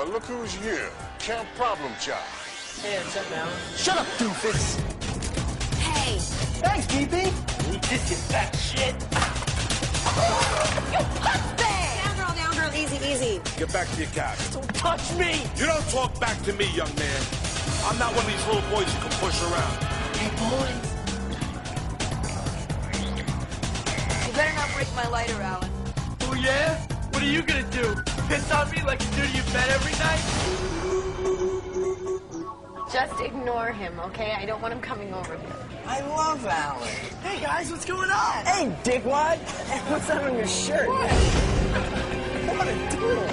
Well, look who's here. Camp Problem Child. Hey, what's up, Alan? Shut up, doofus! Hey! Thanks, DP! Eat this, you fat shit! You pussy! Down, girl, easy, easy. Get back to your couch. Don't touch me! You don't talk back to me, young man. I'm not one of these little boys you can push around. Hey, boys. You better not break my lighter, Alan. Oh, yeah? What are you gonna do? Piss on me like you do to your bed every night? Just ignore him, okay? I don't want him coming over here. I love Alan. Hey, guys, what's going on? Hey, dickwad! Hey, what's that on your shirt? What a doodle!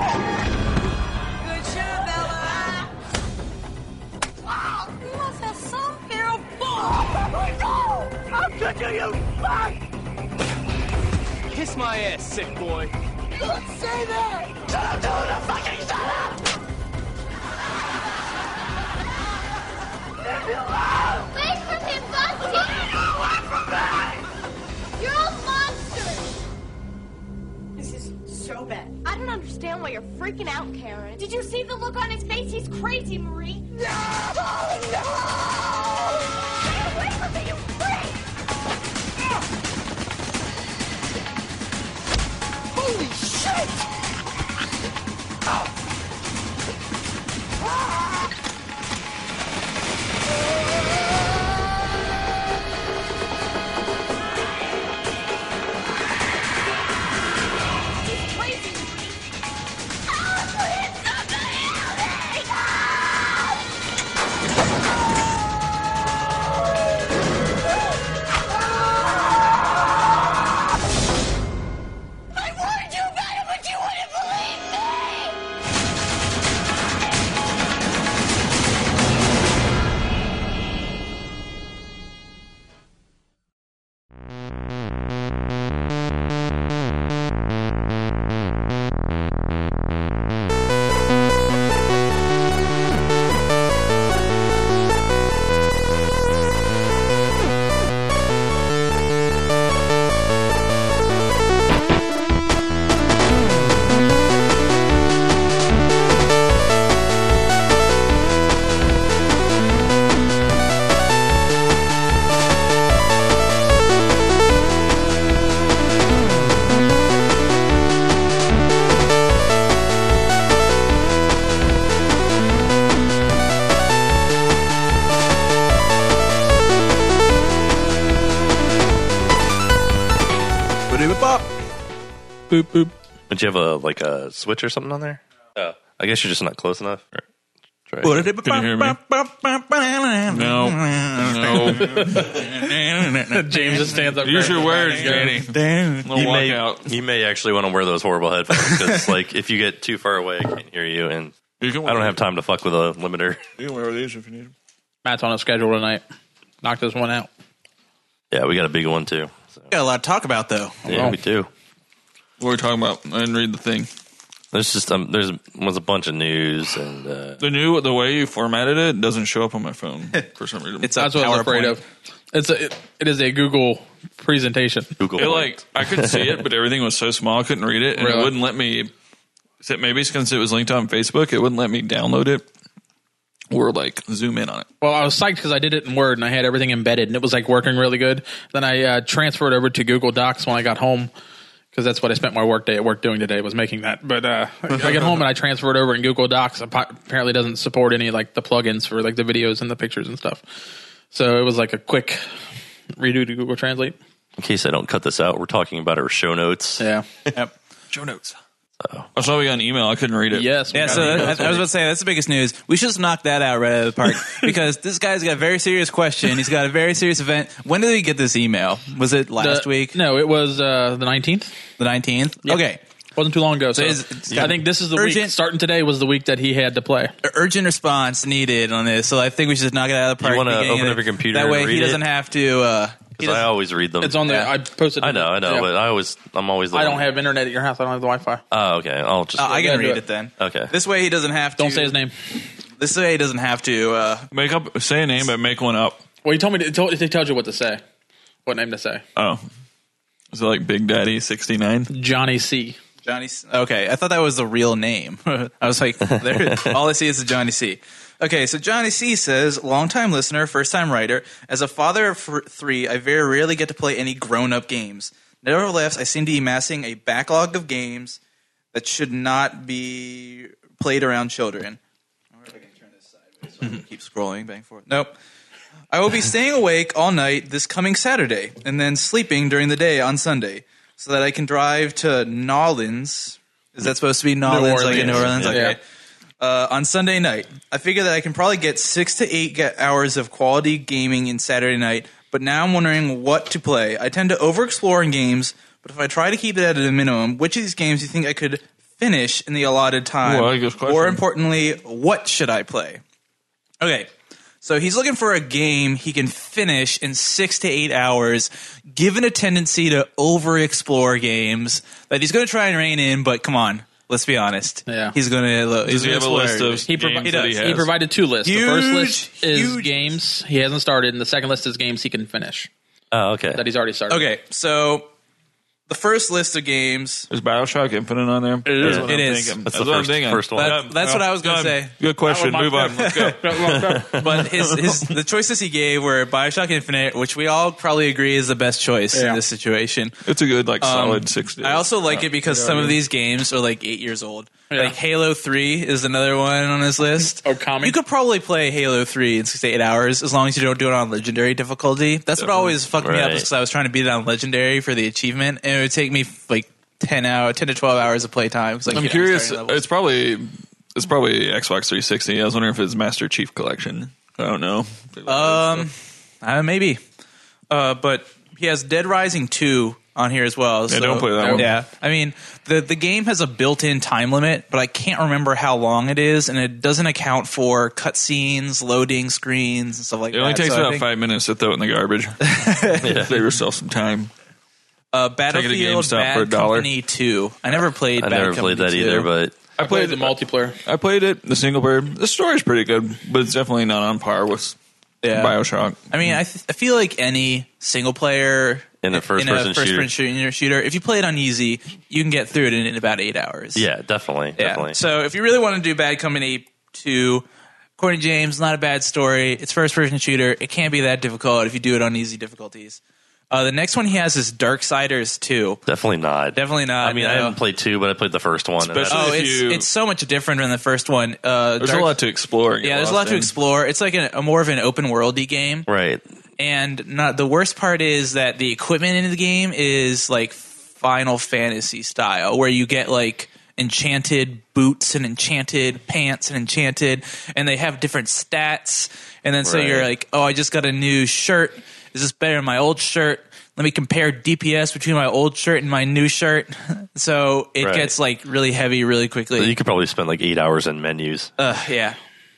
Good shot, Bella. Oh, you must have some pair of balls. I'll kick you, fuck! Kiss my ass, sick boy. Don't say that! Shut up, dude! Fucking shut up! Leave me alone! Wait for him, Busty! Away from me! You're all monsters! This is so bad. I don't understand why you're freaking out, Karen. Did you see the look on his face? He's crazy, Marie. No! No! Stay away from me, you freak! Holy shit! He's crazy, Marie. Oh, please, somebody help me! I warned you about it, but you wouldn't believe me! Boop, boop. Don't you have a switch or something on there? Oh, I guess you're just not close enough. Try Can it. you hear me? No. James just stands up. Use your words, Danny. You may actually want to wear those horrible headphones because, if you get too far away, I can't hear you, and I don't have time to fuck with a limiter. You can wear these if you need them. Matt's on a schedule tonight. Knock this one out. Yeah, we got a big one too. So. Got a lot to talk about, though. Yeah, we do. What are we talking about? I didn't read the thing. There's just was a bunch of news and the way you formatted it doesn't show up on my phone for some reason. It's That's what I was afraid of. It is a Google presentation. I could see it, but everything was so small I couldn't read it, and it wouldn't let me. Maybe it's because it was linked on Facebook. It wouldn't let me download it or zoom in on it. Well, I was psyched because I did it in Word and I had everything embedded and it was working really good. Then I transferred over to Google Docs when I got home. Because that's what I spent my work day at work doing today, was making that. But I get home and I transfer it over in Google Docs. Apparently doesn't support any the plugins for the videos and the pictures and stuff. So it was a quick redo to Google Translate. In case I don't cut this out, we're talking about our show notes. Yeah. Yep. Show notes. I saw we got an email. I couldn't read it. Yes. Yeah, so I was about to say, that's the biggest news. We should just knock that out right out of the park. Because this guy's got a very serious question. He's got a very serious event. When did we get this email? Was it last week? No, it was the 19th. The 19th? Yep. Okay. Wasn't too long ago. So I think this is the week. Starting today was the week that he had to play. Urgent response needed on this. So I think we should just knock it out of the park. You want to open up your computer that way and read he doesn't have to... Because I always read them. It's on there. I posted. I know, yeah. but I'm always. I don't have internet at your house. I don't have the Wi-Fi. Oh, okay. I'll just. I can read it then. Okay. This way he doesn't have to. Don't say his name. This way he doesn't have to say a name, but make one up. Well, he told me. He tells you what to say. What name to say? Oh, is it Big Daddy 69? Johnny C. Johnny. Okay, I thought that was the real name. I was like, all I see is the Johnny C. Okay, so Johnny C says, longtime listener, first-time writer. As a father of 3, I very rarely get to play any grown-up games. Nevertheless, I seem to be amassing a backlog of games that should not be played around children. I wonder if I can turn this sideways so I can keep scrolling back and forth. Nope. I will be staying awake all night this coming Saturday and then sleeping during the day on Sunday so that I can drive to Nolans. Is that supposed to be Nolans? Like in New Orleans? Okay. On Sunday night. I figure that I can probably get 6 to 8 hours of quality gaming in Saturday night, but now I'm wondering what to play. I tend to overexplore in games, but if I try to keep it at a minimum, which of these games do you think I could finish in the allotted time? More importantly, what should I play? Okay. So he's looking for a game he can finish in 6 to 8 hours, given a tendency to overexplore games that he's going to try and rein in, but come on, let's be honest. Yeah. He's going to Does he have a list of he provided 2 lists. The first list is games he hasn't started, and the second list is games he can finish. Oh, okay. That he's already started. Okay, so the first list of games... Is BioShock Infinite on there? It is. It is. That's the first one. That's what I was going to say. Good question. Move on. Let's go. But the choices he gave were BioShock Infinite, which we all probably agree is the best choice in this situation. It's a good, solid 6 days. I also like it because some of these games are 8 years old. Yeah. Like Halo 3 is another one on his list. Okami. You could probably play Halo 3 in 6 to 8 hours as long as you don't do it on Legendary difficulty. That's what always fucked me up because I was trying to beat it on Legendary for the achievement, and it would take me 10 to 12 hours of playtime. I'm curious. It's probably Xbox 360. I was wondering if it's Master Chief Collection. I don't know. Maybe. But he has Dead Rising 2 on here as well. Yeah, don't play that one. Yeah, I mean, the game has a built-in time limit, but I can't remember how long it is, and it doesn't account for cutscenes, loading screens, and stuff like that. It only takes about 5 minutes to throw it in the garbage. Save yourself some time. Battlefield Bad Company 2. I never played Bad Company 2. I never played that either, but... I played the multiplayer. I played it, the single player. The story's pretty good, but it's definitely not on par with BioShock. I mean, I feel like any single player... In a first-person shooter, if you play it on easy, you can get through it in about 8 hours. Yeah, definitely. So if you really want to do Bad Company 2, according to James, not a bad story. It's first-person shooter. It can't be that difficult if you do it on easy difficulties. The next one he has is Darksiders 2. Definitely not. I mean, I haven't played 2, but I played the first one. It's so much different than the first one. There's a lot to explore. Yeah, there's a lot to explore. It's like a more of an open worldy game. Right. And the worst part is that the equipment in the game is like Final Fantasy style, where you get enchanted boots and enchanted pants and they have different stats. And then so you're like, oh, I just got a new shirt. Is this better than my old shirt? Let me compare DPS between my old shirt and my new shirt. So it gets really heavy really quickly. So you could probably spend 8 hours in menus. Yeah.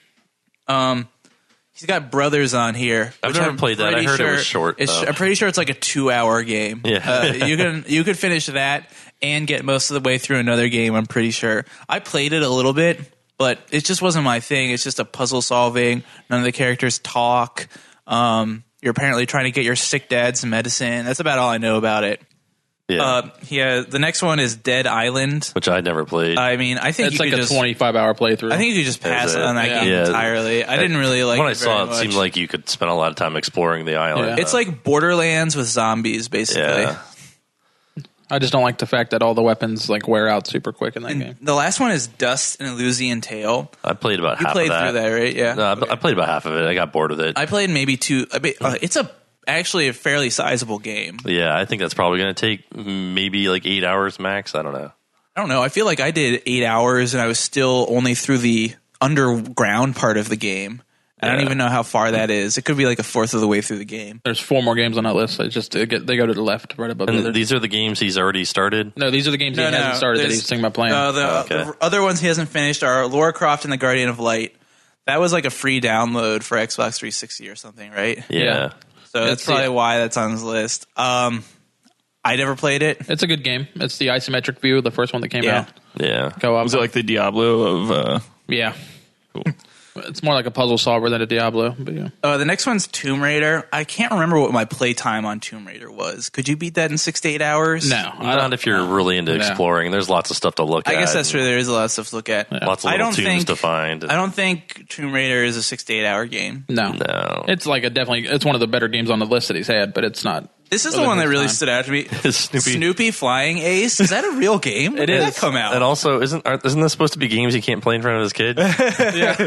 He's got Brothers on here. I've never played that. I heard it was short. I'm pretty sure it's a 2-hour game. Yeah. You could finish that and get most of the way through another game, I'm pretty sure. I played it a little bit, but it just wasn't my thing. It's just a puzzle solving. None of the characters talk. You're apparently trying to get your sick dad some medicine. That's about all I know about it. Yeah. The next one is Dead Island, which I never played. I mean, I think it's a 25-hour playthrough. I think you could just pass on that game entirely. I didn't really like it. When I saw it, seemed like you could spend a lot of time exploring the island. Yeah. It's like Borderlands with zombies, basically. Yeah. I just don't like the fact that all the weapons wear out super quick in that game. The last one is Dust and Elysian Tale. I played about half of that. You played through that, right? Yeah. No, I played about half of it. I got bored with it. I played maybe 2. It's actually a fairly sizable game. Yeah, I think that's probably going to take maybe 8 hours max. I don't know. I feel like I did 8 hours and I was still only through the underground part of the game. I don't even know how far that is. It could be a fourth of the way through the game. There's 4 more games on that list. They go to the left, right above. And these are the games he's already started? No, these are the games he hasn't started that he's thinking about playing. The other ones he hasn't finished are Lara Croft and the Guardian of Light. That was a free download for Xbox 360 or something, right? Yeah. So that's probably why that's on his list. I never played it. It's a good game. It's the isometric view, the first one that came out. Yeah. Was it like the Diablo of... Yeah. Cool. It's more like a puzzle solver than a Diablo. But yeah. The next one's Tomb Raider. I can't remember what my playtime on Tomb Raider was. Could you beat that in 6 to 8 hours? No. Not if you're really into exploring. There's lots of stuff to look at. I guess that's true. There is a lot of stuff to look at. Yeah. Lots of little tombs to find. I don't think Tomb Raider is a 6 to 8 hour game. No. It's like it's one of the better games on the list that he's had, but it's not. This is the one that really stood out to me. Snoopy Flying Ace. Is that a real game? When did that come out? And also, isn't this supposed to be games he can't play in front of his kid? Yeah.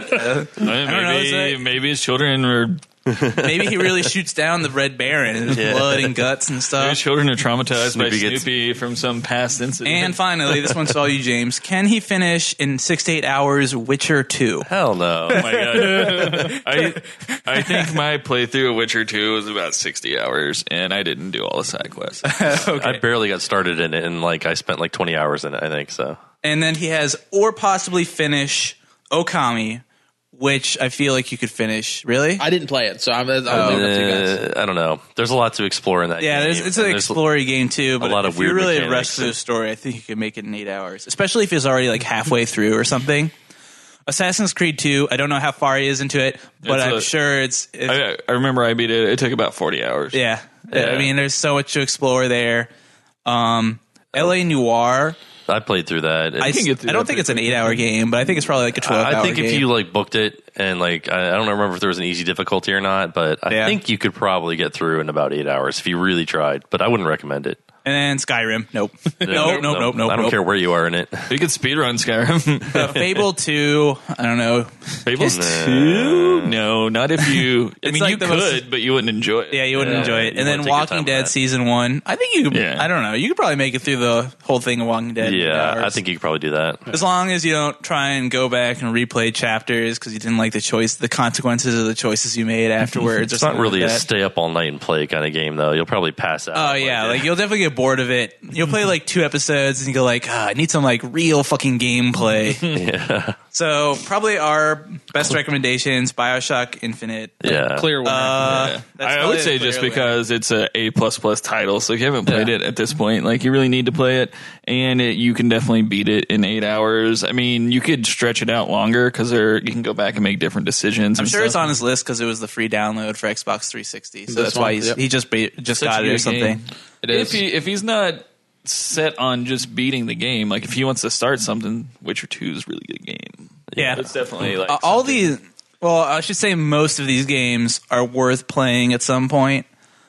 Maybe his children are. Maybe he really shoots down the Red Baron and there's blood and guts and stuff. Maybe children are traumatized by Snoopy from some past incident. And finally, this one's for all you, James. Can he finish in 6 to 8 hours Witcher 2? Hell no. Oh my god. I think my playthrough of Witcher 2 was about 60 hours, and I didn't do all the side quests. Okay. I barely got started in it, and I spent 20 hours in it, I think. So. And then he has, or possibly finish Okami, which I feel like you could finish. Really? I didn't play it, so I'll leave it up to you guys. I don't know. There's a lot to explore in that game. Yeah, it's an exploring game too, but a lot of if weird you really mechanics. rush through the story, I think you could make it in 8 hours, especially if he's already halfway through or something. Assassin's Creed 2, I don't know how far he is into it, but I'm sure it's I remember I beat it. It took about 40 hours. Yeah. I mean, there's so much to explore there. L.A. Noire. I played through that. I don't think it's an 8 hour game, but I think it's probably a 12 hour game. I think if you booked it and I don't remember if there was an easy difficulty or not, but I think you could probably get through in about 8 hours if you really tried, but I wouldn't recommend it. And then Skyrim. Nope. Nope. I don't care where you are in it. You could speedrun Skyrim. Fable 2, I don't know. Fable 2? No, not if you... I mean, you could, but you wouldn't enjoy it. Yeah, you wouldn't enjoy it. And then Walking Dead Season 1, I think you could... I don't know. You could probably make it through the whole thing of Walking Dead. Yeah, I think you could probably do that. As long as you don't try and go back and replay chapters because you didn't like the consequences of the choices you made afterwards. It's not really a stay up all night and play kind of game, though. You'll probably pass out. Oh, yeah. You'll definitely get bored of it. You'll play 2 episodes and you go I need some real fucking gameplay. Yeah. So probably our best recommendations: BioShock Infinite. Yeah, clear winner. I would say just because it's a A++ title, so if you haven't played it at this point, you really need to play it, and you can definitely beat it in 8 hours. I mean, you could stretch it out longer because you can go back and make different decisions. I'm sure it's on his list because it was the free download for Xbox 360, so that's why he just got it or something. It is. If he's not set on just beating the game, if he wants to start something, Witcher 2 is a really good game. Yeah, it's definitely all these. Well, I should say most of these games are worth playing at some point.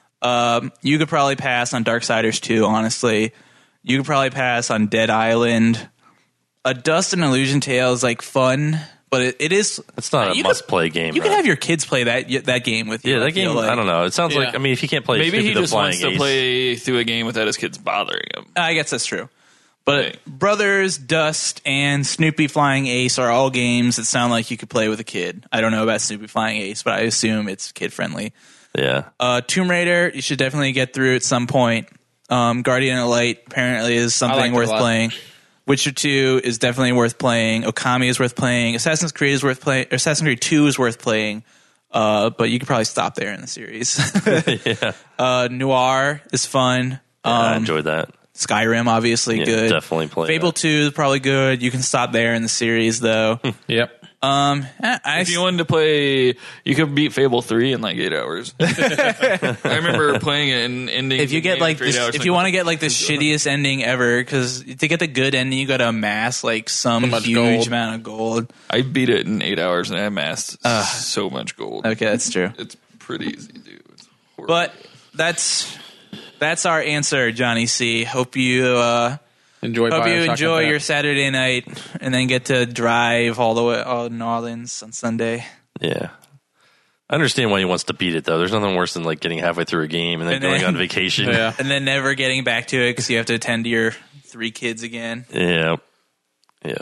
You could probably pass on Darksiders 2, honestly. You could probably pass on Dead Island. Dust and Illusion Tale is fun, but it is. It's not a must-play game. You could have your kids play that game with you. Yeah, that game. I don't know. It sounds like. I mean, if you can't play, maybe he just wants to Ace. play through a game without his kids bothering him. I guess that's true. But Brothers, Dust, and Snoopy Flying Ace are all games that sound like you could play with a kid. I don't know about Snoopy Flying Ace, but I assume it's kid friendly. Yeah. Tomb Raider, you should definitely get through at some point. Guardian of Light apparently is something worth playing. Witcher 2 is definitely worth playing. Okami is worth playing. Assassin's Creed is worth playing. Assassin's Creed 2 is worth playing. But you could probably stop there in the series. Yeah. Noir is fun. I enjoyed that. Skyrim, obviously, good. Definitely play Fable 2 is probably good. You can stop there in the series, though. Yep. If you wanted to play, you could beat Fable 3 in 8 hours. I remember playing it and ending. If you get if you want to get the shittiest ending ever, because to get the good ending, you got to amass some huge amount of gold. I beat it in 8 hours and I amassed so much gold. Okay, that's true. It's pretty easy, dude. It's horrible. But that's our answer, Johnny C. Hope you enjoy your Saturday night and then get to drive all the way to New Orleans on Sunday. Yeah. I understand why he wants to beat it, though. There's nothing worse than getting halfway through a game and then going on vacation. Yeah. And then never getting back to it because you have to attend to your 3 kids again. Yeah. Yeah.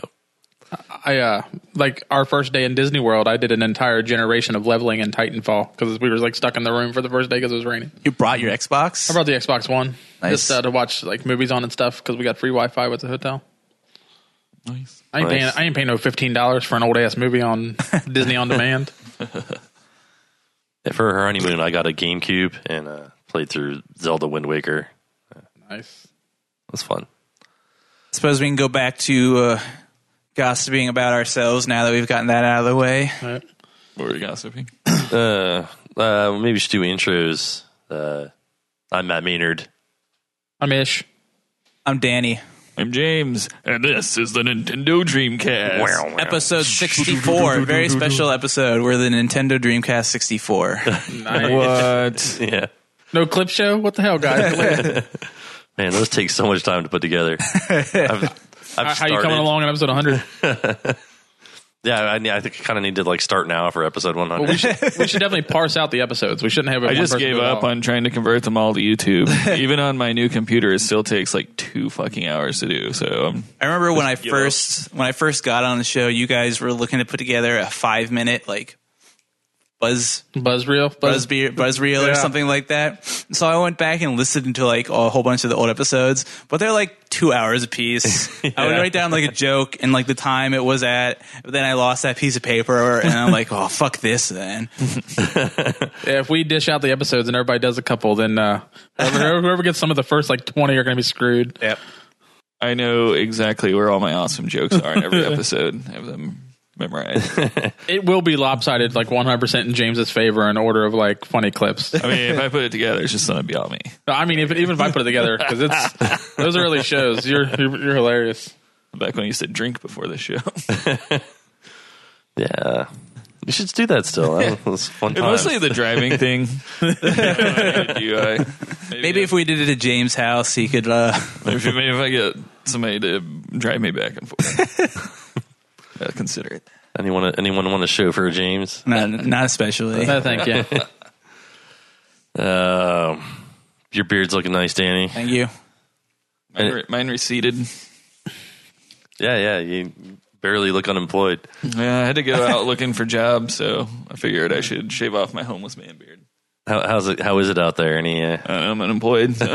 I our first day in Disney World, I did an entire generation of leveling in Titanfall because we were stuck in the room for the first day because it was raining. You brought your Xbox? I brought the Xbox One. Nice. Just to watch movies on and stuff because we got free Wi-Fi with the hotel. Nice. I ain't paying no $15 for an old ass movie on Disney On Demand. Yeah, for her honeymoon, I got a GameCube and played through Zelda Wind Waker. Nice. It was fun. Suppose we can go back to gossiping about ourselves now that we've gotten that out of the way. What were you gossiping? Maybe we should do intros. I'm Matt Maynard. I'm Ish. I'm Danny. I'm James, and this is the Nintendo Dreamcast. Episode 64. Very special episode. We're the Nintendo Dreamcast 64. What? Yeah. No clip show? What the hell, guys? Man, those take so much time to put together. How you coming along on episode 100? Yeah, I think I kind of need to like start now for episode 100. Well, we should definitely parse out the episodes. We shouldn't have. I just gave up on trying to convert them all to YouTube. Even on my new computer, it still takes like 2 fucking hours to do. So I remember when I first got on the show, you guys were looking to put together a 5-minute like buzz reel or something like that. So I went back and listened to like a whole bunch of the old episodes, but they're like 2 hours a piece. I would write down like a joke and like the time it was at, but then I lost that piece of paper and I'm like, oh, fuck this then. If we dish out the episodes and everybody does a couple, then whoever gets some of the first like 20 are going to be screwed. Yep. I know exactly where all my awesome jokes are in every episode. I have them memorized. It will be lopsided like 100% in James's favor in order of like funny clips. I mean, if I put it together, it's just going to be all me. No, I mean, even if I put it together, because it's those early shows, you're hilarious. Back when I used to drink before the show. Yeah. You should do that still. That was fun time. Mostly the driving thing. Maybe if we did it at James' house, he could... Maybe if I get somebody to drive me back and forth. Consider it. Anyone want a chauffeur, James? Not especially. No, thank you. Your beard's looking nice, Danny. Thank you. Mine receded. Yeah, you barely look unemployed. Yeah, I had to go out looking for jobs, so I figured I should shave off my homeless man beard. How is it out there? I'm unemployed. So.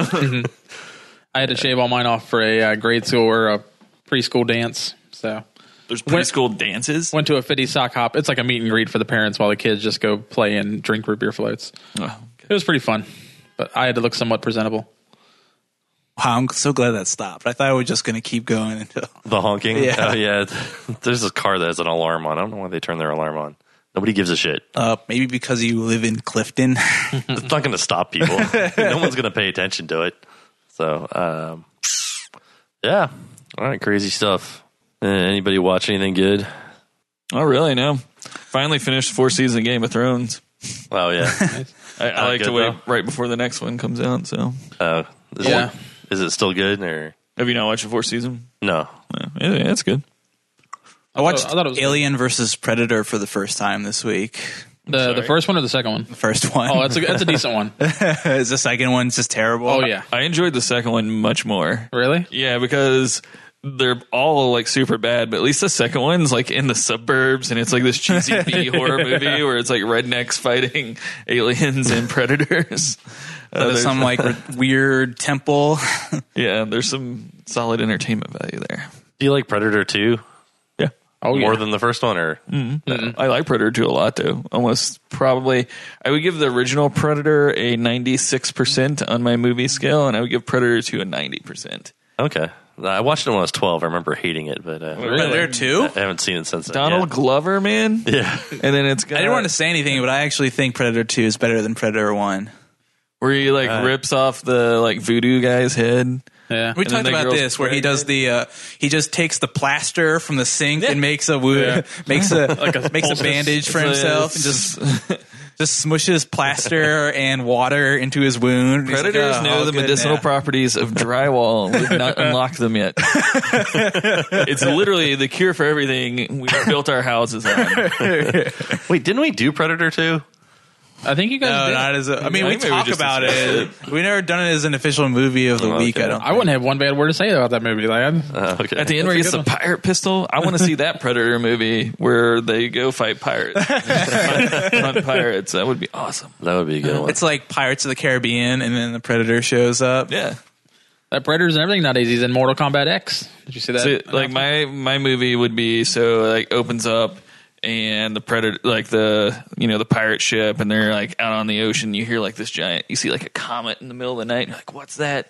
I had to shave all mine off for a grade school or a preschool dance. So there's preschool dances. Went to a 50 sock hop. It's like a meet and greet for the parents while the kids just go play and drink root beer floats. Oh, okay. It was pretty fun, but I had to look somewhat presentable. Wow, I'm so glad that stopped. I thought I was just going to keep going until the honking. Yeah. Yeah. There's a car that has an alarm on. I don't know why they turn their alarm on. Nobody gives a shit. Maybe because you live in Clifton. It's not going to stop people. No one's going to pay attention to it. So, yeah. All right, crazy stuff. Anybody watch anything good? Oh, really? No. Finally finished 4 seasons of Game of Thrones. Oh, yeah. I like to wait right before the next one comes out. So, is it still good? Or have you not watched the 4th season? No. Yeah, it's good. I watched Alien versus Predator for the first time this week. The first one or the second one? The first one. Oh, that's a decent one. Is the second one just terrible? Oh, yeah. I enjoyed the second one much more. Really? Yeah, because they're all like super bad, but at least the second one's like in the suburbs and it's like this cheesy B horror movie where it's like rednecks fighting aliens and predators. There's some like weird temple. Yeah, there's some solid entertainment value there. Do you like Predator 2? Yeah. More than the first one, or? I like Predator 2 a lot, though. Almost probably, I would give the original Predator a 96% on my movie scale, and I would give Predator 2 a 90%. Okay. I watched it when I was 12. I remember hating it, but Predator 2? I haven't seen it since then. Donald Glover, man. Yeah. And then it's got, I didn't want to say anything, but I actually think Predator 2 is better than Predator 1. Where he like rips off the like voodoo guy's head. Yeah, we talked about this where he does the he just takes the plaster from the sink and makes a makes a bandage for himself and just smushes plaster and water into his wound. Predators know the medicinal properties of drywall. We've not unlocked them yet. It's literally the cure for everything we've built our houses on. Wait, didn't we do Predator 2? I think you guys did. Not as we talk about it. We've never done it as an official movie of the week. I wouldn't have one bad word to say about that movie, lad. Okay. At the end where he gets the pirate pistol, I want to see that Predator movie where they go fight pirates. Hunt pirates. That would be awesome. That would be a good one. It's like Pirates of the Caribbean and then the Predator shows up. Yeah. That Predator's and everything nowadays. He's in Mortal Kombat X. Did you see that? So, like my movie would be opens up and the predator, like the pirate ship, and they're like out on the ocean. You hear like this giant, you see like a comet in the middle of the night. And you're like, what's that?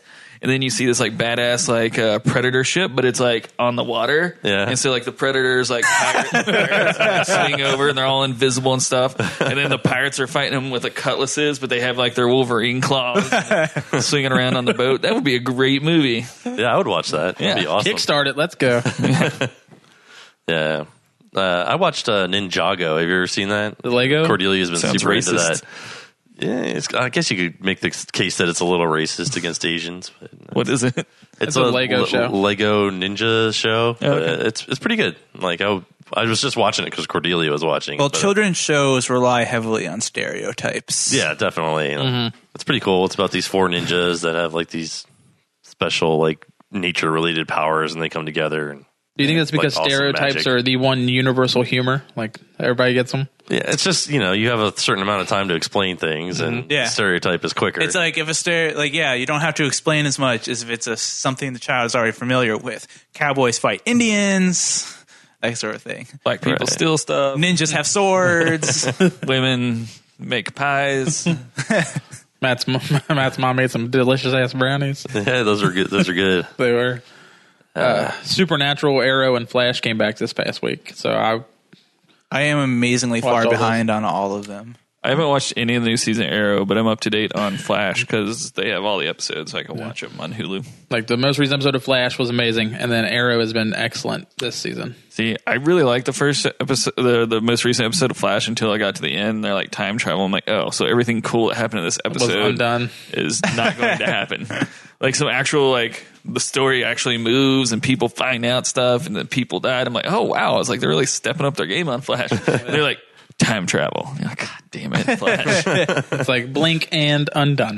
and then you see this like badass like predator ship, but it's like on the water. Yeah. And so like the predators like pirates swing over, and they're all invisible and stuff. And then the pirates are fighting them with the cutlasses, but they have like their Wolverine claws swinging around on the boat. That would be a great movie. Yeah, I would watch that. That'd be awesome. Kickstart it. Let's go. Yeah. I watched Ninjago. Have you ever seen that? The Lego? Cordelia's been Sounds super racist. into that. Yeah, I guess you could make the case that it's a little racist against Asians. But What is it? it's a Lego show. Lego Ninja show. Oh, okay. It's pretty good. Like I was just watching it because Cordelia was watching. Well, but, children's shows rely heavily on stereotypes. yeah, definitely. It's pretty cool. It's about these 4 ninjas that have like these special like nature related powers, and they come together. And Do you think that's because like, awesome stereotypes magic. are the one universal humor? Like everybody gets them? Yeah, it's just you have a certain amount of time to explain things, and Yeah. stereotype is quicker. It's like if you don't have to explain as much as if it's something the child is already familiar with. Cowboys fight Indians, that sort of thing. Black people steal stuff. Ninjas have swords. Women make pies. Matt's mom made some delicious ass brownies. yeah, those are good. Those are good. They were. Supernatural, Arrow, and Flash came back this past week. So I am amazingly Watch far all behind on all of them. I haven't watched any of the new season of Arrow, but I'm up to date on Flash because they have all the episodes. So I can watch them on Hulu. like the most recent episode of Flash was amazing, and then Arrow has been excellent this season. See, I really liked the first episode, the most recent episode of Flash until I got to the end. They're like time travel. I'm like, oh, so everything cool that happened in this episode undone. is not going to happen. Like some actual like the story actually moves and people find out stuff and then people died. I'm like, oh wow, it's like they're really stepping up their game on Flash. They're like time travel. You're like, God damn it, Flash. It's like blink and undone.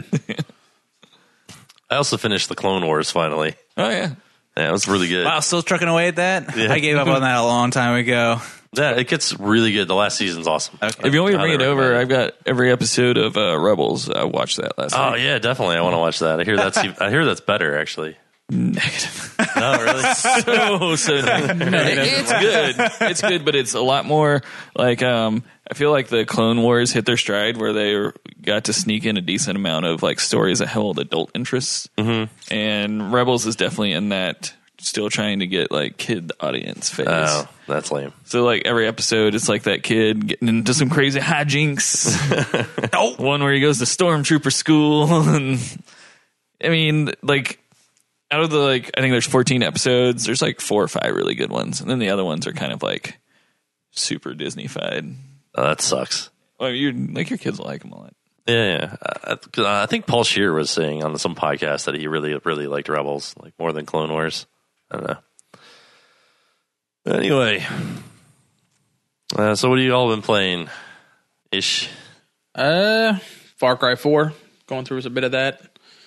I also finished the Clone Wars finally. Oh yeah. Yeah, it was really good. Wow, still trucking away at that? Yeah. I gave up on that a long time ago. Yeah, it gets really good. The last season's awesome. Okay. If you want me to bring it Highly over, recommend I've got every episode of Rebels. I watched that last Oh night. yeah, definitely. I want to watch that. I hear that's better actually. Negative. No, really. so it's good. It's good, but it's a lot more like I feel like the Clone Wars hit their stride where they got to sneak in a decent amount of like stories that held adult interests, and Rebels is definitely in that. Still trying to get like kid audience phase. Oh, that's lame. So like every episode, it's like that kid getting into some crazy hijinks. One where he goes to stormtrooper school, and I mean, like out of the like, I think there's 14 episodes. There's like 4 or 5 really good ones, and then the other ones are kind of like super Disney-fied. Oh, that sucks. Well, your kids will like them a lot. Yeah. I think Paul Scheer was saying on some podcast that he really, really liked Rebels, like more than Clone Wars. I don't know. But anyway, so what have you all been playing? Ish. Far Cry 4, going through a bit of that.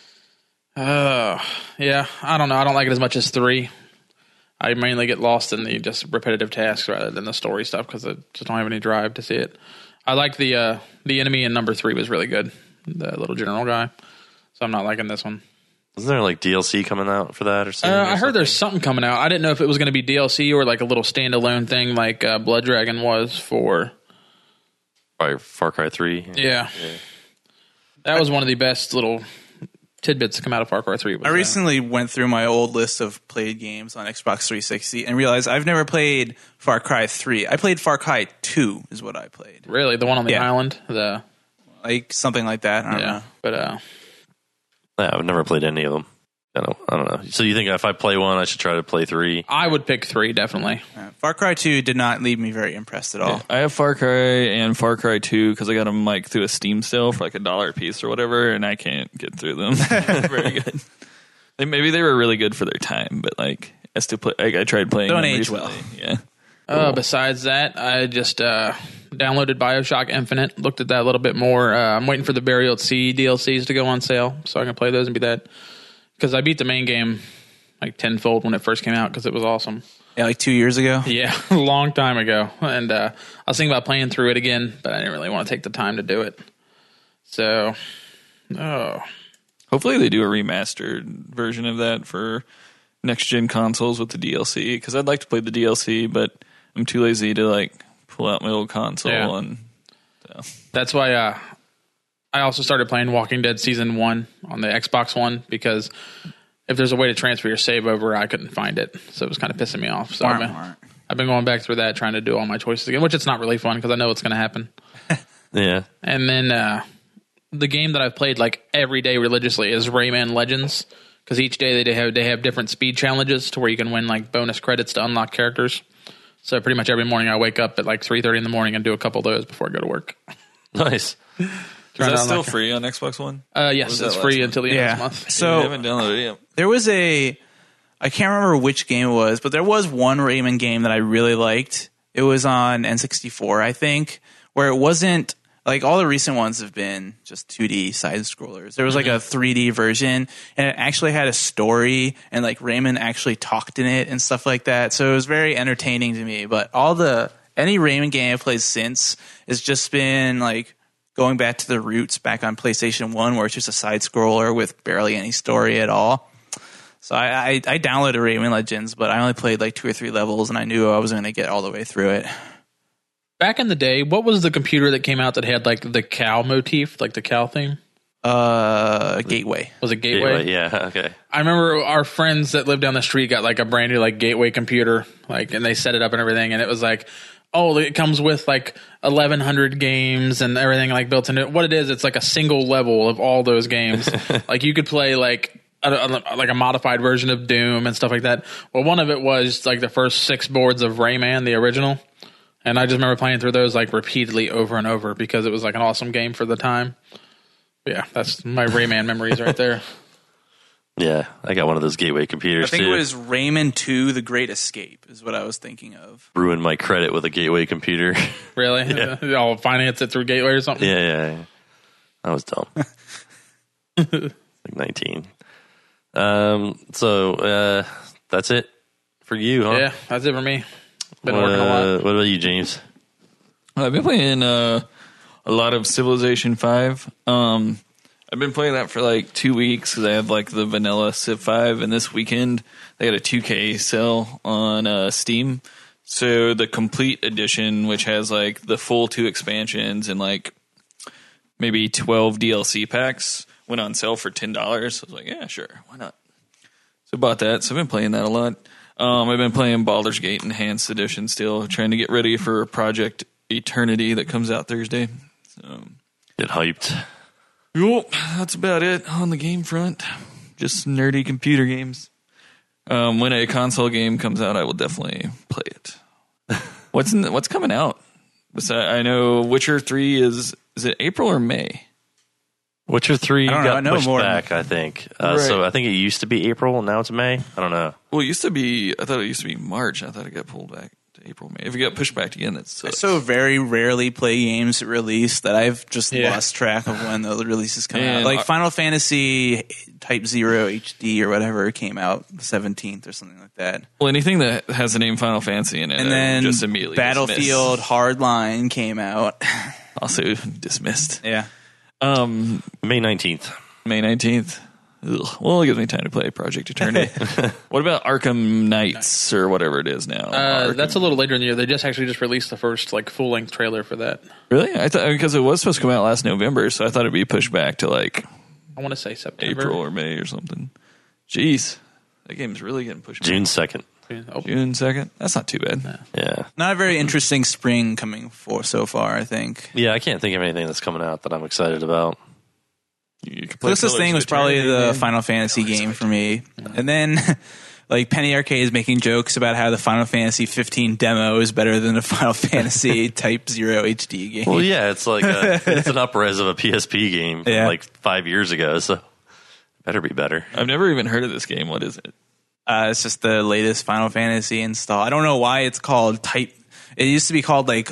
Yeah, I don't know. I don't like it as much as 3. I mainly get lost in the just repetitive tasks rather than the story stuff because I just don't have any drive to see it. I like the enemy in number 3 was really good, the little general guy. So I'm not liking this one. Isn't there like DLC coming out for that or something? I heard there's something coming out. I didn't know if it was going to be DLC or like a little standalone thing like Blood Dragon was for Far Cry 3. Yeah. That was one of the best little tidbits to come out of Far Cry 3. I recently went through my old list of played games on Xbox 360 and realized I've never played Far Cry 3. I played Far Cry 2 is what I played. Really? The one on the island? Like something like that. I don't know. But Yeah, I've never played any of them. I don't know. So you think if I play one, I should try to play 3? I would pick 3, definitely. Far Cry 2 did not leave me very impressed at all. Yeah, I have Far Cry and Far Cry 2 because I got them like through a Steam sale for like $1 a piece or whatever, and I can't get through them. Very good. Maybe they were really good for their time, but like as to play, I tried playing. Don't them age recently. well. Yeah. Besides that, I just downloaded BioShock Infinite, looked at that a little bit more. I'm waiting for the Burial at Sea DLCs to go on sale so I can play those and beat that. Because I beat the main game like tenfold when it first came out because it was awesome. Yeah, like 2 years ago? Yeah, a long time ago. And I was thinking about playing through it again, but I didn't really want to take the time to do it. So, Hopefully they do a remastered version of that for next-gen consoles with the DLC, because I'd like to play the DLC, but I'm too lazy to like pull out my old console. Yeah. And that's why I also started playing Walking Dead Season 1 on the Xbox One because if there's a way to transfer your save over, I couldn't find it, so it was kind of pissing me off. So I've been going back through that, trying to do all my choices again, which it's not really fun because I know what's going to happen. Yeah. And then the game that I've played like every day religiously is Rayman Legends, because each day they have different speed challenges to where you can win like bonus credits to unlock characters. So pretty much every morning I wake up at like 3:30 in the morning and do a couple of those before I go to work. Nice. Is that still free on Xbox One? Yes, it's free until the end of this month. So I haven't downloaded it yet. There was I can't remember which game it was, but there was one Rayman game that I really liked. It was on N64, I think, where it wasn't like all the recent ones have been just 2D side scrollers. There was like a 3D version, and it actually had a story, and like Rayman actually talked in it and stuff like that. So it was very entertaining to me. But any Rayman game I've played since has just been like going back to the roots back on PlayStation 1, where it's just a side scroller with barely any story at all. So I downloaded Rayman Legends, but I only played like 2 or 3 levels, and I knew I wasn't going to get all the way through it. Back in the day, what was the computer that came out that had like the cow motif, like the cow theme? Gateway. Was it Gateway? Yeah, okay. I remember our friends that lived down the street got like a brand new like Gateway computer, like, and they set it up and everything, and it was like, oh, it comes with like 1,100 games and everything like built into it. What it is, it's like a single level of all those games. Like you could play like a modified version of Doom and stuff like that. Well, one of it was like the first 6 boards of Rayman, the original. And I just remember playing through those like repeatedly over and over because it was like an awesome game for the time. But yeah, that's my Rayman memories right there. Yeah, I got one of those Gateway computers, I think it was Rayman 2 The Great Escape is what I was thinking of. Ruined my credit with a Gateway computer. Really? Yeah. I'll finance it through Gateway or something? Yeah. That was dumb. Like 19. So that's it for you, huh? Yeah, that's it for me. Been working a lot. What about you, James? I've been playing a lot of Civilization 5. I've been playing that for like 2 weeks because I have like the vanilla Civ 5, and this weekend they got a 2K sale on Steam. So the complete edition, which has like the full 2 expansions and like maybe 12 DLC packs, went on sale for $10. I was like, yeah, sure, why not? So I bought that. So I've been playing that a lot. I've been playing Baldur's Gate Enhanced Edition still, trying to get ready for Project Eternity that comes out Thursday. So get hyped. Yep, that's about it on the game front. Just nerdy computer games. When a console game comes out, I will definitely play it. What's coming out? I know Witcher 3 is it April or May? Witcher 3 got pushed more back, I think. Right. So I think it used to be April, and now it's May. I don't know. Well, I thought it used to be March. I thought it got pulled back to April, May. If it got pushed back again, that's I so very rarely play games at release that I've just lost track of when the releases come out. Like Final Fantasy Type 0 HD or whatever came out the 17th or something like that. Well, anything that has the name Final Fantasy in it, and then just immediately Battlefield Hardline came out. Also dismissed. Yeah. May 19th. May 19th. Ugh. Well, it gives me time to play Project Eternity. What about Arkham Knights or whatever it is now? That's a little later in the year. They just released the first like full length trailer for that. Really? I thought because it was supposed to come out last November, so I thought it'd be pushed back to like I want to say September, April or May or something. Jeez, that game's really getting pushed. June back. 2nd. June 2nd. That's not too bad. Yeah. Not a very interesting spring coming for so far, I think. Yeah, I can't think of anything that's coming out that I'm excited about. Closest thing was probably the Final Fantasy game for me. And then like Penny Arcade is making jokes about how the Final Fantasy 15 demo is better than the Final Fantasy Type 0 HD game. Well, yeah, it's like it's an up-res of a PSP game from like 5 years ago, so it better be better. I've never even heard of this game. What is it? It's just the latest Final Fantasy install. I don't know why it's called Type. It used to be called like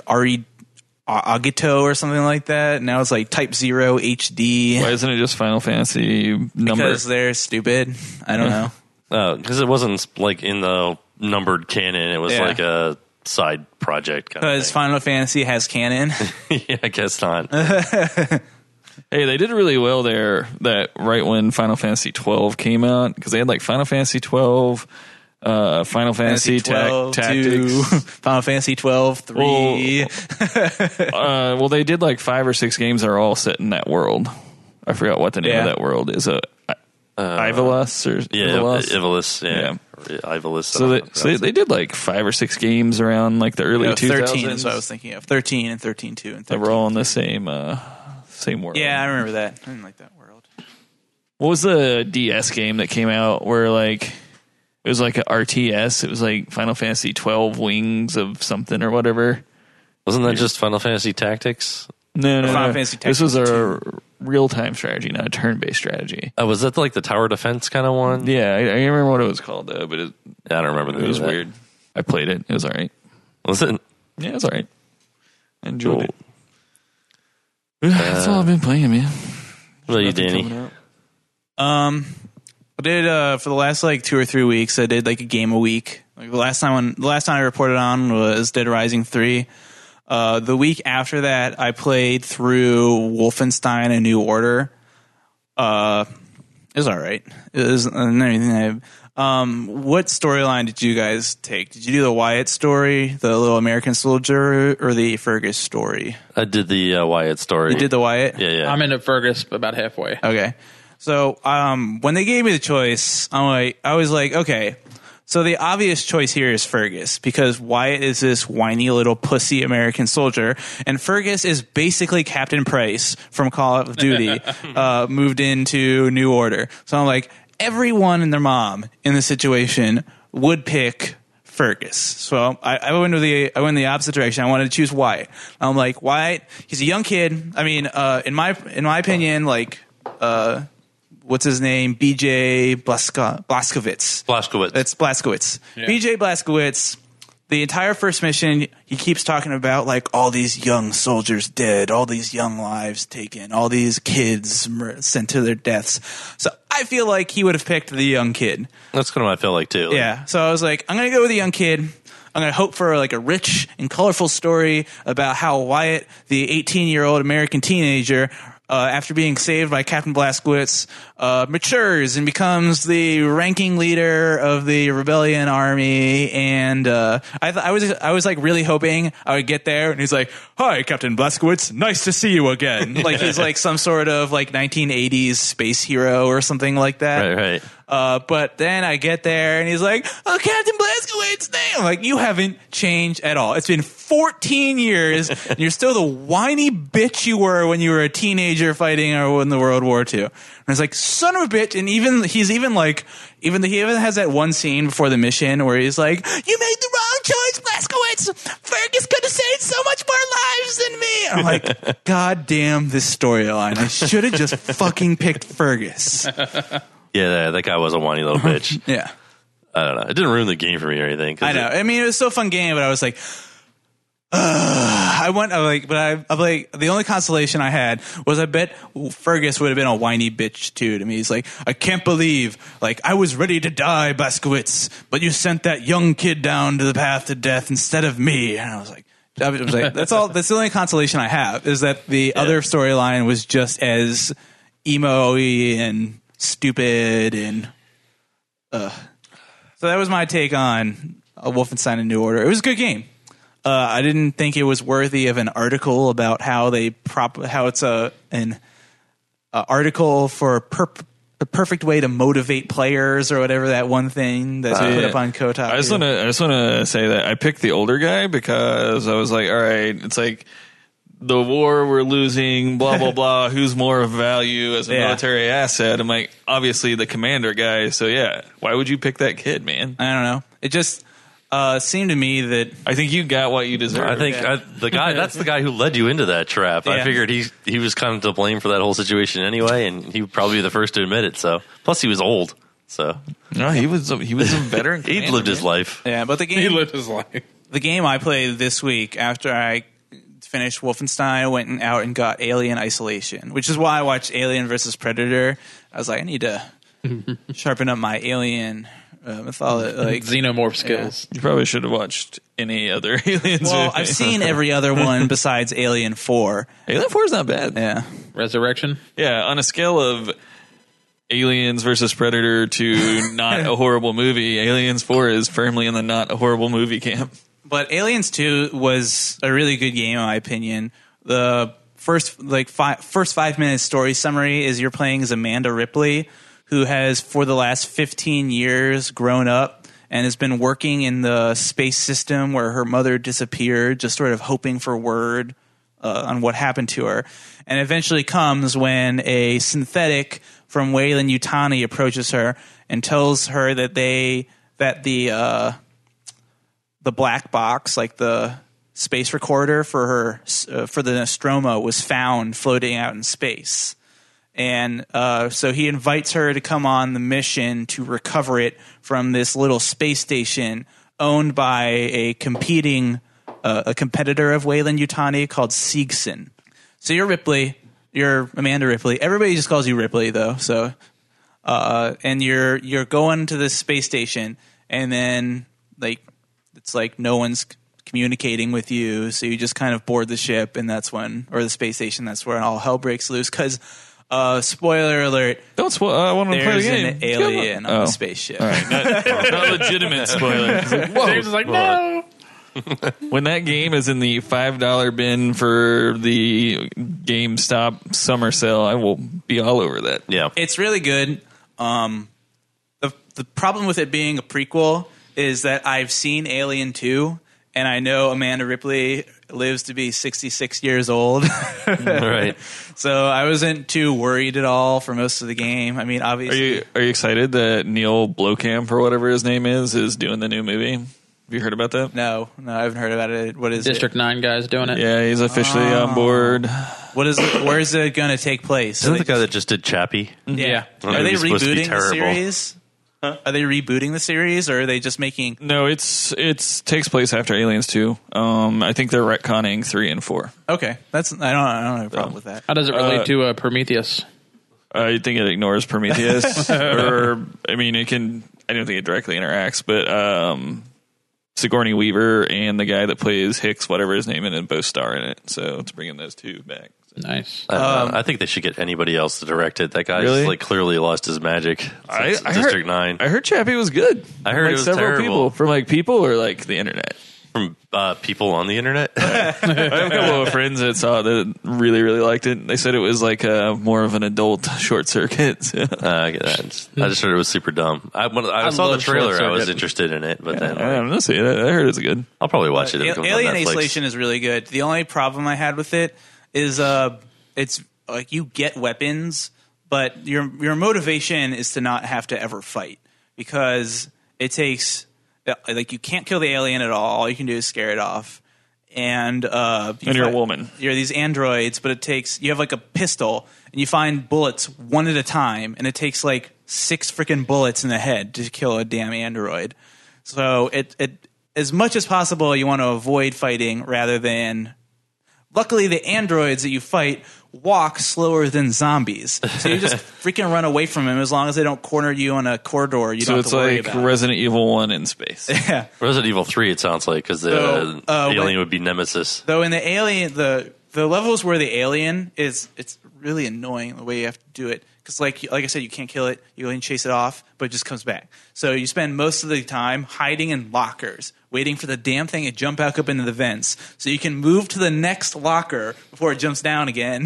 Agito or something like that. Now it's like Type 0 HD. Why isn't it just Final Fantasy number? Because they're stupid. I don't know. Because it wasn't like in the numbered canon. It was like a side project kind of thing. Because Final Fantasy has canon. Yeah, I guess not. Hey, they did really well there. That right when Final Fantasy 12 came out, because they had like Final Fantasy 12, Final Fantasy 12 Tactics, Final Fantasy 12 3. Well, they did like 5 or 6 games that are all set in that world. I forgot what the name of that world is. Ivalice or Ivalice, yeah. Ivalice. So they did like 5 or 6 games around like the early 2000s. 13 is what I was thinking of. 13 and 13-2 and 13. They were all in the same world. Yeah, I remember that. I didn't like that world. What was the DS game that came out where like it was like an RTS? It was like Final Fantasy 12 Wings of something or whatever. Wasn't that just Final Fantasy Tactics? No. Final Fantasy Tactics. This was a real-time strategy, not a turn-based strategy. Was that like the tower defense kind of one? Yeah, I remember what it was called though, but I don't remember. It was weird. I played it. It was all right. Was it? Yeah, it was all right. I enjoyed it. That's all I've been playing, man. What about you, Danny? I did for the last like 2 or 3 weeks. I did like a game a week. Like the last time I reported on was Dead Rising 3. The week after that, I played through Wolfenstein: A New Order. It was all right. It was everything. What storyline did you guys take? Did you do the Wyatt story, the little American soldier, or the Fergus story? I did the Wyatt story. You did the Wyatt? Yeah. I'm into Fergus about halfway. Okay. So when they gave me the choice, I was like, okay. So the obvious choice here is Fergus, because Wyatt is this whiny little pussy American soldier, and Fergus is basically Captain Price from Call of Duty, moved into New Order. So I'm like, everyone and their mom in this situation would pick Fergus. So I went in the opposite direction. I wanted to choose Wyatt. I'm like, Wyatt, he's a young kid. I mean, in my opinion, like, what's his name? BJ Blazkowicz. That's Blazkowicz. Yeah. BJ Blazkowicz, the entire first mission, he keeps talking about like all these young soldiers dead, all these young lives taken, all these kids sent to their deaths. So I feel like he would have picked the young kid. That's kind of what I feel like too. Yeah. So I was like, I'm going to go with the young kid. I'm going to hope for like a rich and colorful story about how Wyatt, the 18-year-old American teenager, after being saved by Captain Blazkowicz, matures and becomes the ranking leader of the rebellion army. And I was like really hoping I would get there, and he's like, "Hi, Captain Blazkowicz, nice to see you again." Like he's like some sort of like 1980s space hero or something like that. Right. But then I get there, and he's like, "Oh, Captain Blazkowicz." I'm like, "You haven't changed at all. It's been 14 years, and you're still the whiny bitch you were when you were a teenager fighting in the World War II." And I was like, "Son of a bitch!" And he even has that one scene before the mission where he's like, "You made the wrong choice, Blazkowicz. Fergus could have saved so much more lives than me." And I'm like, "God damn this storyline! I should have just fucking picked Fergus." Yeah, that guy was a whiny little bitch. Yeah. I don't know. It didn't ruin the game for me or anything. I know. I mean, it was still a fun game, but I was like, the only consolation I had was I bet Fergus would have been a whiny bitch too to me. He's like, "I can't believe, like, I was ready to die, Blazkowicz, but you sent that young kid down to the path to death instead of me." And I was like, that's all. That's the only consolation I have, is that the other storyline was just as emo-y and stupid and So that was my take on Wolfenstein: A New Order. It was a good game. I didn't think it was worthy of an article about how it's an article for the perfect way to motivate players or whatever, that one thing that's put up on Kotaku. I just want to say that I picked the older guy because I was like, all right, it's like the war we're losing, blah, blah, blah. Who's more of value as a military asset? I'm like, obviously the commander guy. So yeah, why would you pick that kid, man? I don't know. It just seemed to me that I think you got what you deserve. I think that's the guy who led you into that trap. Yeah. I figured he was kind of to blame for that whole situation anyway, and he would probably be the first to admit it. So plus he was old. So no, he was a veteran. He'd lived his life. Yeah, but he lived his life. The game I played this week after I finished Wolfenstein, I went out and got Alien Isolation, which is why I watched Alien vs. Predator. I was like, I need to sharpen up my Alien mythology, like xenomorph skills. You probably should have watched any other Aliens. Well, I've seen every other one besides Alien 4. Alien 4 is not bad. Yeah. Resurrection? Yeah, on a scale of Aliens versus Predator to not a horrible movie, Aliens 4 is firmly in the not a horrible movie camp. But Aliens 2 was a really good game, in my opinion. The first 5 minute story summary is you're playing as Amanda Ripley, who has, for the last 15 years, grown up and has been working in the space system where her mother disappeared, just sort of hoping for word on what happened to her. And eventually comes when a synthetic from Weyland-Yutani approaches her and tells her that the black box, like the space recorder for the Nostromo, was found floating out in space. And so he invites her to come on the mission to recover it from this little space station owned by a competitor of Weyland-Yutani called Seegson. So you're Ripley. You're Amanda Ripley. Everybody just calls you Ripley, though. So, and you're going to this space station, and then it's like no one's communicating with you, so you just kind of board the ship, and or the space station. That's when all hell breaks loose. Because, spoiler alert, don't spoil. I want to play the game. There's an alien on the spaceship. All right, not legitimate spoiler. Whoa. James is like, no. When that game is in the $5 bin for the GameStop summer sale, I will be all over that. Yeah, it's really good. The problem with it being a prequel is that I've seen Alien 2, and I know Amanda Ripley lives to be 66 years old. Right. So I wasn't too worried at all for most of the game. I mean, obviously, are you excited that Neil Blomkamp, or whatever his name is doing the new movie? Have you heard about that? No, I haven't heard about it. What is District 9 guy's doing it? Yeah, he's officially on board. What is it? Where is it going to take place? Isn't the guy that just did Chappie? Yeah. Well, Are they he's supposed to be rebooting the terrible. series? Huh? Are they rebooting the series, or are they just making? No, it's takes place after Aliens 2. I think they're retconning 3 and 4. Okay, I don't have a problem with that. How does it relate to Prometheus? I think it ignores Prometheus, or I mean, it can. I don't think it directly interacts, but Sigourney Weaver and the guy that plays Hicks, whatever his name is, and both star in it. So it's bringing those two back. Nice. I think they should get anybody else to direct it. That guy's Really? clearly lost his magic. I District 9. I heard Chappie was good. I heard it was several terrible. people from people or the internet. From people on the internet. I have a couple of friends that saw it that really, really liked it. They said it was more of an adult Short Circuit. I just heard it was super dumb. I saw the trailer. I was interested in it, but then I'm not saying it. I heard it's good. I'll probably watch it. If it comes on Alien Netflix. Isolation is really good. The only problem I had with it is it's like you get weapons, but your motivation is to not have to ever fight, because it takes you can't kill the alien at all. All you can do is scare it off. And you're a woman. You're these androids, but you have a pistol, and you find bullets one at a time, and it takes 6 freaking bullets in the head to kill a damn android. So it as much as possible, you want to avoid fighting rather than. Luckily, the androids that you fight walk slower than zombies, so you just freaking run away from them as long as they don't corner you on a corridor. You don't have to worry about. So it's like Resident Evil 1 in space. Yeah, Resident Evil 3. It sounds like, because the alien would be Nemesis. Though in the alien, the levels where the alien is, it's really annoying the way you have to do it. Because like I said, you can't kill it. You only chase it off, but it just comes back. So you spend most of the time hiding in lockers, waiting for the damn thing to jump back up into the vents, so you can move to the next locker before it jumps down again.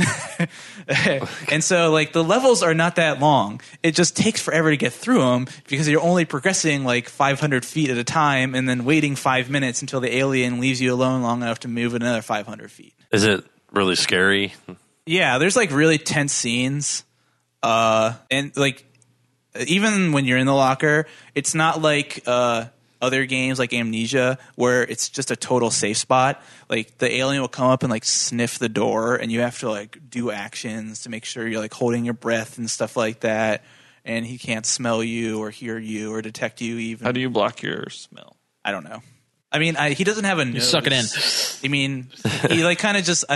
And so the levels are not that long. It just takes forever to get through them because you're only progressing 500 feet at a time, and then waiting 5 minutes until the alien leaves you alone long enough to move another 500 feet. Is it really scary? Yeah, there's really tense scenes. And even when you're in the locker, it's not like other games like Amnesia where it's just a total safe spot. The alien will come up and sniff the door, and you have to do actions to make sure you're holding your breath and stuff like that. And he can't smell you or hear you or detect you even. How do you block your smell? I don't know. I mean, he doesn't have a nose. You suck it in. I mean, he kind of just,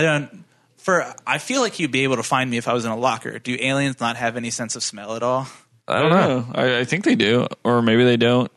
I feel like he'd be able to find me if I was in a locker. Do aliens not have any sense of smell at all? I don't know. I think they do, or maybe they don't.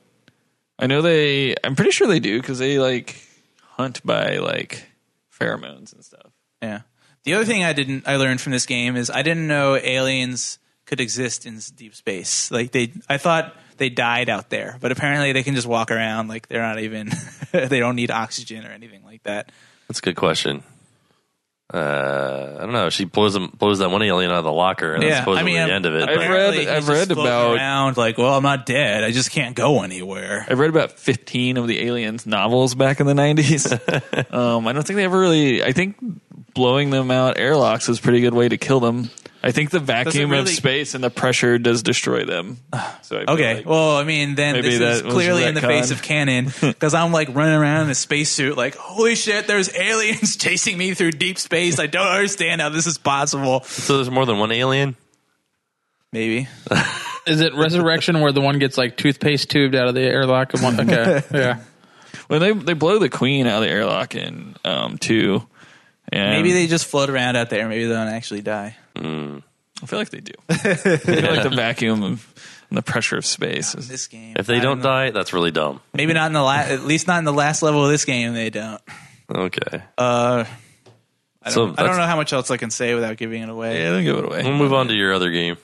I'm pretty sure they do, because they hunt by pheromones and stuff. Yeah. The other thing I learned from this game is I didn't know aliens could exist in deep space. I thought they died out there, but apparently they can just walk around. They're not even, they don't need oxygen or anything like that. That's a good question. I don't know. She blows that one alien out of the locker, and that's supposedly the end of it. I've read about around like, well, I'm not dead. I just can't go anywhere. I've read about 15 of the Aliens novels back in the 90s. I don't think they ever really. I think blowing them out airlocks is a pretty good way to kill them. I think the vacuum of space and the pressure does destroy them. So okay, well, I mean, then maybe this is clearly in the face of canon, because I'm like running around in a spacesuit like, holy shit, there's aliens chasing me through deep space. I don't understand how this is possible. So there's more than one alien? Maybe. Is it Resurrection where the one gets like toothpaste tubed out of the airlock? And one, okay, yeah. Well, they blow the queen out of the airlock in 2. And maybe they just float around out there. Maybe they don't actually die. I feel like they do. I feel like the vacuum and the pressure of space. This game. If they don't die, that's really dumb. Maybe not in the at least not in the last level of this game. They don't. Okay. I don't know how much else I can say without giving it away. Yeah, don't give it away. We'll move on to your other game.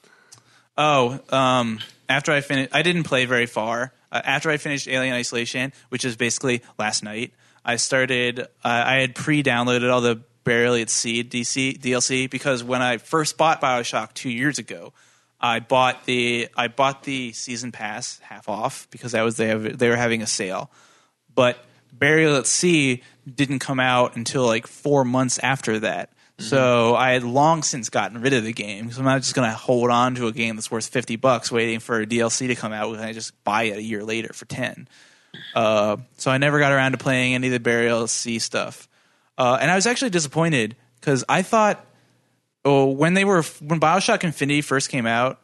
After I finished, I didn't play very far. After I finished Alien Isolation, which is basically last night, I started. I had pre-downloaded all the Burial at Sea DLC because when I first bought BioShock 2 years ago, I bought the season pass half off because they were having a sale. But Burial at Sea didn't come out until like 4 months after that. Mm-hmm. So I had long since gotten rid of the game. So I'm not just going to hold on to a game that's worth $50 waiting for a DLC to come out when I just buy it a year later for $10. So I never got around to playing any of the Burial at Sea stuff. And I was actually disappointed because I thought, when BioShock Infinity first came out,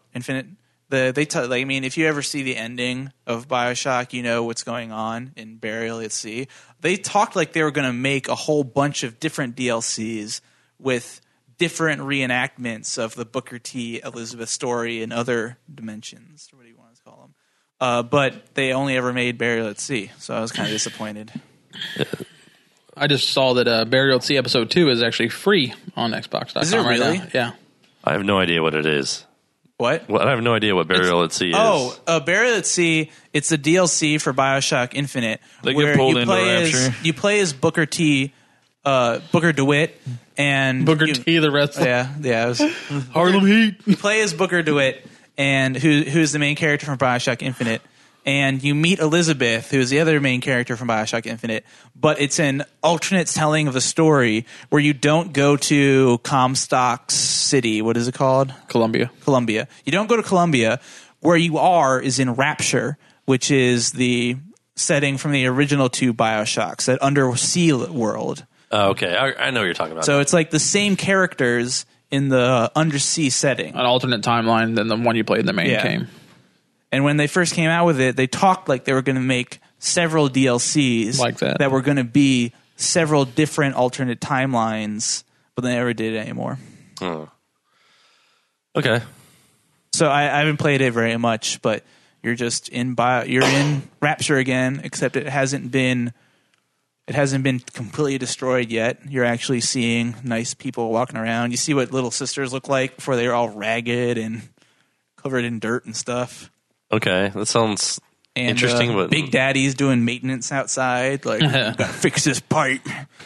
if you ever see the ending of BioShock, you know what's going on in Burial at Sea. They talked like they were going to make a whole bunch of different DLCs with different reenactments of the Booker T. Elizabeth story in other dimensions, or what do you want to call them? But they only ever made Burial at Sea, so I was kind of disappointed. I just saw that Burial at Sea Episode 2 is actually free on Xbox.com. Is it really? Right now. Yeah. I have no idea what it is. What? Well, I have no idea what Burial at Sea is. Burial at Sea, it's a DLC for BioShock Infinite. They get pulled into Rapture. You play as Booker T. Booker DeWitt. And Booker T, the wrestler. Yeah. It was, Harlem Heat. You play as Booker DeWitt, and who's the main character from BioShock Infinite. And you meet Elizabeth, who's the other main character from BioShock Infinite, but it's an alternate telling of the story where you don't go to Comstock City. What is it called? Columbia. You don't go to Columbia. Where you are is in Rapture, which is the setting from the original 2 BioShocks, that undersea world. Oh, okay. I know what you're talking about. So it's like the same characters in the undersea setting. An alternate timeline than the one you played in the main game. And when they first came out with it, they talked like they were going to make several DLCs like that were going to be several different alternate timelines, but they never did it anymore. Oh. Okay. So I haven't played it very much, but you're just you're in Rapture again, except it hasn't been completely destroyed yet. You're actually seeing nice people walking around. You see what Little Sisters look like before they were all ragged and covered in dirt and stuff. Okay, that sounds interesting. But Big Daddy's doing maintenance outside, like, gotta fix this pipe.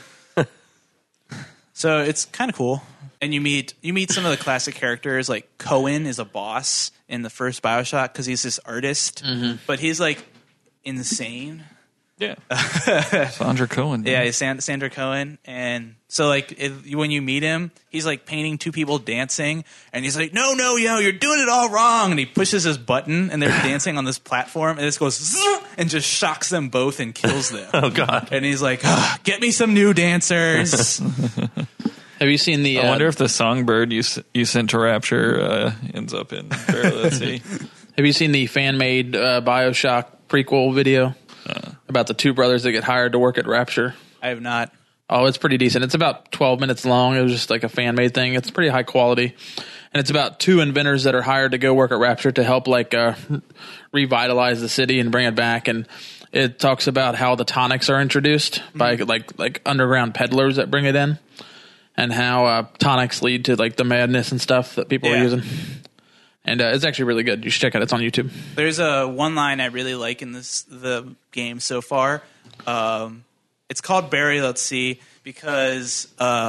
So it's kind of cool. And you meet some of the classic characters, like Cohen is a boss in the first BioShock because he's this artist, but he's like insane. Yeah, Sandra Cohen. Yeah, he's Sandra Cohen, and so like when you meet him, he's like painting 2 people dancing, and he's like, "No, you're doing it all wrong," and he pushes his button, and they're dancing on this platform, and this goes and just shocks them both and kills them. Oh God! And he's like, "Get me some new dancers." Have you seen the? I wonder if the songbird you sent to Rapture ends up in Burial at Sea. Have you seen the fan-made BioShock prequel video? About the 2 brothers that get hired to work at Rapture. I have not. Oh, it's pretty decent. It's about 12 minutes long. It was just like a fan-made thing. It's pretty high quality. And it's about 2 inventors that are hired to go work at Rapture to help revitalize the city and bring it back. And it talks about how the tonics are introduced by like underground peddlers that bring it in, and how tonics lead to like the madness and stuff that people are using. And it's actually really good. You should check it out. It's on YouTube. There's one line I really like in the game so far. It's called Burial at Sea because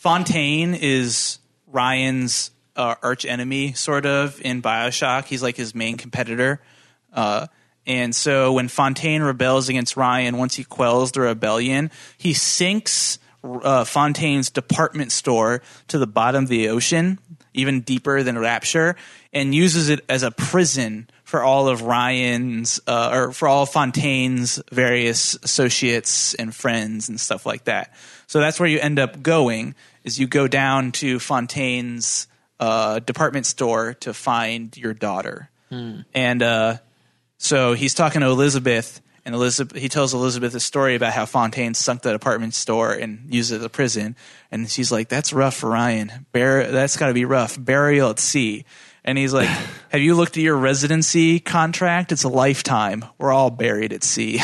Fontaine is Ryan's arch enemy, sort of, in BioShock. He's like his main competitor. And so when Fontaine rebels against Ryan, once he quells the rebellion, he sinks Fontaine's department store to the bottom of the ocean, even deeper than Rapture, and uses it as a prison for all of Ryan's or for all of Fontaine's various associates and friends and stuff like that. So that's where you end up going, is you go down to Fontaine's department store to find your daughter. And so he's talking to Elizabeth, and he tells Elizabeth a story about how Fontaine sunk the department store and used it as a prison. And she's like, that's rough for Ryan. That's got to be rough. Burial at sea. And he's like, have you looked at your residency contract? It's a lifetime. We're all buried at sea.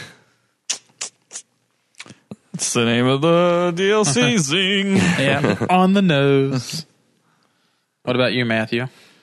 It's the name of the DLC. Zing. Yeah, on the nose. What about you, Matthew?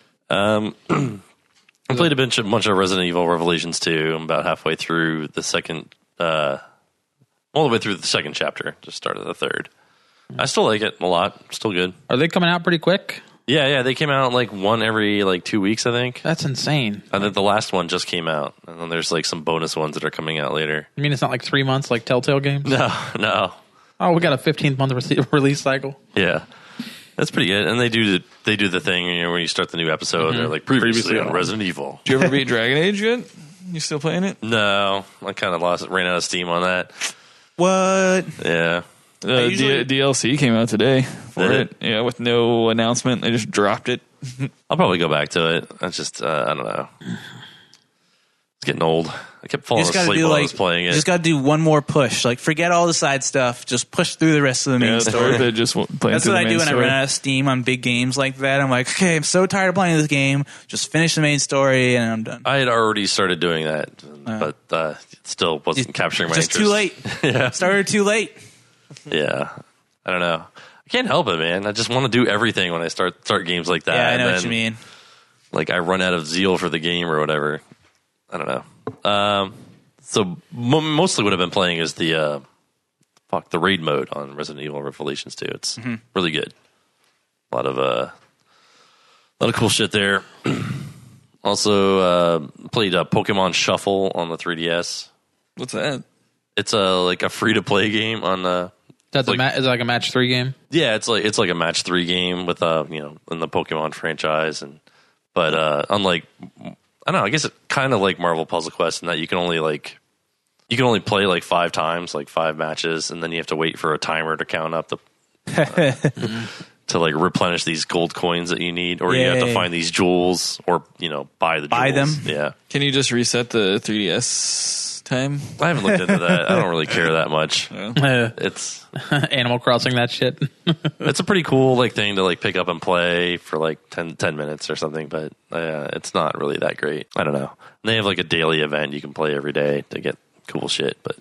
I played a bunch of Resident Evil Revelations 2. I'm about halfway through the second, all the way through the second chapter. Just started the third. I still like it a lot. Still good. Are they coming out pretty quick? Yeah. They came out like one every 2 weeks, I think. That's insane. And then the last one just came out, and then there's like some bonus ones that are coming out later. You mean it's not like 3 months like Telltale games? No. Oh, we got a 15-month release cycle. Yeah. That's pretty good, and they do the thing when you start the new episode. They're like previously on Resident Evil. Did you ever beat Dragon Age yet? You still playing it? No, I kind of ran out of steam on that. What? Yeah, DLC came out today for it. Yeah, with no announcement, they just dropped it. I'll probably go back to it. I just I don't know. It's getting old. I kept falling asleep while I was playing it. You just got to do one more push. Like, forget all the side stuff. Just push through the rest of the main story. That's what I do when I run out of steam on big games like that. I'm like, okay, I'm so tired of playing this game. Just finish the main story, and I'm done. I had already started doing that, but it still wasn't capturing my interest. Just too late. Yeah. Started too late. Yeah. I don't know. I can't help it, man. I just want to do everything when I start games like that. Yeah, I know what you mean. Like, I run out of zeal for the game or whatever. I don't know. So mostly what I've been playing is the raid mode on Resident Evil Revelations 2. It's really good. A lot of cool shit there. Also played Pokemon Shuffle on the 3DS. What's that? It's like a free to play game on the. Is it like a match 3 game? Yeah, it's like a match 3 game with in the Pokemon franchise, but unlike. I don't know. I guess it's kind of like Marvel Puzzle Quest in that you can only play like 5 times, like 5 matches, and then you have to wait for a timer to count up to like replenish these gold coins that you need, or you have to find these jewels, or buy them. Yeah. Can you just reset the 3DS time? I haven't looked into that. I don't really care that much. It's Animal Crossing that shit. It's a pretty cool thing to pick up and play for 10 minutes or something, but it's not really that great. I don't know. And they have a daily event you can play every day to get cool shit, but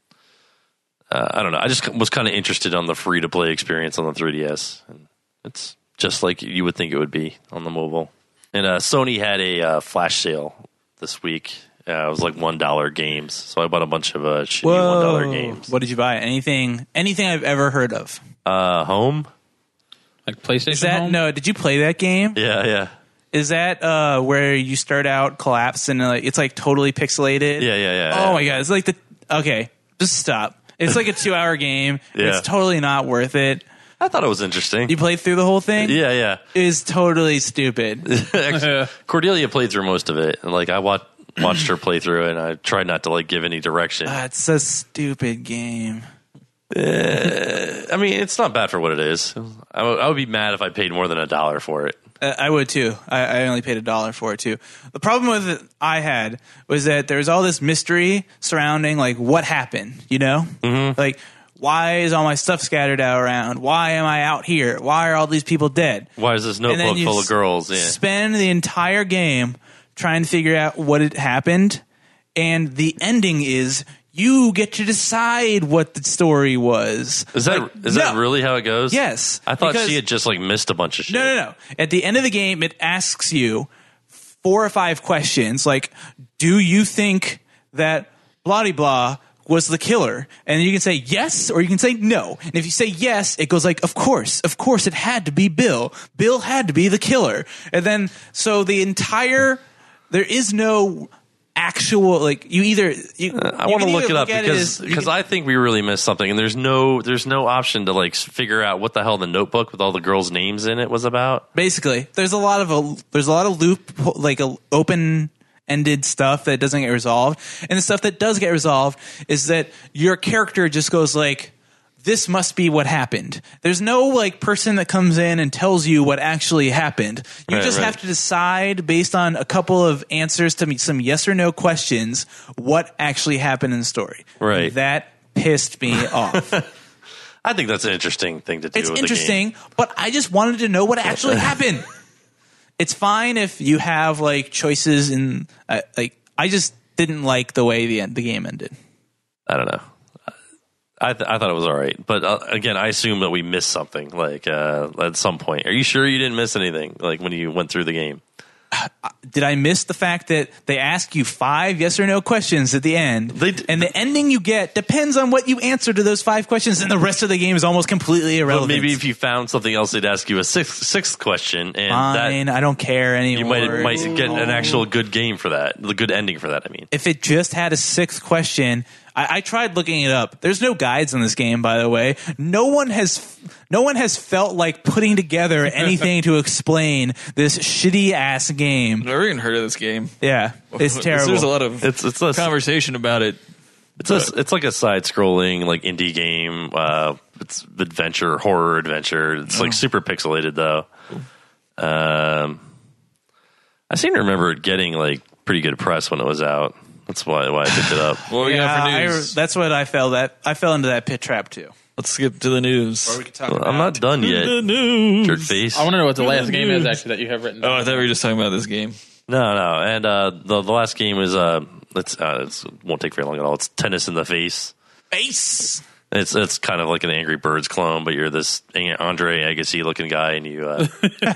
I don't know. I just was kind of interested on the free to play experience on the 3DS, and it's just like you would think it would be on the mobile. And Sony had a flash sale this week. It was $1 games, so I bought a bunch of shitty $1 games. What did you buy? Anything I've ever heard of? Home, like PlayStation. Is that Home? no? Did you play that game? Yeah. Is that where you start out collapse and it's totally pixelated? Yeah. Oh my god, it's okay, just stop. It's a 2-hour game. Yeah. It's totally not worth it. I thought it was interesting. You played through the whole thing? Yeah. It is totally stupid. Cordelia played through most of it, and I watched her play through it, and I tried not to give any direction. It's a stupid game. I mean, it's not bad for what it is. I would be mad if I paid more than $1 for it. I would too. I only paid $1 for it too. The problem with it I had was that there was all this mystery surrounding what happened, Mm-hmm. Why is all my stuff scattered out around? Why am I out here? Why are all these people dead? Why is this notebook full of girls? Yeah. Spend the entire game trying to figure out what had happened, and the ending is you get to decide what the story was. Is that really how it goes? Yes. I thought she had just missed a bunch of shit. No. At the end of the game, it asks you 4 or 5 questions. Do you think that blah-de-blah was the killer? And you can say yes or you can say no. And if you say yes, it goes like, of course it had to be Bill. Bill had to be the killer. And then, so there is no actual, like, I want to look it up because I think we really missed something, and there's no option to like figure out what the hell the notebook with all the girls' names in it was about. Basically, there's a lot of loop, like open-ended stuff that doesn't get resolved, and the stuff that does get resolved is that your character just goes like, this must be what happened. There's no like person that comes in and tells you what actually happened. You just have to decide based on a couple of answers to some yes or no questions what actually happened in the story. Right. That pissed me off. I think that's an interesting thing to do. It's interesting, but I just wanted to know what actually happened. It's fine if you have like choices in I just didn't like the way the game ended. I don't know. I thought it was all right, but again, I assume that we missed something like at some point. Are you sure you didn't miss anything like when you went through the game? Did I miss the fact that they ask you 5 yes or no questions at the end, and the ending you get depends on what you answer to those 5 questions, and the rest of the game is almost completely irrelevant? But maybe if you found something else, they'd ask you a sixth question, and fine, I don't care anymore. You might get an actual good game for that, the good ending for that. I mean, if it just had a 6th question. I tried looking it up. There's no guides on this game, by the way. No one has felt like putting together anything to explain this shitty ass game. I've never even heard of this game. Yeah, it's terrible. There's a lot of conversation about it. It's like a side scrolling like indie game. It's horror adventure. It's like super pixelated though. I seem to remember it getting like pretty good press when it was out. That's why I picked it up. What we got for news? That's what I fell into that pit trap too. Let's skip to the news. Or we could talk about I'm not done yet. The news. Jerk face. I want to know what the last game is actually that you have written down. Oh, I thought we were just talking about this game. No. And the last game is it won't take very long at all. It's Tennis in the Face. It's kind of like an Angry Birds clone, but you're this Andre Agassi looking guy, and you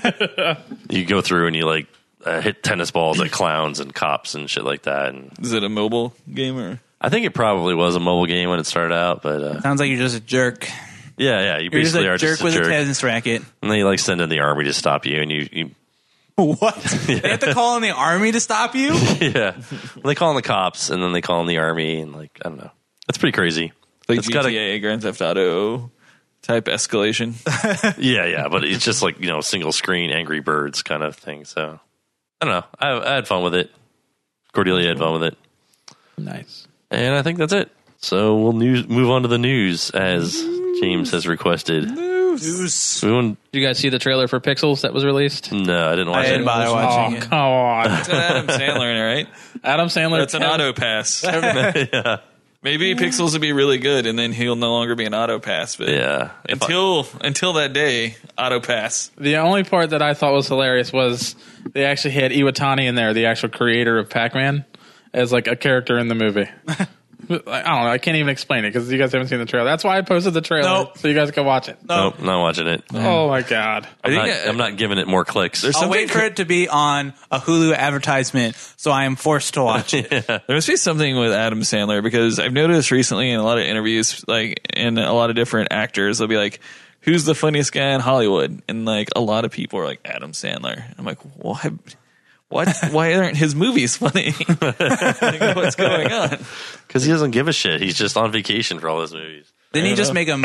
you go through and you like hit tennis balls at clowns and cops and shit like that. And is it a mobile game or? I think it probably was a mobile game when it started out, but sounds like you're just a jerk. Yeah, you basically are just a jerk with a tennis racket. And they like send in the army to stop you, and you what? Yeah. They have to call in the army to stop you? Yeah, they call in the cops, and then they call in the army, and like I don't know, it's pretty crazy. Like it's GTA, Grand Theft Auto type escalation. Yeah, but it's just like single screen Angry Birds kind of thing. So I don't know. I had fun with it. Cordelia had fun with it. Nice. And I think that's it. So we'll move on to the news as James has requested. News. Did you guys see the trailer for Pixels that was released? No, I didn't watch it. I didn't bother watching it. Come on. It's got Adam Sandler in it, right? Adam Sandler. That's an auto pass. Yeah. Maybe Pixels would be really good, and then he'll no longer be an auto pass. But yeah, until that day, auto pass. The only part that I thought was hilarious was they actually had Iwatani in there, the actual creator of Pac-Man, as like a character in the movie. I don't know. I can't even explain it because you guys haven't seen the trailer. That's why I posted the trailer so you guys can watch it. Nope, not watching it. Oh my god! I'm not giving it more clicks. I'll wait for it to be on a Hulu advertisement, so I am forced to watch it. Yeah. There must be something with Adam Sandler because I've noticed recently in a lot of interviews, like in a lot of different actors, they'll be like, "Who's the funniest guy in Hollywood?" And like a lot of people are like Adam Sandler. I'm like, what? Why aren't his movies funny? Like, what's going on? Because he doesn't give a shit. He's just on vacation for all his movies. Didn't he just make a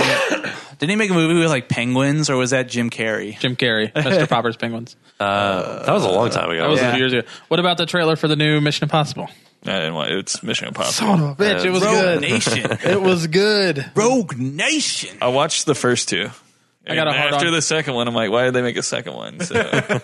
movie with like penguins, or was that Jim Carrey? Jim Carrey, Mr. Popper's Penguins. That was a long time ago. That was a few years ago. What about the trailer for the new Mission Impossible? I didn't want it. It's Mission Impossible. Son of a bitch, it was good. Nation. It was good. Rogue Nation. I watched the first 2. I got a hard after on. The second one, I'm like, why did they make a second one? So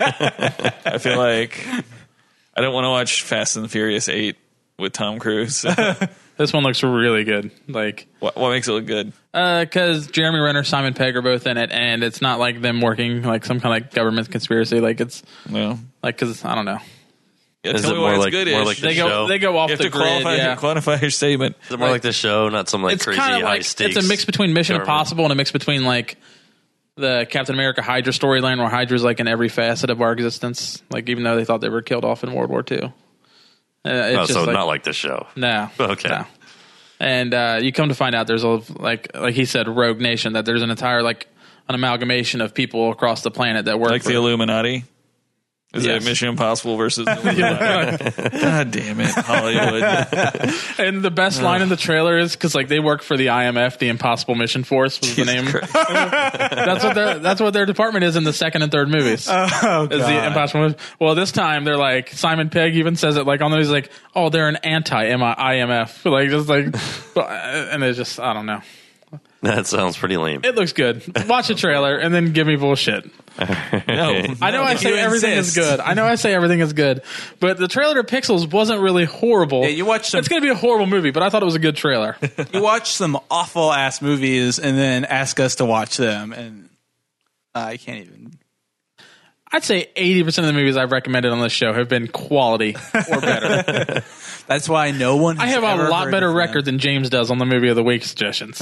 I feel like I don't want to watch Fast and the Furious 8 with Tom Cruise. So. This one looks really good. Like what makes it look good? Because Jeremy Renner, Simon Pegg are both in it, and it's not like them working like some kind of like government conspiracy. Like it's like because I don't know. Yeah, tell me why it's good-ish. They go off you have the to grid. quantify your statement. Is it more like this show, not some like crazy high stakes? It's a mix between Mission government. Impossible and a mix between like the Captain America Hydra storyline, where Hydra's like in every facet of our existence. Like even though they thought they were killed off in World War II. So not like this show. No. Okay. No. And you come to find out there's like he said, Rogue Nation, that there's an entire an amalgamation of people across the planet that work like the Illuminati. Is it Mission Impossible versus the Illuminati? God damn it, Hollywood. And the best line in the trailer is because they work for the IMF, the Impossible Mission Force was the name. That's what their department is in the second and third movies. Oh, God. Is the Impossible. Well, this time they're like, Simon Pegg even says it on the news, oh, they're an anti-IMF. And it's just, I don't know. That sounds pretty lame. It looks good. Watch the trailer and then give me bullshit. No, I know I say everything is good. I know I say everything is good, but the trailer to Pixels wasn't really horrible. Yeah, you watch some, it's going to be a horrible movie, but I thought it was a good trailer. You watch some awful ass movies and then ask us to watch them, and I can't even. I'd say 80% of the movies I've recommended on this show have been quality or better. That's why no one has I have ever a lot heard better of them. record than James does on the movie of the week suggestions.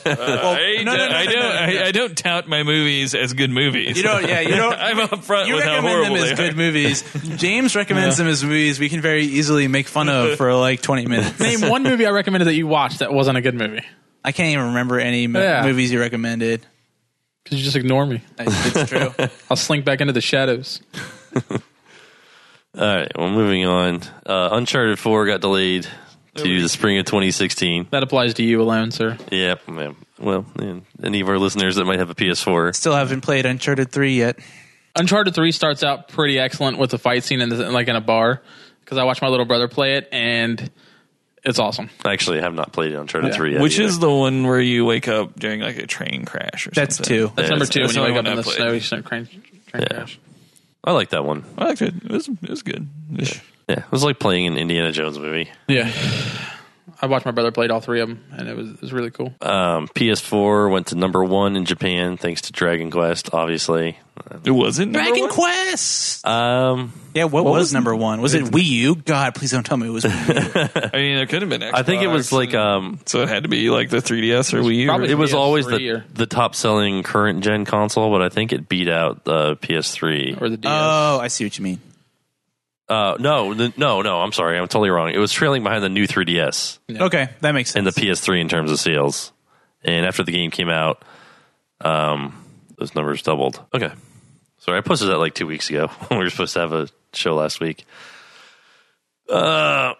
I don't tout my movies as good movies. You don't. I'm upfront with how recommend horrible them they as are. good movies. James recommends them as movies we can very easily make fun of for 20 minutes. Name one movie I recommended that you watched that wasn't a good movie. I can't even remember any movies you recommended. Because you just ignore me. It's true. I'll slink back into the shadows. All right, well, moving on. Uncharted 4 got delayed to the spring of 2016. That applies to you alone, sir. Yep. Yeah. Well, any of our listeners that might have a PS4. Still haven't played Uncharted 3 yet. Uncharted 3 starts out pretty excellent with the fight scene in a bar. Because I watched my little brother play it, and it's awesome. Actually, I have not played Uncharted 3 yet. Which either. is the one where you wake up during a train crash or That's something? 2. That's number 2 when you wake up in the played. snowy train crash. I like that one. I liked it. It was good. Yeah, it was like playing an Indiana Jones movie. Yeah. I watched my brother played all 3 of them, and it was really cool. PS4 went to number 1 in Japan thanks to Dragon Quest, obviously. It wasn't Dragon Quest! Yeah, what was number 1? Was it Wii U? God, please don't tell me it was Wii U. I mean, there could have been Xbox. I think it was so it had to be the 3DS or Wii U. It was always PS3 the top selling current gen console, but I think it beat out the PS3 or the DS. Oh, I see what you mean. No, I'm sorry, I'm totally wrong. It was trailing behind the new 3DS. Yeah. Okay, that makes sense. And the PS3 in terms of sales. And after the game came out, those numbers doubled. Okay. Sorry, I posted that 2 weeks ago. We were supposed to have a show last week. Sorry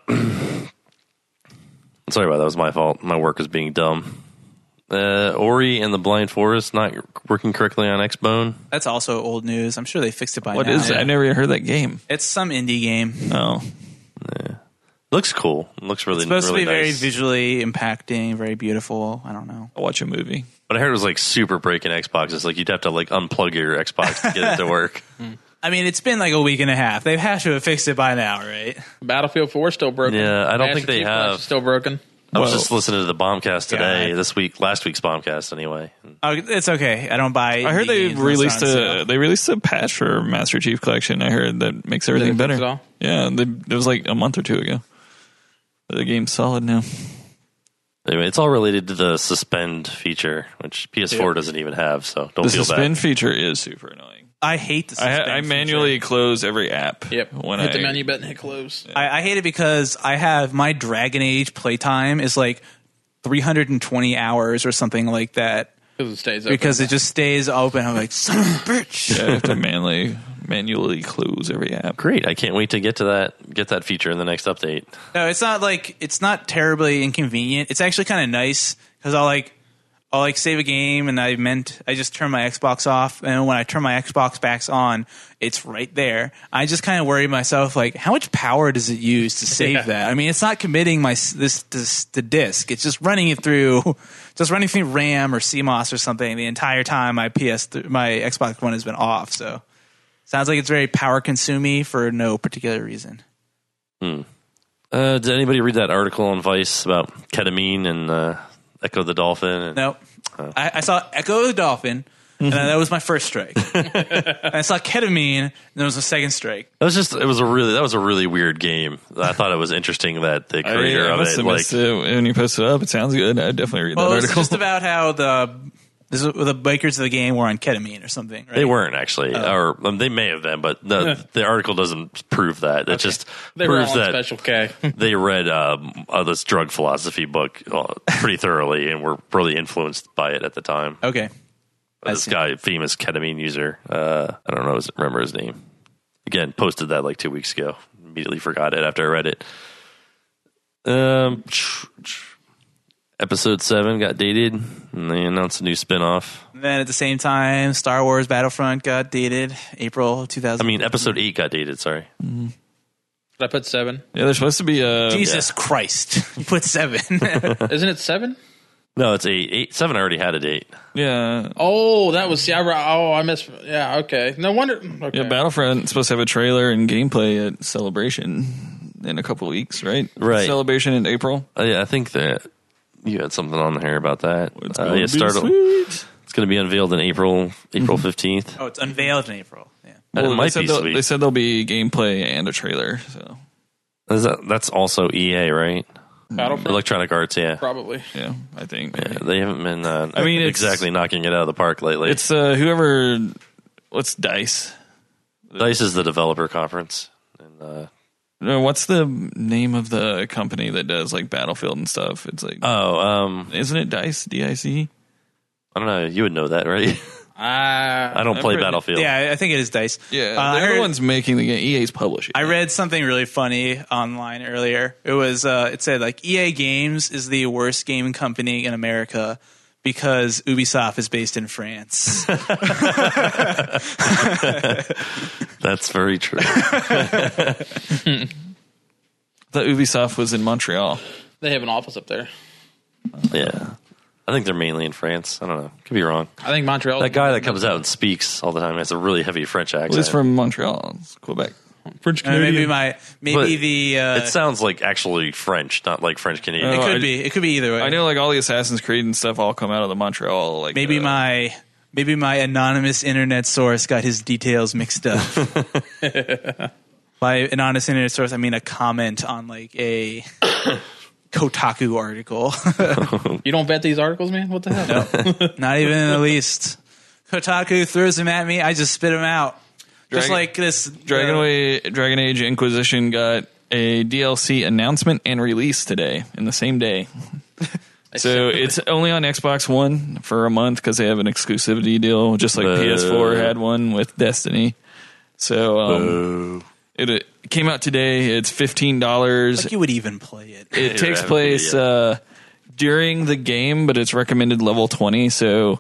about that. That was my fault. My work was being dumb. Ori and the Blind Forest not working correctly on Xbone. That's also old news. I'm sure they fixed it by now. What is it? I never even heard that game. It's some indie game. Oh. Yeah. Looks cool. It looks really, it's supposed really to be very nice. visually impacting, very beautiful. I don't know. I'll watch a movie. But I heard it was super breaking Xboxes. You'd have to unplug your Xbox to get it to work. I mean, it's been a week and a half. They have to have fixed it by now, right? Battlefield 4 still broken. Yeah, I don't think Master they Chief have. Collection still broken. I was just listening to the Bombcast today, God. last week's Bombcast anyway. Oh, it's okay. I don't buy. I heard they games released unless they're on sale. they released a patch for Master Chief Collection. I heard that makes everything Did they fix better. it all? Yeah, it was a month or two ago. The game's solid now. Anyway, it's all related to the suspend feature, which PS4 doesn't even have, so don't The feel suspend bad. feature is super annoying. I hate the suspend I manually close every app. Yep. When Hit the menu button, hit close. I hate it because I have my Dragon Age playtime is 320 hours or something like that. Because it stays open. Because it just stays open. I'm like, son of a bitch. Yeah, I have to manually close every app. Great! I can't wait to get that feature in the next update. No, it's not terribly inconvenient. It's actually kind of nice because I'll save a game and I just turn my Xbox off, and when I turn my Xbox back on, it's right there. I just kind of worry myself how much power does it use to save that? I mean, it's not committing the disk. It's just running through RAM or CMOS or something the entire time my Xbox One has been off. So sounds like it's very power consuming for no particular reason. Did anybody read that article on Vice about ketamine and Echo the Dolphin? Nope. I saw Echo the Dolphin, and that was my first strike. And I saw ketamine, and that was my second strike. That was a really weird game. I thought it was interesting that the creator I of must it have missed it when you posted it up. It sounds good. I'd definitely read that Well, it's article. just about how The bikers of the game were on ketamine or something, right? They weren't actually, or they may have been, but the article doesn't prove that. It just proves that Special K. they read this drug philosophy book pretty thoroughly and were really influenced by it at the time. Okay. This guy, famous ketamine user, I don't remember his name. Again, posted that like 2 weeks ago. Immediately forgot it after I read it. Episode 7 got dated, and they announced a new spinoff. And then at the same time, Star Wars Battlefront got dated April 2000. I mean, episode 8 got dated, sorry. Did I put 7? Yeah, there's supposed to be a... Jesus Christ. You put 7. Isn't it 7? No, it's 8. 7 already had a date. Yeah. Oh, that was... I missed... Yeah, okay. No wonder... Okay. Yeah, Battlefront's supposed to have a trailer and gameplay at Celebration in a couple of weeks, right? Right. Celebration in April. Yeah, I think that you had something on here about that. It's going to be sweet. It's going to be unveiled in April 15th. Oh, it's unveiled in April. Yeah. It might be sweet. They said there'll be gameplay and a trailer. So that's also EA, right? Battlefront? Electronic Arts, yeah. Probably. Yeah, I think. Yeah, they haven't been it's knocking it out of the park lately. It's whoever... What's DICE? DICE is the developer conference. And No, what's the name of the company that does like Battlefield and stuff? It's like isn't it DICE? DICE? I don't know. You would know that, right? I don't play Battlefield. Yeah, I think it is DICE. Yeah, they're the ones making the game. EA's publishing. I read something really funny online earlier. It was it said like EA Games is the worst game company in America because Ubisoft is based in France. That's very true. The Ubisoft was in Montreal. They have an office up there. Yeah. I think they're mainly in France. I don't know. Could be wrong. I think Montreal. That guy that comes out and speaks all the time has a really heavy French accent. Well, he's from Montreal. It's Quebec. French Canadian. It sounds like actually French, not like French Canadian. It could be. It could be either way. I know like all the Assassin's Creed and stuff all come out of the Montreal. Like maybe my anonymous internet source got his details mixed up. By anonymous internet source, I mean a comment on like a Kotaku article. You don't vet these articles, man? What the hell? No, not even in the least. Kotaku throws them at me, I just spit them out. Just like this. Dragon Age Inquisition got a DLC announcement and release today in the same day. So it's only on Xbox One for a month because they have an exclusivity deal, just like PS4 had one with Destiny. So it came out today. It's $15. Like you would even play it. It takes place during the game, but it's recommended level 20. So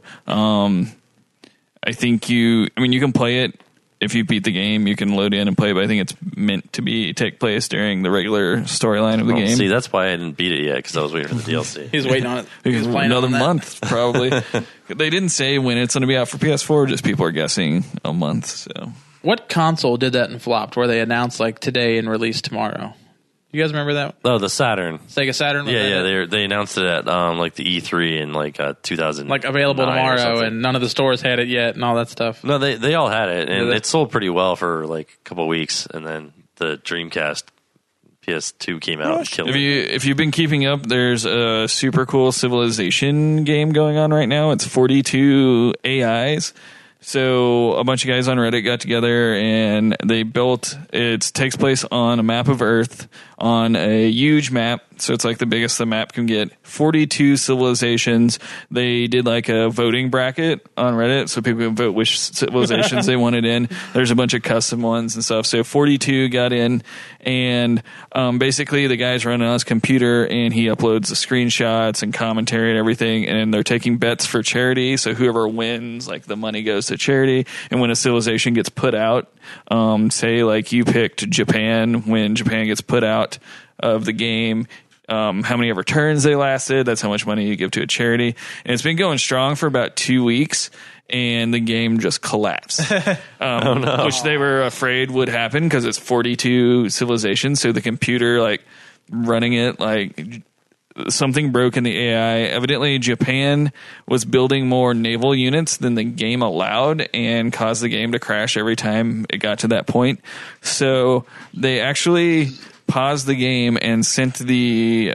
I think you can play it. If you beat the game, you can load in and play, but I think it's meant to take place during the regular storyline of the game. See, that's why I didn't beat it yet, because I was waiting for the DLC. He's waiting on it. He's playing another month, probably. They didn't say when it's going to be out for PS4, just people are guessing a month. So, what console did that and flopped, where they announced like today and released tomorrow? You guys remember that? Oh, the Saturn. Sega Saturn? Yeah. They announced it at like the E3 in like 2000. Like available tomorrow, and none of the stores had it yet and all that stuff. No, they all had it, and it sold pretty well for like a couple of weeks, and then the Dreamcast PS2 came out and killed it. If you've been keeping up, there's a super cool Civilization game going on right now. It's 42 AIs. So a bunch of guys on Reddit got together and they built, it takes place on a map of Earth on a huge map. So it's like the biggest the map can get. 42 civilizations. They did like a voting bracket on Reddit so people can vote which civilizations they wanted in. There's a bunch of custom ones and stuff. So 42 got in, and basically the guy's running on his computer and he uploads the screenshots and commentary and everything, and they're taking bets for charity. So whoever wins, like the money goes to charity. And when a civilization gets put out, say like you picked Japan, when Japan gets put out of the game, how many ever turns they lasted, that's how much money you give to a charity. And it's been going strong for about 2 weeks, and the game just collapsed. Which they were afraid would happen because it's 42 civilizations. So the computer like running it, like something broke in the AI. Evidently Japan was building more naval units than the game allowed and caused the game to crash every time it got to that point. So they actually paused the game and sent the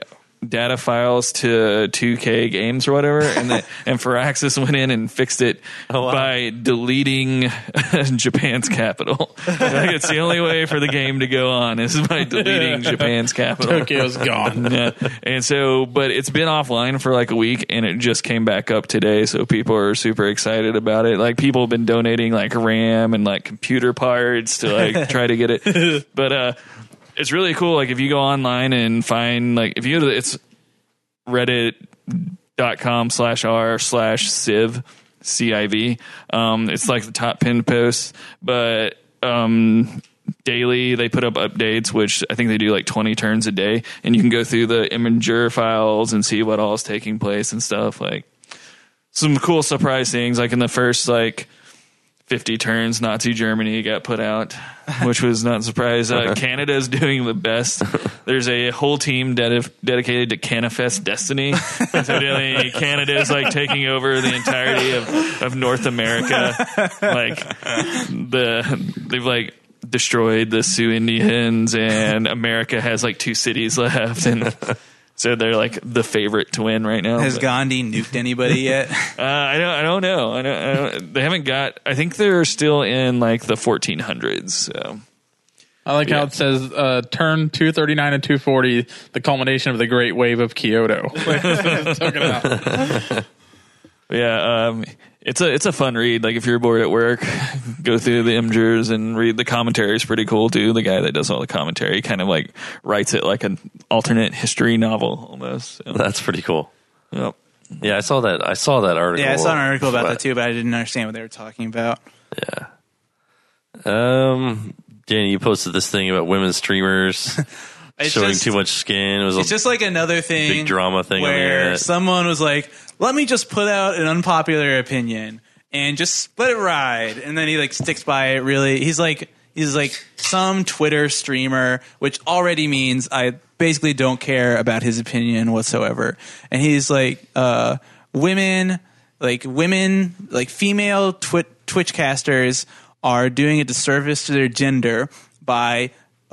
data files to 2K games or whatever, and Firaxis went in and fixed it by deleting Japan's capital. Like, it's the only way for the game to go on is by deleting Japan's capital. Tokyo's gone. Yeah. And so, but it's been offline for like a week, and it just came back up today, so people are super excited about it. Like, people have been donating like RAM and like computer parts to like try to get it. But it's really cool. Like, if you go online and find, like, if you go to it's reddit.com/r/civ, CIV. It's like the top pinned posts, but daily they put up updates, which I think they do like 20 turns a day, and you can go through the Imager files and see what all is taking place and stuff. Like, some cool surprise things, like in the first like 50 turns, Nazi Germany got put out, which was not a surprise. Canada's doing the best. There's a whole team dedicated to Canafest Destiny. So Canada's like taking over the entirety of North America. Like, they've like destroyed the Sioux Indians, and America has like 2 cities left, and so they're like the favorite to win right now. Has Gandhi nuked anybody yet? I don't know. They haven't got. I think they're still in like the 1400s. So. I like how it says turn 239 and 240, the culmination of the Great Wave of Kyoto. Yeah, it's a fun read. Like, if you're bored at work, go through the Imgers and read the commentary. Is pretty cool too. The guy that does all the commentary kind of like writes it like an alternate history novel almost. So. That's pretty cool. Yep. Yeah, I saw that article. Yeah, I saw an article about that too, but I didn't understand what they were talking about. Yeah. Danny, you posted this thing about women streamers showing too much skin. It's just like another thing, big drama thing where on the internet. Someone was like, "Let me just put out an unpopular opinion and just let it ride," and then he like sticks by it. Really, he's like some Twitter streamer, which already means I basically don't care about his opinion whatsoever. And he's like, women, female Twitch casters are doing a disservice to their gender by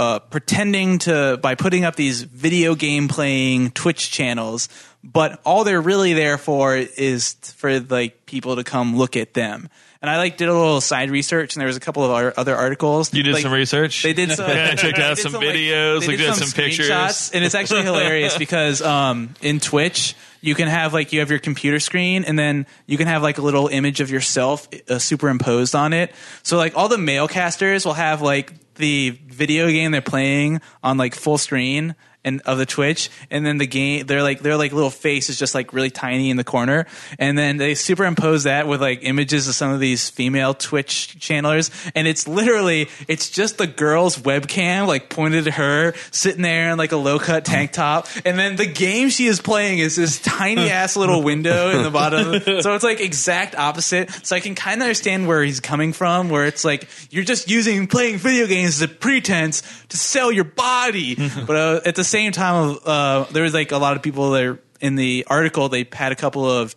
putting up these video game playing Twitch channels, but all they're really there for is for like people to come look at them. And I like did a little side research, and there was a couple of other articles. You did like, some research? They did some. Yeah, checked out some videos. They did some pictures. And it's actually hilarious because in Twitch, you can have you have your computer screen, and then you can have like a little image of yourself superimposed on it. So like all the male casters will have like the video game they're playing on like full screen and of the Twitch, and then the game their little face is just like really tiny in the corner, and then they superimpose that with like images of some of these female Twitch channelers, and it's just the girl's webcam like pointed at her sitting there in like a low cut tank top, and then the game she is playing is this tiny ass little window in the bottom. So it's like exact opposite. So I can kind of understand where he's coming from, where it's like you're just playing video games as a pretense to sell your body, but at the same time, there was like a lot of people there in the article. They had a couple of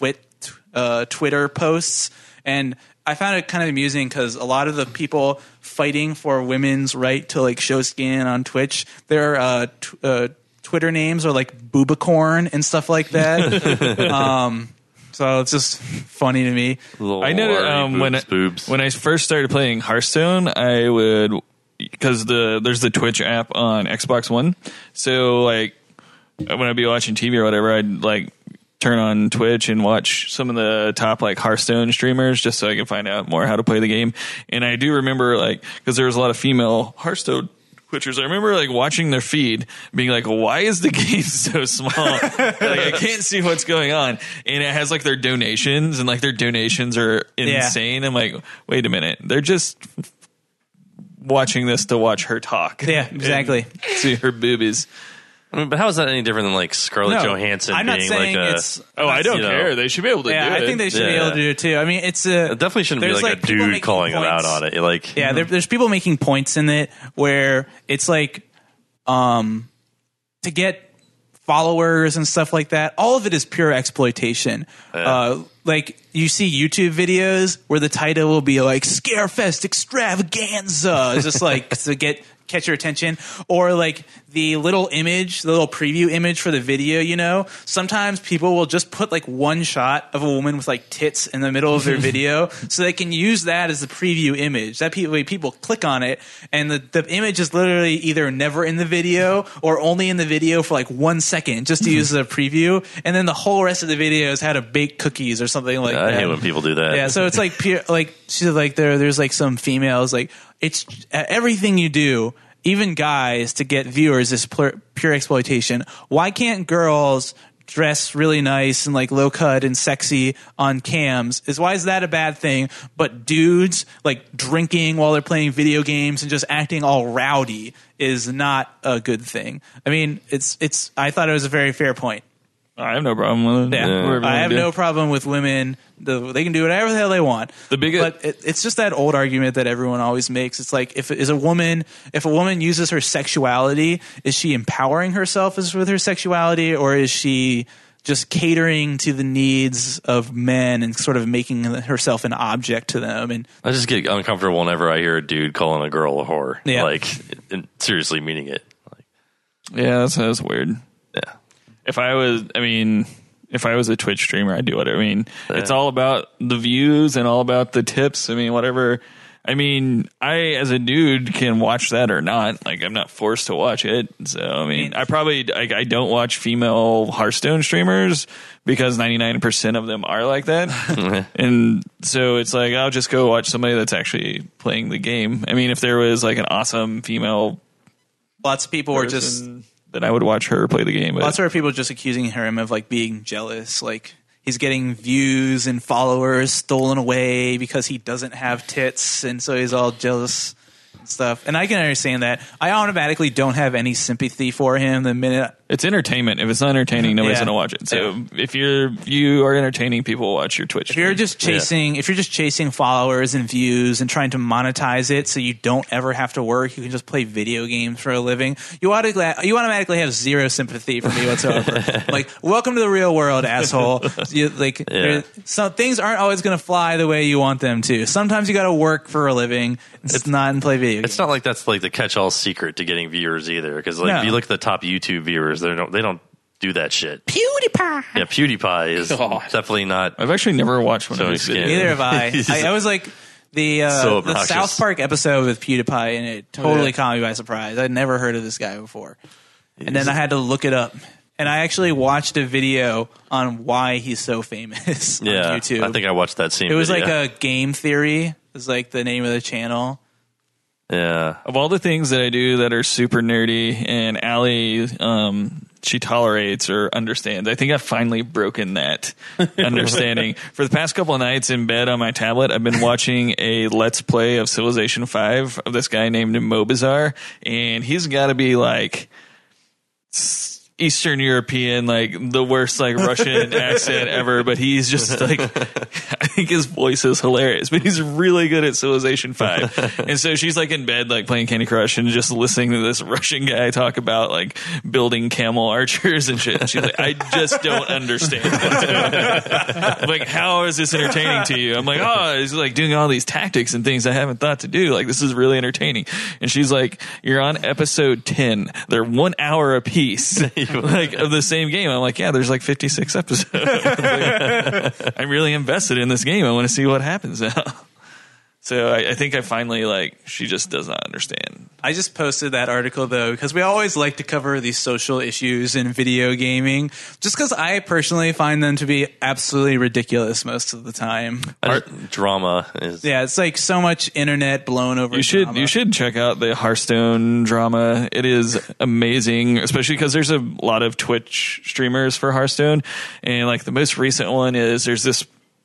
Twitter posts, and I found it kind of amusing because a lot of the people fighting for women's right to like show skin on Twitch, their Twitter names are like Boobacorn and stuff like that. So it's just funny to me. I know when I first started playing Hearthstone, I would. Because there's the Twitch app on Xbox One, so like when I'd be watching TV or whatever, I'd like turn on Twitch and watch some of the top like Hearthstone streamers just so I can find out more how to play the game. And I do remember like because there was a lot of female Hearthstone Twitchers, I remember like watching their feed, being like, "Why is the game so small? Like I can't see what's going on." And it has like their donations, and like their donations are insane. I'm like, wait a minute, they're just watching this to watch her talk. Yeah, exactly. See her boobies. I mean, but how is that any different than like Scarlett Johansson I'm not being saying like it's. I don't care. They should be able to do it. I think they should be able to do it too. I mean, it's it definitely shouldn't be like a dude calling them out on it. Like, there's people making points in it where it's like, to get followers and stuff like that. All of it is pure exploitation. Like you see YouTube videos where the title will be like "Scarefest Extravaganza," it's just like to get catch your attention, or like the little preview image for the video. Sometimes people will just put like one shot of a woman with like tits in the middle of their video, so they can use that as the preview image. That people click on it, and the image is literally either never in the video or only in the video for like 1 second, just to use as a preview, and then the whole rest of the video is how to bake cookies or something like that. I hate when people do that. Yeah, so it's like she's like there's like some females like it's everything you do, even guys, to get viewers is pure exploitation. Why can't girls dress really nice and like low cut and sexy on cams? Why is that a bad thing? But dudes like drinking while they're playing video games and just acting all rowdy is not a good thing. I mean, I thought it was a very fair point. I have no problem with it. Yeah, I have no problem with women. They can do whatever the hell they want. But it's just that old argument that everyone always makes. It's like if a woman uses her sexuality, is she empowering herself with her sexuality, or is she just catering to the needs of men and sort of making herself an object to them? And I just get uncomfortable whenever I hear a dude calling a girl a whore. Yeah. Like, and seriously meaning it. Like, yeah, that's weird. Yeah. If I was a Twitch streamer, I'd do whatever. I mean, it's all about the views and all about the tips. I mean, whatever. I mean, I, as a dude, can watch that or not. Like, I'm not forced to watch it. So, I mean, I don't watch female Hearthstone streamers because 99% of them are like that. And so it's like, I'll just go watch somebody that's actually playing the game. I mean, if there was like an awesome female, lots of people were just... then I would watch her play the game. But lots of people just accusing him of like being jealous. Like he's getting views and followers stolen away because he doesn't have tits, and so he's all jealous and stuff. And I can understand that. I automatically don't have any sympathy for him the minute. It's entertainment. If it's not entertaining, nobody's going to watch it. So if you are entertaining, people will watch your Twitch. If you're just chasing followers and views and trying to monetize it, so you don't ever have to work, you can just play video games for a living. You automatically have zero sympathy for me whatsoever. Like, welcome to the real world, asshole. So things aren't always going to fly the way you want them to. Sometimes you got to work for a living. It's not and play video games. It's not like that's like the catch-all secret to getting viewers either. Because if you look at the top YouTube viewers, they don't do that shit. PewDiePie. Yeah, PewDiePie is definitely not. I've actually never watched one of his videos. Neither have I. I was like the South Park episode with PewDiePie, and it totally caught me by surprise. I'd never heard of this guy before, and then I had to look it up. And I actually watched a video on why he's so famous on YouTube. I think I watched that same. It was video. like a Game Theory. Is like the name of the channel. Yeah. Of all the things that I do that are super nerdy, and Allie, she tolerates or understands. I think I've finally broken that understanding. For the past couple of nights in bed on my tablet, I've been watching a Let's Play of Civilization 5 of this guy named Mobazar, and he's got to be like Eastern European, like the worst like Russian accent ever, but he's just like, I think his voice is hilarious, but he's really good at Civilization 5. And so she's like in bed, like playing Candy Crush and just listening to this Russian guy talk about like building camel archers and shit. And she's like, I just don't understand. Like, how is this entertaining to you? I'm like, oh, he's like doing all these tactics and things I haven't thought to do. Like, this is really entertaining. And she's like, you're on episode 10. They're 1 hour a piece. Like of the same game. I'm like, yeah, there's like 56 episodes. I'm really invested in this game. I want to see what happens now. So I think I finally, like, she just does not understand. I just posted that article, though, because we always like to cover these social issues in video gaming, just because I personally find them to be absolutely ridiculous most of the time. Drama is... Yeah, it's like so much internet blown over You should check out the Hearthstone drama. It is amazing, especially because there's a lot of Twitch streamers for Hearthstone. And, like, the most recent one is there's this...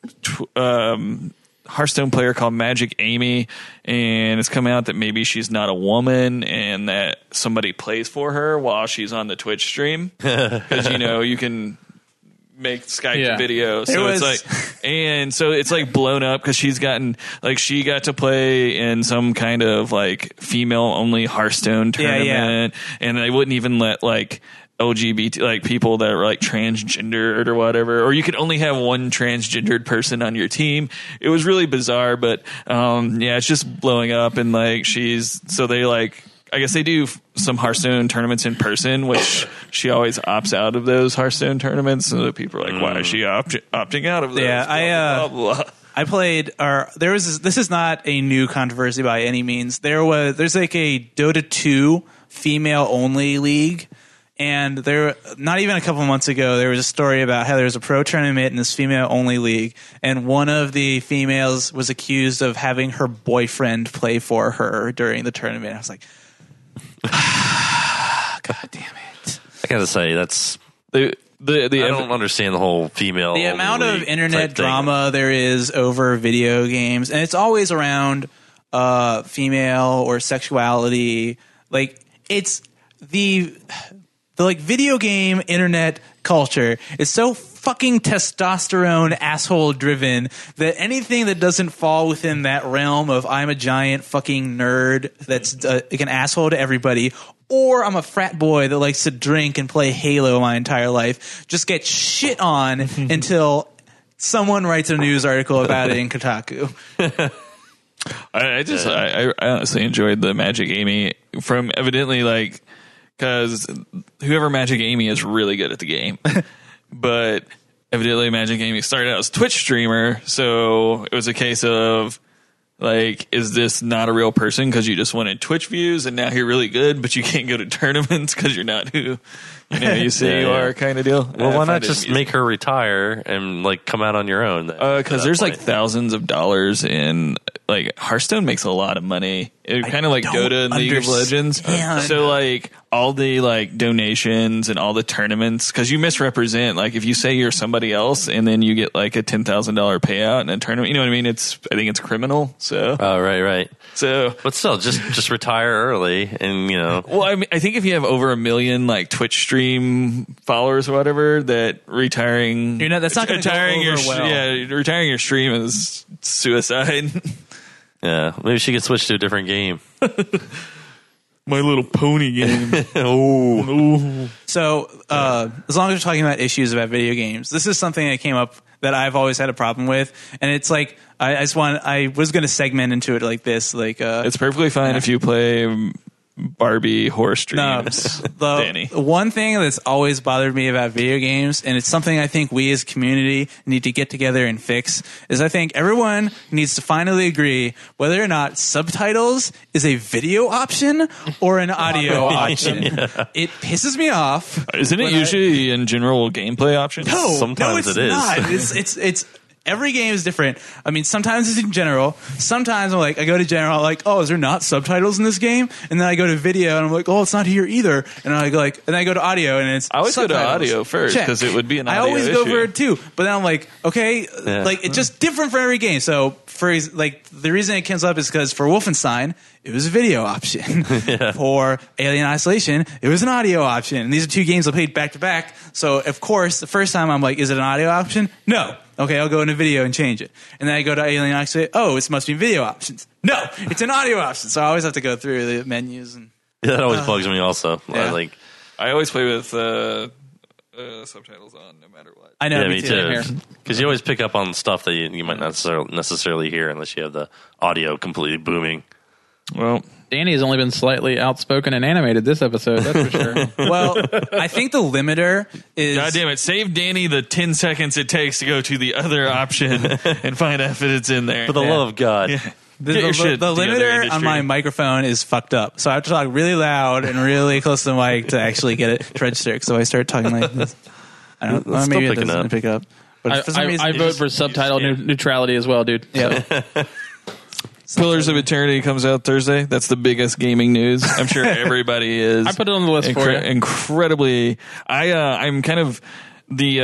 Hearthstone player called Magic Amy, and it's come out that maybe she's not a woman and that somebody plays for her while she's on the Twitch stream, because you can make Skype video. So it's like blown up because she got to play in some kind of like female only Hearthstone tournament, and they wouldn't even let like LGBT, like people that are like transgendered or whatever, or you could only have one transgendered person on your team. It was really bizarre, but it's just blowing up, and like I guess they do some Hearthstone tournaments in person, which she always opts out of those Hearthstone tournaments. So people are like, why is she opting out of those? Yeah, blah, blah, blah. I played, there was this is not a new controversy by any means. There's like a Dota 2 female only league. And there, not even a couple of months ago, there was a story about how there was a pro tournament in this female-only league, and one of the females was accused of having her boyfriend play for her during the tournament. I was like, God damn it! I gotta say, that's I don't understand the whole female. The amount of internet drama there is over video games, and it's always around female or sexuality. Like it's the like video game internet culture is so fucking testosterone asshole driven that anything that doesn't fall within that realm of I'm a giant fucking nerd that's like an asshole to everybody, or I'm a frat boy that likes to drink and play Halo my entire life, just gets shit on until someone writes a news article about it in Kotaku. I honestly enjoyed the Magic Amy from evidently like, because whoever Magic Amy is really good at the game, but evidently Magic Amy started out as a Twitch streamer, so it was a case of like, is this not a real person because you just wanted Twitch views and now you're really good, but you can't go to tournaments because you're not who you say you are, kind of deal. Well, why not just make her retire and like come out on your own? Because there's like thousands of dollars in like Hearthstone makes a lot of money. It kind of like Dota and League of Legends. So like all the like donations and all the tournaments, because you misrepresent. Like if you say you're somebody else and then you get like a $10,000 payout in a tournament, you know what I mean? I think it's criminal. So right. So, but still, just retire early, and you know. Well, I mean, I think if you have over 1 million like Twitch stream followers or whatever, that retiring, that's not going to go over well. Yeah, retiring your stream is suicide. Yeah, maybe she could switch to a different game. My Little Pony game. So, as long as we're talking about issues about video games, this is something that came up that I've always had a problem with, and it's like I was going to segment into it like this, like it's perfectly fine if you play Barbie horror streams. No, Danny. One thing that's always bothered me about video games, and it's something I think we as a community need to get together and fix, is I think everyone needs to finally agree whether or not subtitles is a video option or an audio option. Yeah. It pisses me off. Isn't it usually in general gameplay option? No, sometimes it's it is. Not. It's every game is different. I mean, sometimes it's in general. Sometimes I'm like, I go to general, like, oh, is there not subtitles in this game? And then I go to video, and I'm like, oh, it's not here either. And I go and then I go to audio, and it's I always subtitles. go to audio first because it would be an audio I always issue. go for it too, but then I'm like, okay, like it's just different for every game. So for like the reason it comes up is because for Wolfenstein, it was a video option. For Alien Isolation, it was an audio option. And these are two games I played back to back. So of course, the first time I'm like, is it an audio option? No. Okay, I'll go into video and change it. And then I go to Alien Isolation. Oh, it must be video options. No, it's an audio option. So I always have to go through the menus. And that always bugs me also. Yeah. I always play with subtitles on no matter what. I know, me too. Because you always pick up on stuff that you might not necessarily hear unless you have the audio completely booming. Well, Danny has only been slightly outspoken and animated this episode, that's for sure. Well, I think the limiter is... God damn it, save Danny the 10 seconds it takes to go to the other option and find out if it's in there. For the love of God. Yeah. The limiter on my microphone is fucked up. So I have to talk really loud and really close to the mic to actually get it to register. So I start talking like this. I don't know. Maybe it doesn't pick up. But for some reason... I vote for subtitle neutrality as well, dude. Yeah. Pillars of Eternity comes out Thursday. That's the biggest gaming news. I'm sure everybody is. I put it on the list for you. Incredibly. I'm kind of the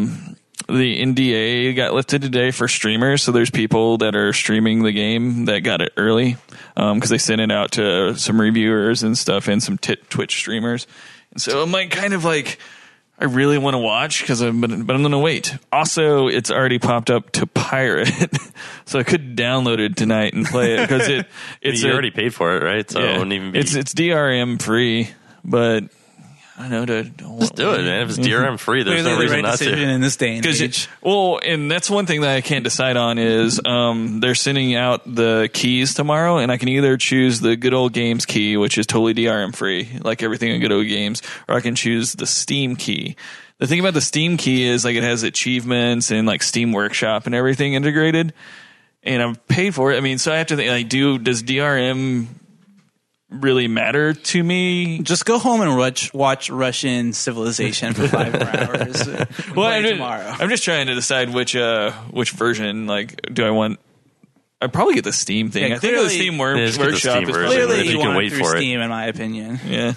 NDA got lifted today for streamers. So there's people that are streaming the game that got it early because they sent it out to some reviewers and stuff and some Twitch streamers. And so I'm like kind of like, I really want to watch but I'm going to wait. Also, it's already popped up to pirate, so I could download it tonight and play it because it's you already paid for it, right? So it wouldn't even be. It's DRM free, but I don't know. Just do it, man. If it's DRM free, there's no reason not to. In this day and age. Well, and that's one thing that I can't decide on is they're sending out the keys tomorrow, and I can either choose the Good Old Games key, which is totally DRM free, like everything in Good Old Games, or I can choose the Steam key. The thing about the Steam key is like it has achievements and like Steam Workshop and everything integrated, and I've paid for it. I mean, so I have to think like, does DRM really matter to me? Just go home and watch Russian Civilization for 5 more hours. Tomorrow. I'm just trying to decide which version. Like, do I want? I probably get the Steam thing. Yeah, I think the Steam Workshop is clearly you want wait it through for Steam, in my opinion. Yeah.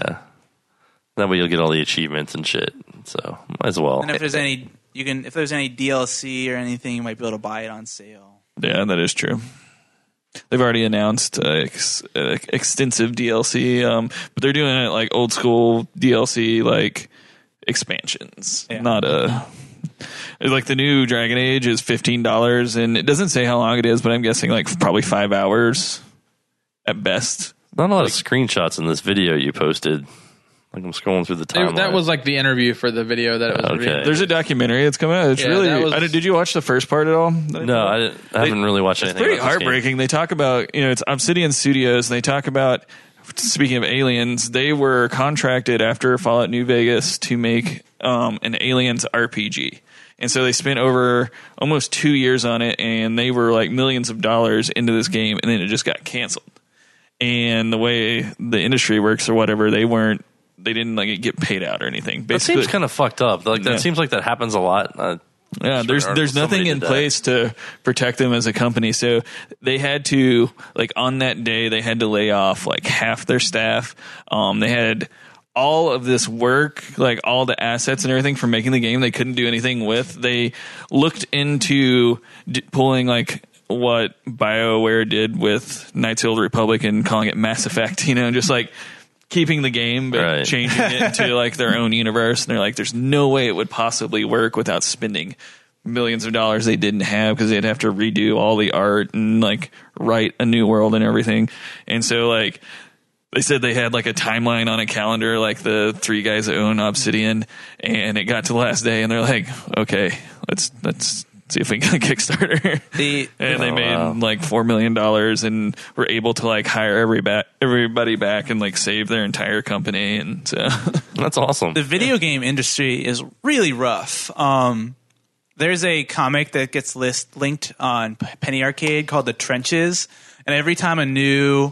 That way you'll get all the achievements and shit. So might as well. And if there's any DLC or anything, you might be able to buy it on sale. Yeah, that is true. They've already announced extensive DLC, but they're doing it like old school DLC, like expansions, not like the new Dragon Age is $15, and it doesn't say how long it is, but I'm guessing like probably 5 hours at best. Not a lot of screenshots in this video you posted. Like I'm scrolling through the timeline. That was like the interview for the video that it was. Okay. There's a documentary that's coming out. It's really. Did you watch the first part at all? No, I haven't really watched anything. It's pretty heartbreaking. They talk about it's Obsidian Studios, and they talk about. Speaking of Aliens, they were contracted after Fallout New Vegas to make an Aliens RPG. And so they spent over almost 2 years on it, and they were like millions of dollars into this game, and then it just got canceled. And the way the industry works or whatever, they didn't like get paid out or anything. Basically, that seems kind of fucked up. Like that seems like that happens a lot. There's nothing in place to protect them as a company. So they had to, like on that day, they had to lay off like half their staff. They had all of this work, like all the assets and everything from making the game they couldn't do anything with. They looked into pulling like what BioWare did with Knights of the Old Republic and calling it Mass Effect, just like keeping the game but changing it into like their own universe. And they're like, there's no way it would possibly work without spending millions of dollars they didn't have, because they'd have to redo all the art and like write a new world and everything. And so like they said they had like a timeline on a calendar, like the 3 guys that own Obsidian, and it got to the last day and they're like, okay, let's see if we can get a Kickstarter. And they made like $4 million and were able to like hire everybody back and like save their entire company. And so that's awesome. The video game industry is really rough. There's a comic that gets linked on Penny Arcade called The Trenches. And every time a new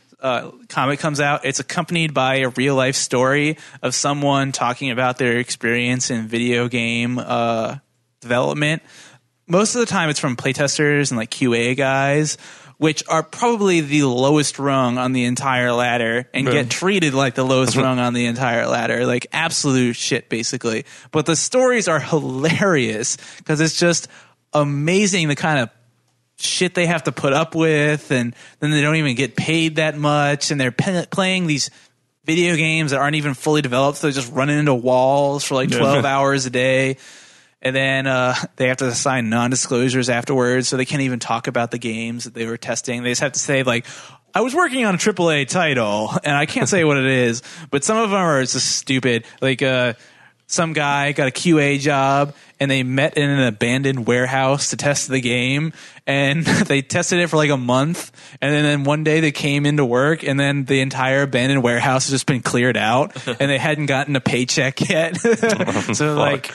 comic comes out, it's accompanied by a real life story of someone talking about their experience in video game development. Most of the time it's from playtesters and like QA guys, which are probably the lowest rung on the entire ladder and get treated like the lowest rung on the entire ladder. Like absolute shit, basically. But the stories are hilarious because it's just amazing the kind of shit they have to put up with, and then they don't even get paid that much, and they're playing these video games that aren't even fully developed, so they're just running into walls for like 12 hours a day. And then they have to sign non-disclosures afterwards, so they can't even talk about the games that they were testing. They just have to say, like, I was working on a AAA title, and I can't say what it is, but some of them are just stupid. Like, some guy got a QA job, and they met in an abandoned warehouse to test the game, and they tested it for like a month, and then one day they came into work, and then the entire abandoned warehouse has just been cleared out, and they hadn't gotten a paycheck yet. So like,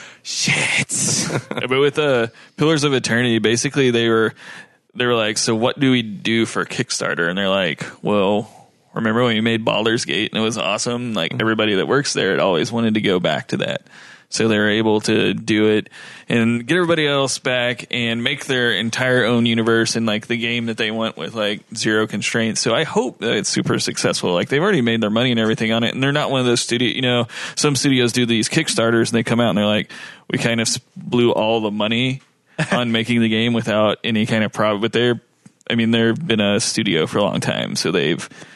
shit. But with Pillars of Eternity, basically they were like, so what do we do for Kickstarter? And they're like, well, remember when we made Baldur's Gate and it was awesome? Like everybody that works there had always wanted to go back to that. So they were able to do it and get everybody else back and make their entire own universe and like the game that they went with, like zero constraints. So I hope that it's super successful. Like they've already made their money and everything on it. And they're not one of those some studios do these Kickstarters and they come out and they're like, we kind of blew all the money on making the game without any kind of profit. But they've been a studio for a long time. So they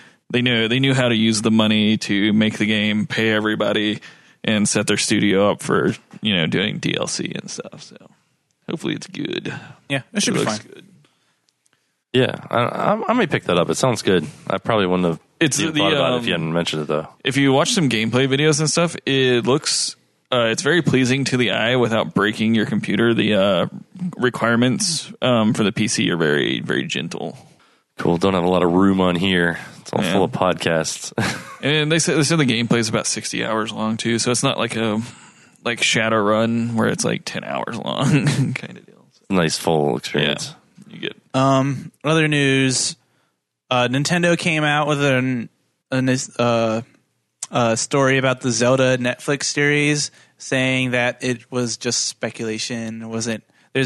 knew how to use the money to make the game, pay everybody, and set their studio up for doing DLC and stuff. So hopefully it's good. Yeah, it should be fine. Good. Yeah, I may pick that up. It sounds good. I probably wouldn't have It's You thought about it if you hadn't mentioned it though. If you watch some gameplay videos and stuff, it looks it's very pleasing to the eye without breaking your computer. The requirements for the PC are very, very gentle. Cool. Don't have a lot of room on here. It's all full of podcasts. And they said the gameplay is about 60 hours long too, so it's not like a Shadowrun where it's like 10 hours long kind of deal. So, nice full experience. Yeah, you get. Other news: Nintendo came out with a story about the Zelda Netflix series, saying that it was just speculation. It wasn't. They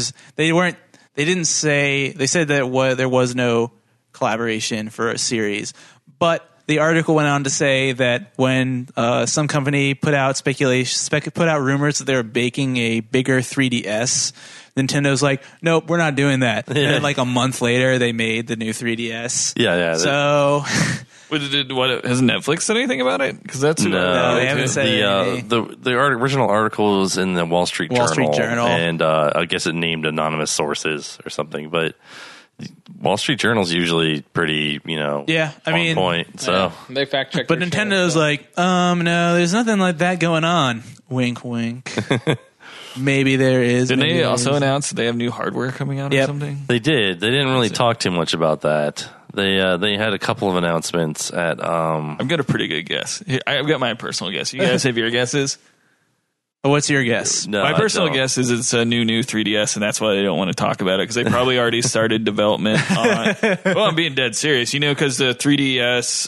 said that there was no collaboration for a series, but the article went on to say that when some company put out rumors that they were baking a bigger 3DS, Nintendo's like, nope, we're not doing that. And then like a month later, they made the new 3DS. Yeah. So, has Netflix said anything about it? Because that's no, they haven't said anything. The original article was in the Wall Street Journal, and I guess it named anonymous sources or something, but. Wall Street Journal's usually pretty, on point. So they fact check. But Nintendo's like, no, there's nothing like that going on. Wink, wink. Maybe there is. Didn't they also announce that they have new hardware coming out or something? They did. They didn't really talk too much about that. They had a couple of announcements at. I've got a pretty good guess. I've got my personal guess. You guys have your guesses? What's your guess? No, my personal guess is it's a new 3DS, and that's why they don't want to talk about it, because they probably already started development on. Well, I'm being dead serious, because the 3DS,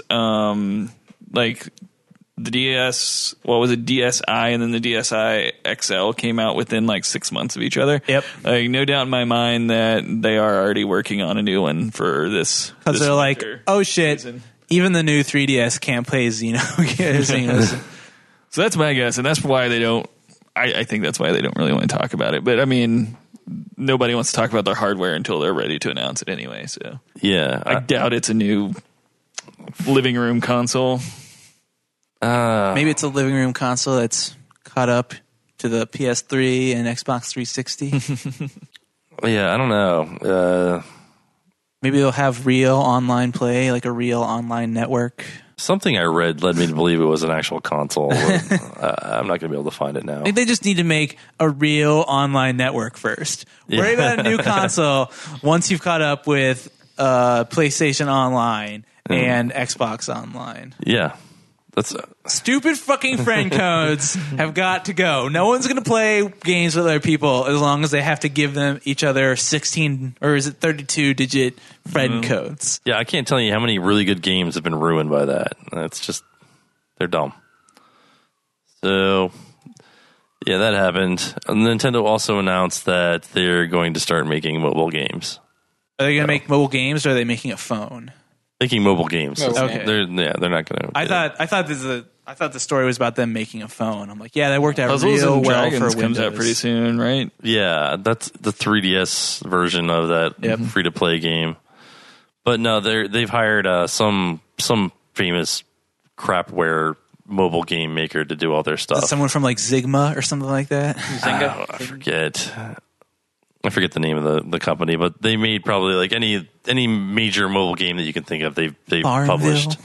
the DS, what was it, DSi, and then the DSi XL came out within 6 months of each other. Yep. No doubt in my mind that they are already working on a new one for this. Because they're like, oh shit, season. Even the new 3DS can't play Xenogears. So that's my guess, and that's why they don't. I think that's why they don't really want to talk about it. But I mean, nobody wants to talk about their hardware until they're ready to announce it anyway. So yeah, I doubt it's a new living room console. Maybe it's a living room console that's caught up to the PS3 and Xbox 360. Yeah, I don't know. Maybe they'll have real online play, like a real online network. Something I read led me to believe it was an actual console. I'm not going to be able to find it now. I think they just need to make a real online network first. Worry about a new console once you've caught up with PlayStation Online and Xbox Online. Yeah. That's stupid fucking friend codes have got to go. No one's going to play games with other people as long as they have to give them each other 16 or is it 32 digit friend codes. Yeah, I can't tell you how many really good games have been ruined by that. That's just they're dumb. So yeah, that happened. And Nintendo also announced that they're going to start making mobile games. Are they going to make mobile games or are they making a phone? Making mobile games. Okay. They're not going to. I thought the story was about them making a phone. I'm like, yeah, that worked out Puzzles real and well Dragons for comes Windows. out pretty soon, right? Yeah, that's the 3DS version of that free to play game. But no, they've hired some famous crapware mobile game maker to do all their stuff. Someone from like Zigma or something like that. Zynga? I forget. I forget the name of the company, but they made probably like any major mobile game that you can think of. They've published.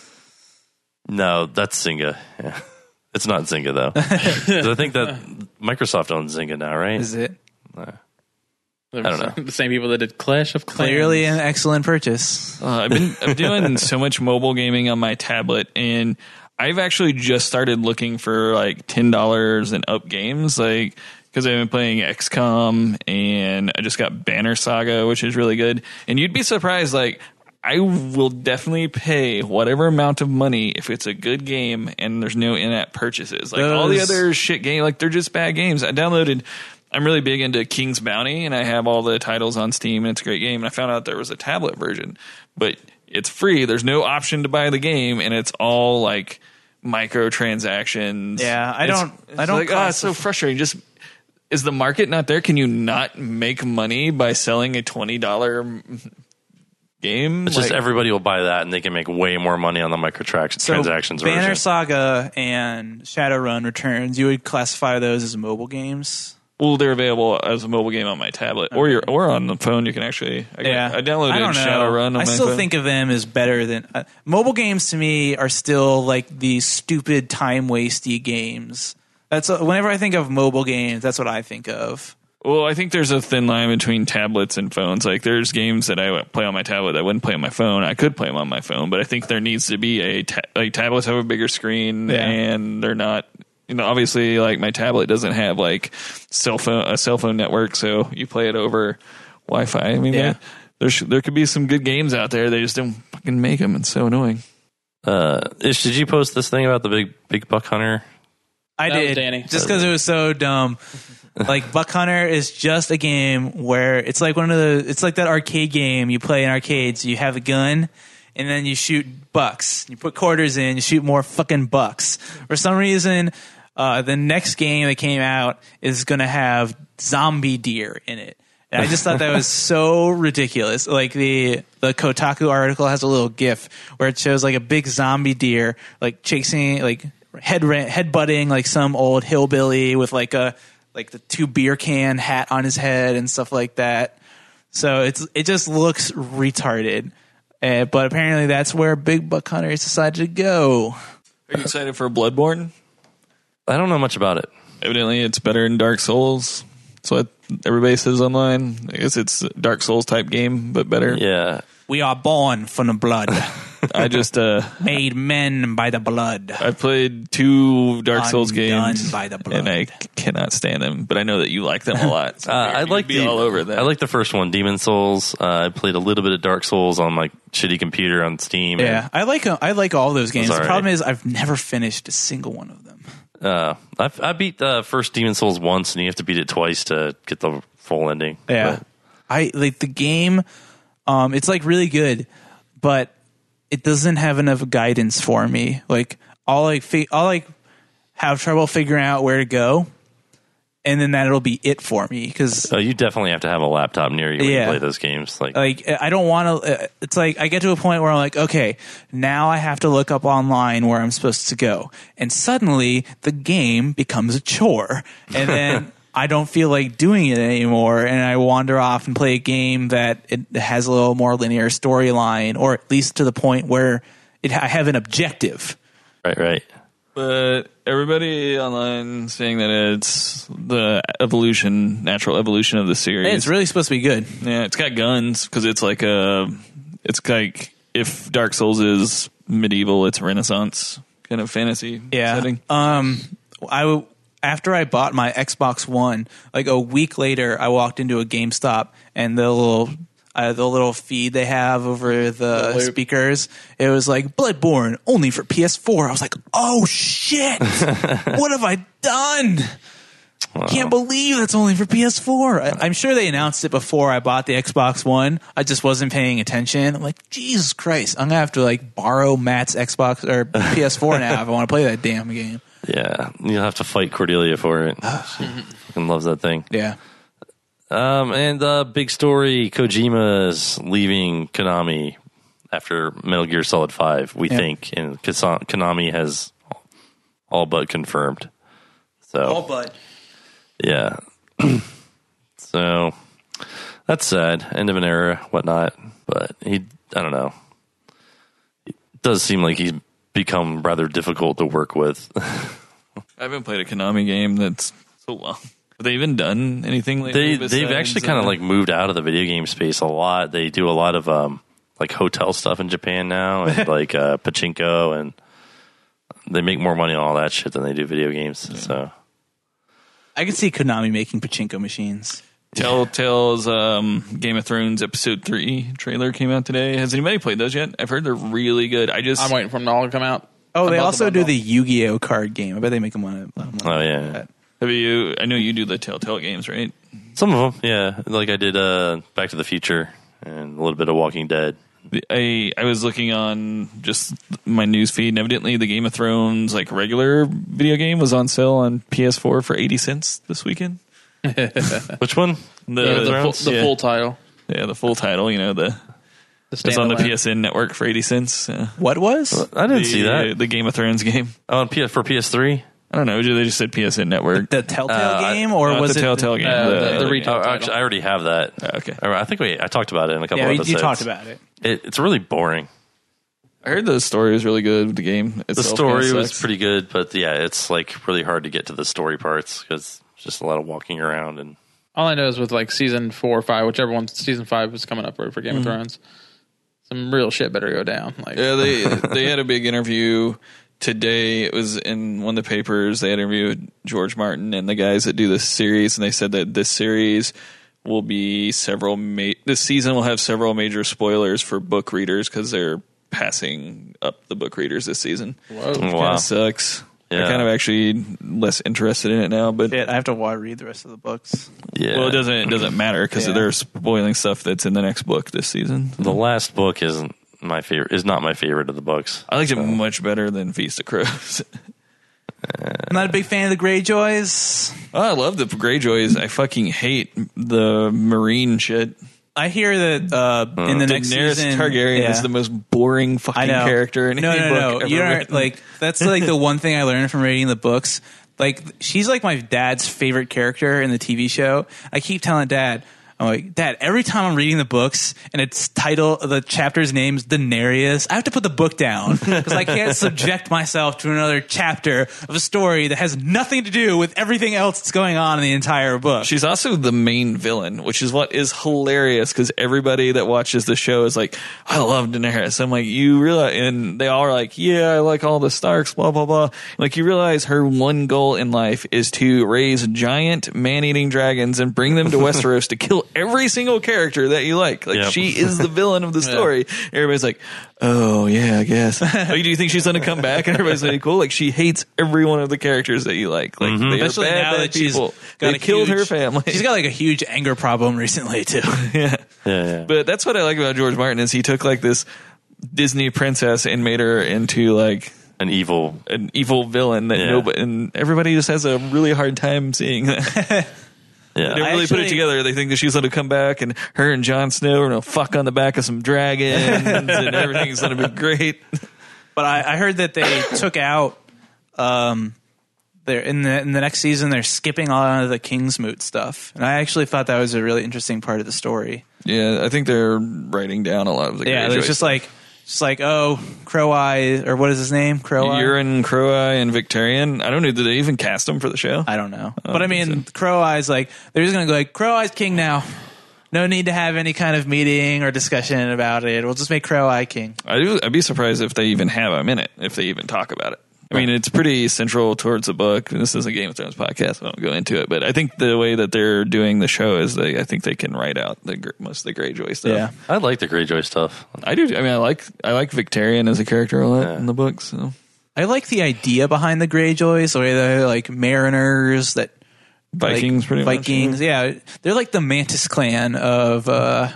No, that's Zynga. Yeah. It's not Zynga though. I think that Microsoft owns Zynga now, right? Is it? I don't know. The same people that did Clash of Clans. Clearly an excellent purchase. I'm doing so much mobile gaming on my tablet, and I've actually just started looking for like $10 and up games, like. Because I've been playing XCOM and I just got Banner Saga, which is really good. And you'd be surprised, like, I will definitely pay whatever amount of money if it's a good game and there's no in-app purchases. Like, all the other shit games, like, they're just bad games. I'm really big into King's Bounty, and I have all the titles on Steam, and it's a great game. And I found out there was a tablet version. But it's free. There's no option to buy the game, and it's all, like, microtransactions. Yeah, I don't. Like, it's so frustrating. Is the market not there? Can you not make money by selling a $20 game? It's just everybody will buy that, and they can make way more money on the microtransactions version. Banner Saga and Shadowrun Returns, you would classify those as mobile games? Well, they're available as a mobile game on my tablet, or on the phone. You can actually. I downloaded I don't know. Shadowrun on I my still phone. think of them as better than mobile games. To me, are still like these stupid time wasty games. That's whenever I think of mobile games, that's what I think of. Well, I think there's a thin line between tablets and phones. Like, there's games that I play on my tablet that I wouldn't play on my phone. I could play them on my phone, but I think there needs to be like tablets have a bigger screen, and they're not. Obviously, like my tablet doesn't have like a cell phone network, so you play it over Wi-Fi. I mean, there could be some good games out there. They just don't fucking make them. It's so annoying. Ish, did you post this thing about the big Buck Hunter? I That was did, Danny. just because it was so dumb. Like Buck Hunter is just a game where it's like it's like that arcade game you play in arcades. You have a gun, and then you shoot bucks. You put quarters in, you shoot more fucking bucks. For some reason, the next game that came out is going to have zombie deer in it. And I just thought that was so ridiculous. Like the Kotaku article has a little GIF where it shows like a big zombie deer like chasing, like headbutting like some old hillbilly with like the 2 beer can hat on his head and stuff like that. So it just looks retarded. But apparently that's where Big Buck Hunters decided to go. Are you excited for Bloodborne? I don't know much about it. Evidently, it's better than Dark Souls. That's what everybody says online. I guess it's a Dark Souls type game, but better. Yeah. We are born from the blood. I just made men by the blood. I played 2 Dark Souls games, by the blood. and I cannot stand them. But I know that you like them a lot. So I like all over that. I like the first one, Demon Souls. I played a little bit of Dark Souls on my shitty computer on Steam. Yeah, I like all those games. Right. The problem is I've never finished a single one of them. I beat the first Demon Souls once, and you have to beat it twice to get the full ending. Yeah, I like the game. It's like really good, but it doesn't have enough guidance for me. Like I'll have trouble figuring out where to go, and then that'll be it for me. Because you definitely have to have a laptop near you when you play those games. Like I don't want to. It's like I get to a point where I'm like, okay, now I have to look up online where I'm supposed to go, and suddenly the game becomes a chore, and then I don't feel like doing it anymore, and I wander off and play a game that it has a little more linear storyline, or at least to the point where I have an objective. Right. But everybody online saying that it's the natural evolution of the series. Hey, it's really supposed to be good. Yeah, it's got guns because it's like if Dark Souls is medieval, it's Renaissance kind of fantasy setting. After I bought my Xbox One, like a week later, I walked into a GameStop, and the little feed they have over the speakers, it was like Bloodborne only for PS4. I was like, oh shit, what have I done? Wow. Can't believe that's only for PS4. I'm sure they announced it before I bought the Xbox One. I just wasn't paying attention. I'm like, Jesus Christ, I'm gonna have to like borrow Matt's Xbox or PS4 now if I want to play that damn game. Yeah, you'll have to fight Cordelia for it. She fucking loves that thing. Yeah. And big story, Kojima's leaving Konami after Metal Gear Solid 5, we think. And Konami has all but confirmed. So all but. Yeah. So that's sad. End of an era, whatnot. But I don't know. It does seem like he's become rather difficult to work with. I haven't played a Konami game that's so long. Have they even done anything lately? They've actually kind of like moved out of the video game space a lot. They do a lot of like hotel stuff in Japan now, and like pachinko, and they make more money on all that shit than they do video games. Yeah. So I can see Konami making pachinko machines. Telltale's Game of Thrones Episode 3 trailer came out today. Has anybody played those yet? I've heard they're really good. I'm waiting for them to all come out. Oh, they also do the Yu-Gi-Oh card game. I bet they make them on it. Oh, yeah. Have you? I know you do the Telltale games, right? Some of them, yeah. Like I did Back to the Future and a little bit of Walking Dead. I was looking on just my news feed, and evidently the Game of Thrones like regular video game was on sale on PS4 for 80 cents this weekend. Which one? The full title. Yeah, the full title. You know it's on the PSN network for 80 cents. What was? I didn't see that. The Game of Thrones game. Oh, for PS3. I don't know. They just said PSN Network. The Telltale game, or was the it Telltale game? The retail title. Actually, I already have that. Okay. I think I talked about it in a couple Yeah, episodes. you talked about it. It's really boring. I heard the story was really good with the game. The story was pretty good, but yeah, it's like really hard to get to the story parts because it's just a lot of walking around. And all I know is with like season 4 or 5, whichever one, season 5 was coming up for Game of Thrones, some real shit better go down. Like, yeah, they had a big interview today. It was in one of the papers. They interviewed George Martin and the guys that do this series, and they said that this series will be this season will have several major spoilers for book readers because they're passing up the book readers this season. Whoa. Which Wow. kind of sucks. Yeah. I'm kind of actually less interested in it now, but Shit, I have to read the rest of the books. yeah, well, it doesn't matter because Yeah. they're spoiling stuff that's in the next book this season. the last book isn't my favorite. Is not my favorite of the books. I liked it much better than Feast of Crows. I'm not a big fan of the Greyjoys. Oh, I love the Greyjoys. I fucking hate the marine shit. I hear that in the next Daenerys season, Targaryen is the most boring fucking character in any book ever You written. aren't like that's like the one thing I learned from reading the books. Like she's like my dad's favorite character in the TV show. I keep telling Dad, I'm like, Dad, every time I'm reading the books and the chapter's name's Daenerys, I have to put the book down because I can't subject myself to another chapter of a story that has nothing to do with everything else that's going on in the entire book. She's also the main villain, which is what is hilarious because everybody that watches the show is like, I love Daenerys. I'm like, you realize, and they all are like, yeah, I like all the Starks, blah, blah, blah. Like, you realize her one goal in life is to raise giant man-eating dragons and bring them to Westeros to kill every single character that you like. Like, Yep. she is the villain of the story. Everybody's like, oh, yeah, I guess. Like, do you think she's going to come back? And everybody's like, cool. Like, she hates every one of the characters that you like. Like, they are Especially now bad that she's people. got They a killed huge- her family. She's got like a huge anger problem recently too. Yeah. But that's what I like about George Martin is he took like this Disney princess and made her into like An evil. villain that Yeah. nobody and everybody just has a really hard time seeing that. Yeah. They really put it actually- together. They think that she's going to come back and her and Jon Snow are going to fuck on the back of some dragons and everything's going to be great. But I heard that they took out they're in the next season they're skipping a lot of the Kingsmoot stuff. And I actually thought that was a really interesting part of the story. Yeah, I think they're writing down a lot of the Yeah, Greyjoy there's just like oh, Crow-Eye, or what is his name? Crow-Eye? Euron, Crow-Eye, and Victarion. I don't know. Did they even cast them for the show? I don't know. But I mean, Crow-Eye's like, they're just going to go like, Crow-Eye's king now. No need to have any kind of meeting or discussion about it. We'll just make Crow-Eye king. I'd be surprised if they even have him in it, if they even talk about it. I mean, it's pretty central towards the book. This is a Game of Thrones podcast. I won't go into it, but I think the way that they're doing the show is I think they can write out most of the Greyjoy stuff. Yeah. I like the Greyjoy stuff. I do. I mean, I like Victarion as a character a lot in the book. So I like the idea behind the Greyjoys, the way they're like mariners that Vikings, like, pretty much. Vikings, yeah. They're like the Mantis clan of the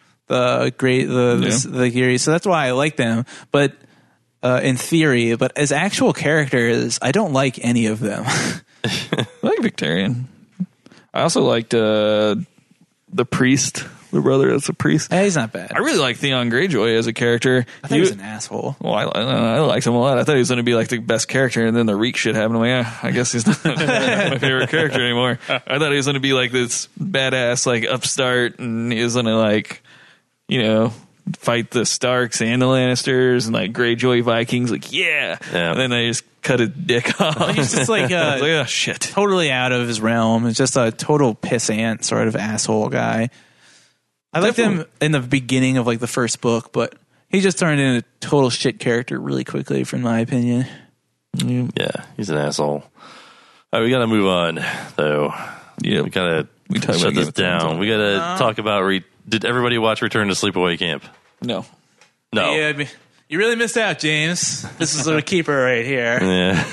Geary, so that's why I like them. But in theory, but as actual characters, I don't like any of them. I like Victarion. I also liked the priest, the brother that's a priest. He's not bad. I really like Theon Greyjoy as a character. I thought he was an asshole. Well, I liked him a lot. I thought he was going to be like the best character, and then the Reek shit happened. I'm like, I guess he's not my favorite character anymore. I thought he was going to be like this badass, like upstart, and he was going to like, fight the Starks and the Lannisters and like Greyjoy Vikings. Like, yeah. And then they just cut his dick off. He's just like, I was like, oh shit, totally out of his realm. It's just a total pissant sort of asshole guy. I liked him in the beginning of like the first book, but he just turned into a total shit character really quickly, from my opinion. Yeah, he's an asshole. All right, we got to move on, though. Yeah, we got to shut this down. We got to talk about. Did everybody watch Return to Sleepaway Camp? No. Yeah, you really missed out, James. This is a keeper right here. Yeah.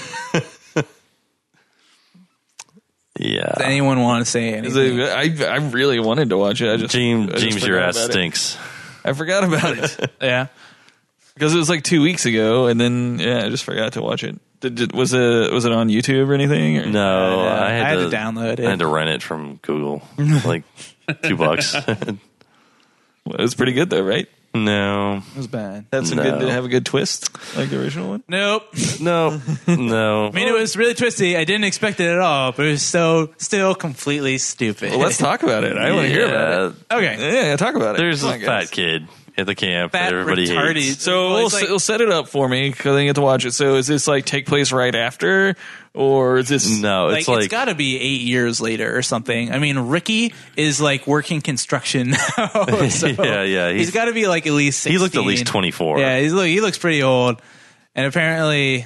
Yeah. Does anyone want to say anything? I really wanted to watch it. James, your ass stinks. I forgot about it. Yeah. Because it was like 2 weeks ago, and then I just forgot to watch it. Was it on YouTube or anything? Or? No, I had to download it. I had to rent it from Google, like $2. Well, it was pretty good though, right? No. It was bad. That's No. did it have a good twist like the original one? Nope. No. No. I mean, it was really twisty. I didn't expect it at all, but it was still completely stupid. Well, let's talk about it. I want to hear about it. Okay. Yeah, talk about it. There's Come a on, fat guys. kid at the camp Fat, that everybody retarded. hates. So Well, it's like- we'll set it up for me because I get to watch it. So is this like take place right after, or is this No, it's like it's got to be 8 years later or something. I mean, Ricky is like working construction now. So Yeah. He's got to be like at least 16. he looked at least 24. Yeah, he looks pretty old. And apparently,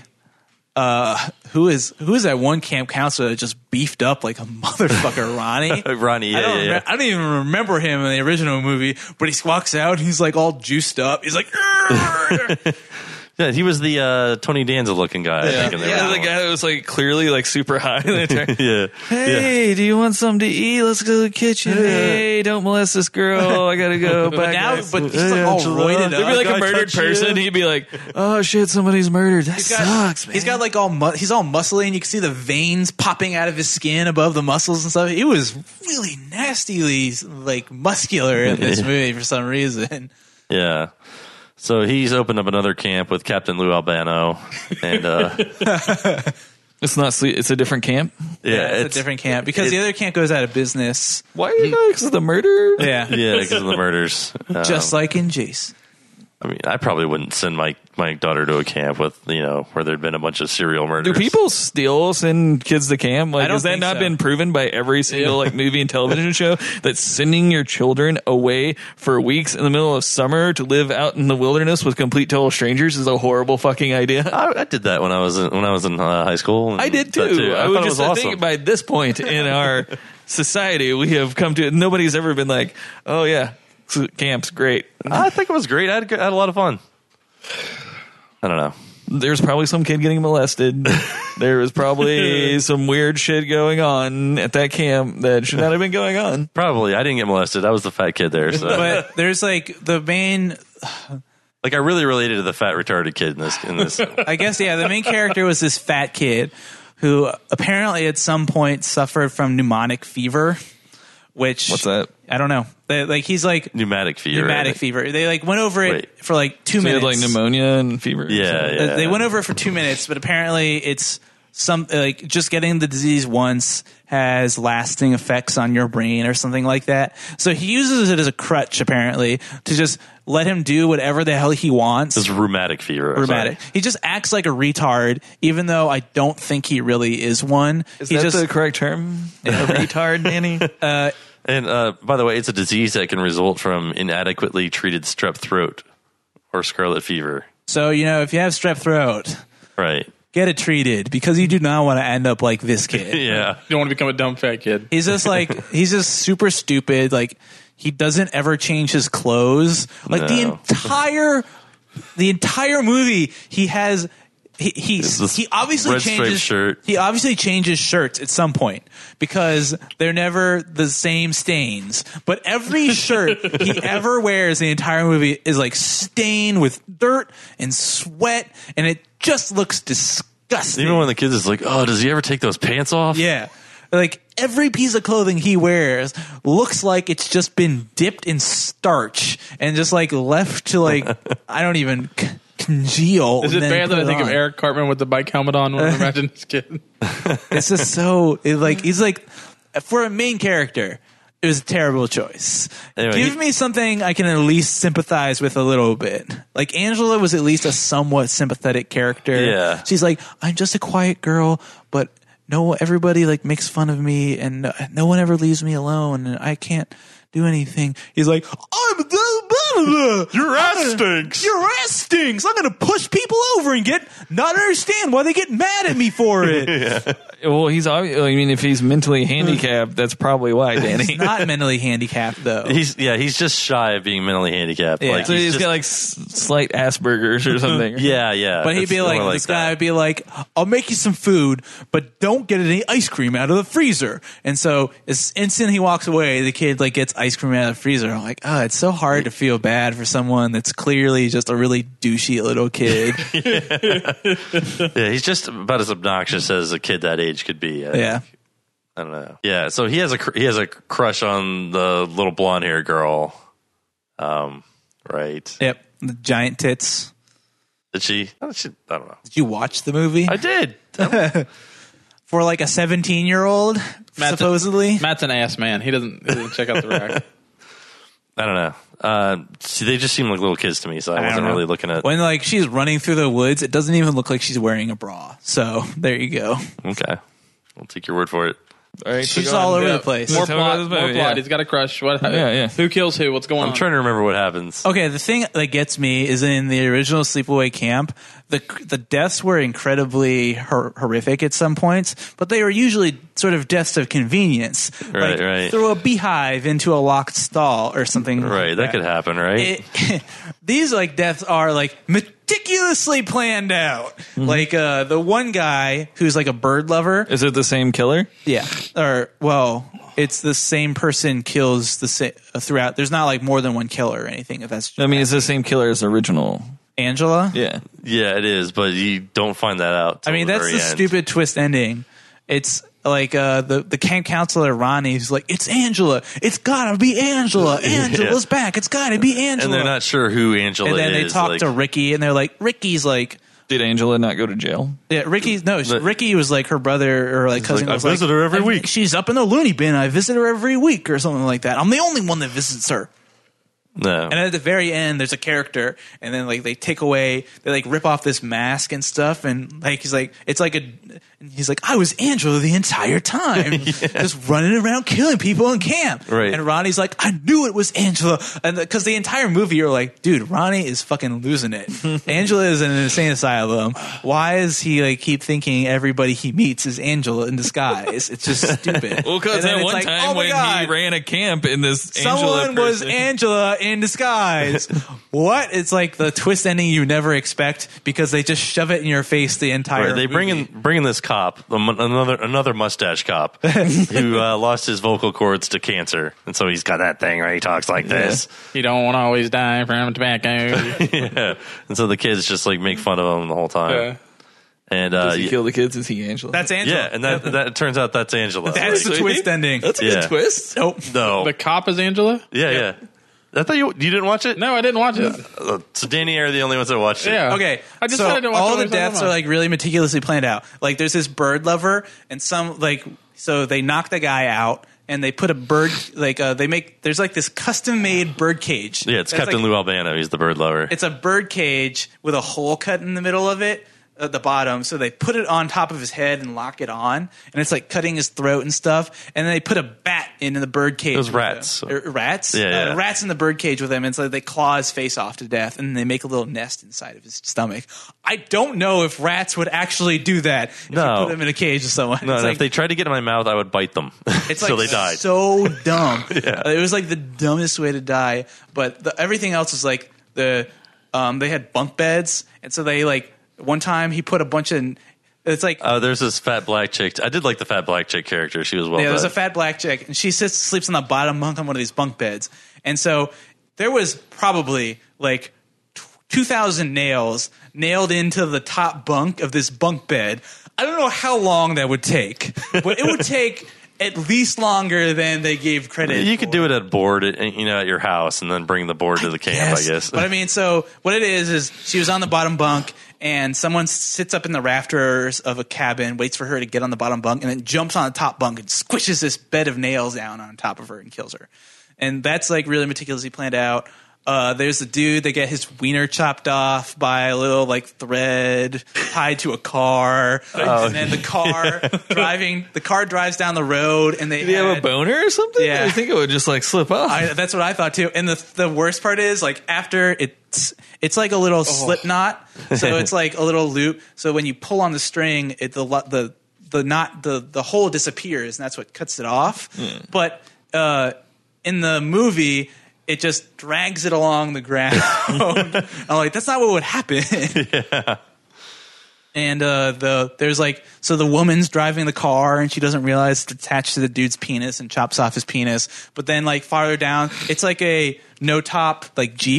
who is that one camp counselor that just beefed up like a motherfucker, Ronnie? Ronnie, I don't even remember him in the original movie, but he walks out and he's like all juiced up. He's like, "Arr!" Yeah, he was the Tony Danza looking guy. I think, in the the original guy that was like clearly like super high. one. Yeah. Hey, do you want something to eat? Let's go to the kitchen. Hey, don't molest this girl. I gotta go. Bye, now, guys. but he's like all roided There'd up. be like a Guy murdered touch you. person. He'd be like, "Oh shit, somebody's murdered. That sucks, man." He's got like he's all muscly, and you can see the veins popping out of his skin above the muscles and stuff. It was really nastily like muscular in this movie for some reason. Yeah. So he's opened up another camp with Captain Lou Albano, and It's not. It's a different camp. It's a different camp because the other camp goes out of business. Why are you going? Because of the murder? Yeah, yeah, because of the murders. just like in Jace. I mean, I probably wouldn't send my daughter to a camp with where there'd been a bunch of serial murders. Do people still send kids to camp? Like, I don't has that think not so. been proven by every single like movie and television show that sending your children away for weeks in the middle of summer to live out in the wilderness with complete total strangers is a horrible fucking idea? I did that when I was in high school. and I did that too. I thought would it just was awesome. think by this point in our society, we have come to. Nobody's ever been like, "Oh yeah, camp's great." I think it was great. I had a lot of fun. I don't know. There's probably some kid getting molested. There was probably some weird shit going on at that camp that should not have been going on. Probably. I didn't get molested. I was the fat kid there. So. But there's like the main. Like I really related to the fat retarded kid in this. I guess the main character was this fat kid who apparently at some point suffered from pneumonic fever. Which What's that? I don't know. He's like Pneumatic fever. Pneumatic fever. They like went over it for like 2 So he had minutes. like pneumonia and fever. Yeah. They went over it for 2 minutes, but apparently it's some like just getting the disease once has lasting effects on your brain or something like that. So he uses it as a crutch apparently to just let him do whatever the hell he wants. It's rheumatic fever. Rheumatic. He just acts like a retard, even though I don't think he really is one. Is he that just the correct term? A retard, Danny? And by the way, it's a disease that can result from inadequately treated strep throat or scarlet fever. so if you have strep throat, Right. get it treated because you do not want to end up like this kid. Yeah. You don't want to become a dumb fat kid. He's just super stupid. Like he doesn't ever change his clothes. Like No. the entire movie, he has he obviously red striped changes shirt. He obviously changes shirts at some point because they're never the same stains. But every shirt he ever wears in the entire movie is like stained with dirt and sweat, and it just looks disgusting. Even when the kids is like, oh, does he ever take those pants off? Yeah. Like every piece of clothing he wears looks like it's just been dipped in starch and just like left to like, I don't even congeal. Is it and then bad that put I it think of on. Eric Cartman with the bike helmet on when I imagine this kid? It's just so, he's like, for a main character, it was a terrible choice. Anyway, Give me something I can at least sympathize with a little bit. Like Angela was at least a somewhat sympathetic character. Yeah. She's like, I'm just a quiet girl, but no, everybody like makes fun of me, and no one ever leaves me alone, and I can't do anything. He's like, Your ass stinks. Your ass stinks. I'm gonna push people over and not understand why they get mad at me for it. Well, he's obviously. I mean, if he's mentally handicapped, that's probably why, Danny. He's not mentally handicapped though. He's just shy of being mentally handicapped. Yeah. Like, So he's just- got like slight Asperger's or something. yeah. But he'd It's be more like, this guy that. would be like, I'll make you some food, but don't get any ice cream out of the freezer. And so as instant he walks away, the kid like gets ice cream out of the freezer. I'm like, it's so hard to feel bad for someone that's clearly just a really douchey little kid. Yeah, he's just about as obnoxious as a kid that age could be. Yeah. I don't know. Yeah, so he has a crush on the little blonde haired girl, Right. Yep, the giant tits. Did she? I don't know. Did you watch the movie? I did. For like a 17-year-old, supposedly. Matt's an ass man. He doesn't check out the rack. I don't know. See, they just seem like little kids to me, so I wasn't really looking at. When like she's running through the woods, it doesn't even look like she's wearing a bra. So there you go. Okay, I'll take your word for it. All right, she's all over the place. More plot. He's got a crush. Yeah. Who kills who? What's going on? I'm trying to remember what happens. Okay, the thing that gets me is in the original Sleepaway Camp, the deaths were incredibly horrific at some points, but they were usually sort of deaths of convenience. Right. Throw a beehive into a locked stall or something. Right, that could happen, right? These like deaths are like meticulously planned out. Mm-hmm. Like the one guy who's like a bird lover. Is it the same killer? Yeah. Or well, it's the same person kills the same throughout. There's not like more than one killer or anything. If that's I mean, it's the same killer as the original. Angela. Yeah, it is, but you don't find that out. I mean, that's the stupid twist ending. It's like the camp counselor Ronnie who's like, it's Angela. It's gotta be Angela. Angela's back. It's gotta be Angela. And they're not sure who Angela is. And then they talk to Ricky, and they're like, Ricky's like. Did Angela not go to jail? Yeah, Ricky was like her brother or like cousin. I visit her every week. She's up in the loony bin. I visit her every week or something like that. I'm the only one that visits her. No. And at the very end, there's a character, and then like they take away, they like rip off this mask and stuff, and like he's like, it's like he's like, I was Angela the entire time, just running around killing people in camp. Right. And Ronnie's like, I knew it was Angela, and because the entire movie you're like, dude, Ronnie is fucking losing it. Angela is in an insane asylum. Why does he like keep thinking everybody he meets is Angela in disguise? It's just stupid. Well, because at one time when he ran a camp in this someone was Angela in disguise. What? It's like the twist ending you never expect because they just shove it in your face the entire. Right, they movie. bring in this cop, another mustache cop who lost his vocal cords to cancer, and so he's got that thing where he talks like this. You don't want to always die from tobacco. Yeah, and so the kids just like make fun of him the whole time. Yeah. And does he kill the kids? Is he Angela? That's Angela. Yeah, and that it turns out that's Angela. That's the twist ending. That's a good twist. Nope. No, The cop is Angela? yeah. I thought you didn't watch it. No, I didn't watch it. So Danny are the only ones that watched it. Yeah. Okay, I just so said I didn't watch all it. the deaths are like really meticulously planned out. Like there's this bird lover, and some like so they knock the guy out, and they put a bird like there's like this custom made bird cage. Yeah, it's Captain Lou Albano. He's the bird lover. It's a bird cage with a hole cut in the middle of it at the bottom, so they put it on top of his head and lock it on, and it's like cutting his throat and stuff. And then they put a bat into the bird cage. Those rats, rats, yeah. Rats in the bird cage with him, and so they claw his face off to death, and they make a little nest inside of his stomach. I don't know if rats would actually do that if you put them in a cage with someone. No, it's if they tried to get in my mouth, I would bite them. It's so like they died. So dumb. Yeah. It was like the dumbest way to die. But everything else was like they had bunk beds, and so they like. One time he put a bunch of it's like there's this fat black chick. I did like the fat black chick character. She was well done. There's a fat black chick, and she sleeps on the bottom bunk on one of these bunk beds. And so there was probably like 2,000 nails nailed into the top bunk of this bunk bed. I don't know how long that would take, but it would take at least longer than they gave credit. You could do it at board, at your house, and then bring the board to the camp. I guess. But I mean, so what it is she was on the bottom bunk, and someone sits up in the rafters of a cabin, waits for her to get on the bottom bunk, and then jumps on the top bunk and squishes this bed of nails down on top of her and kills her. And that's like really meticulously planned out. There's a dude that get his wiener chopped off by a little like thread tied to a car, and then the car drives down the road, and Did he have a boner or something? Yeah, I think it would just like slip off. That's what I thought too. And the worst part is like after it's like a little slip knot, so it's like a little loop. So when you pull on the string, the hole disappears, and that's what cuts it off. But in the movie, it just drags it along the ground. I'm like, that's not what would happen. Yeah. And there's like, so the woman's driving the car and she doesn't realize it's attached to the dude's penis and chops off his penis. But then like farther down, it's like a no top like Jeep.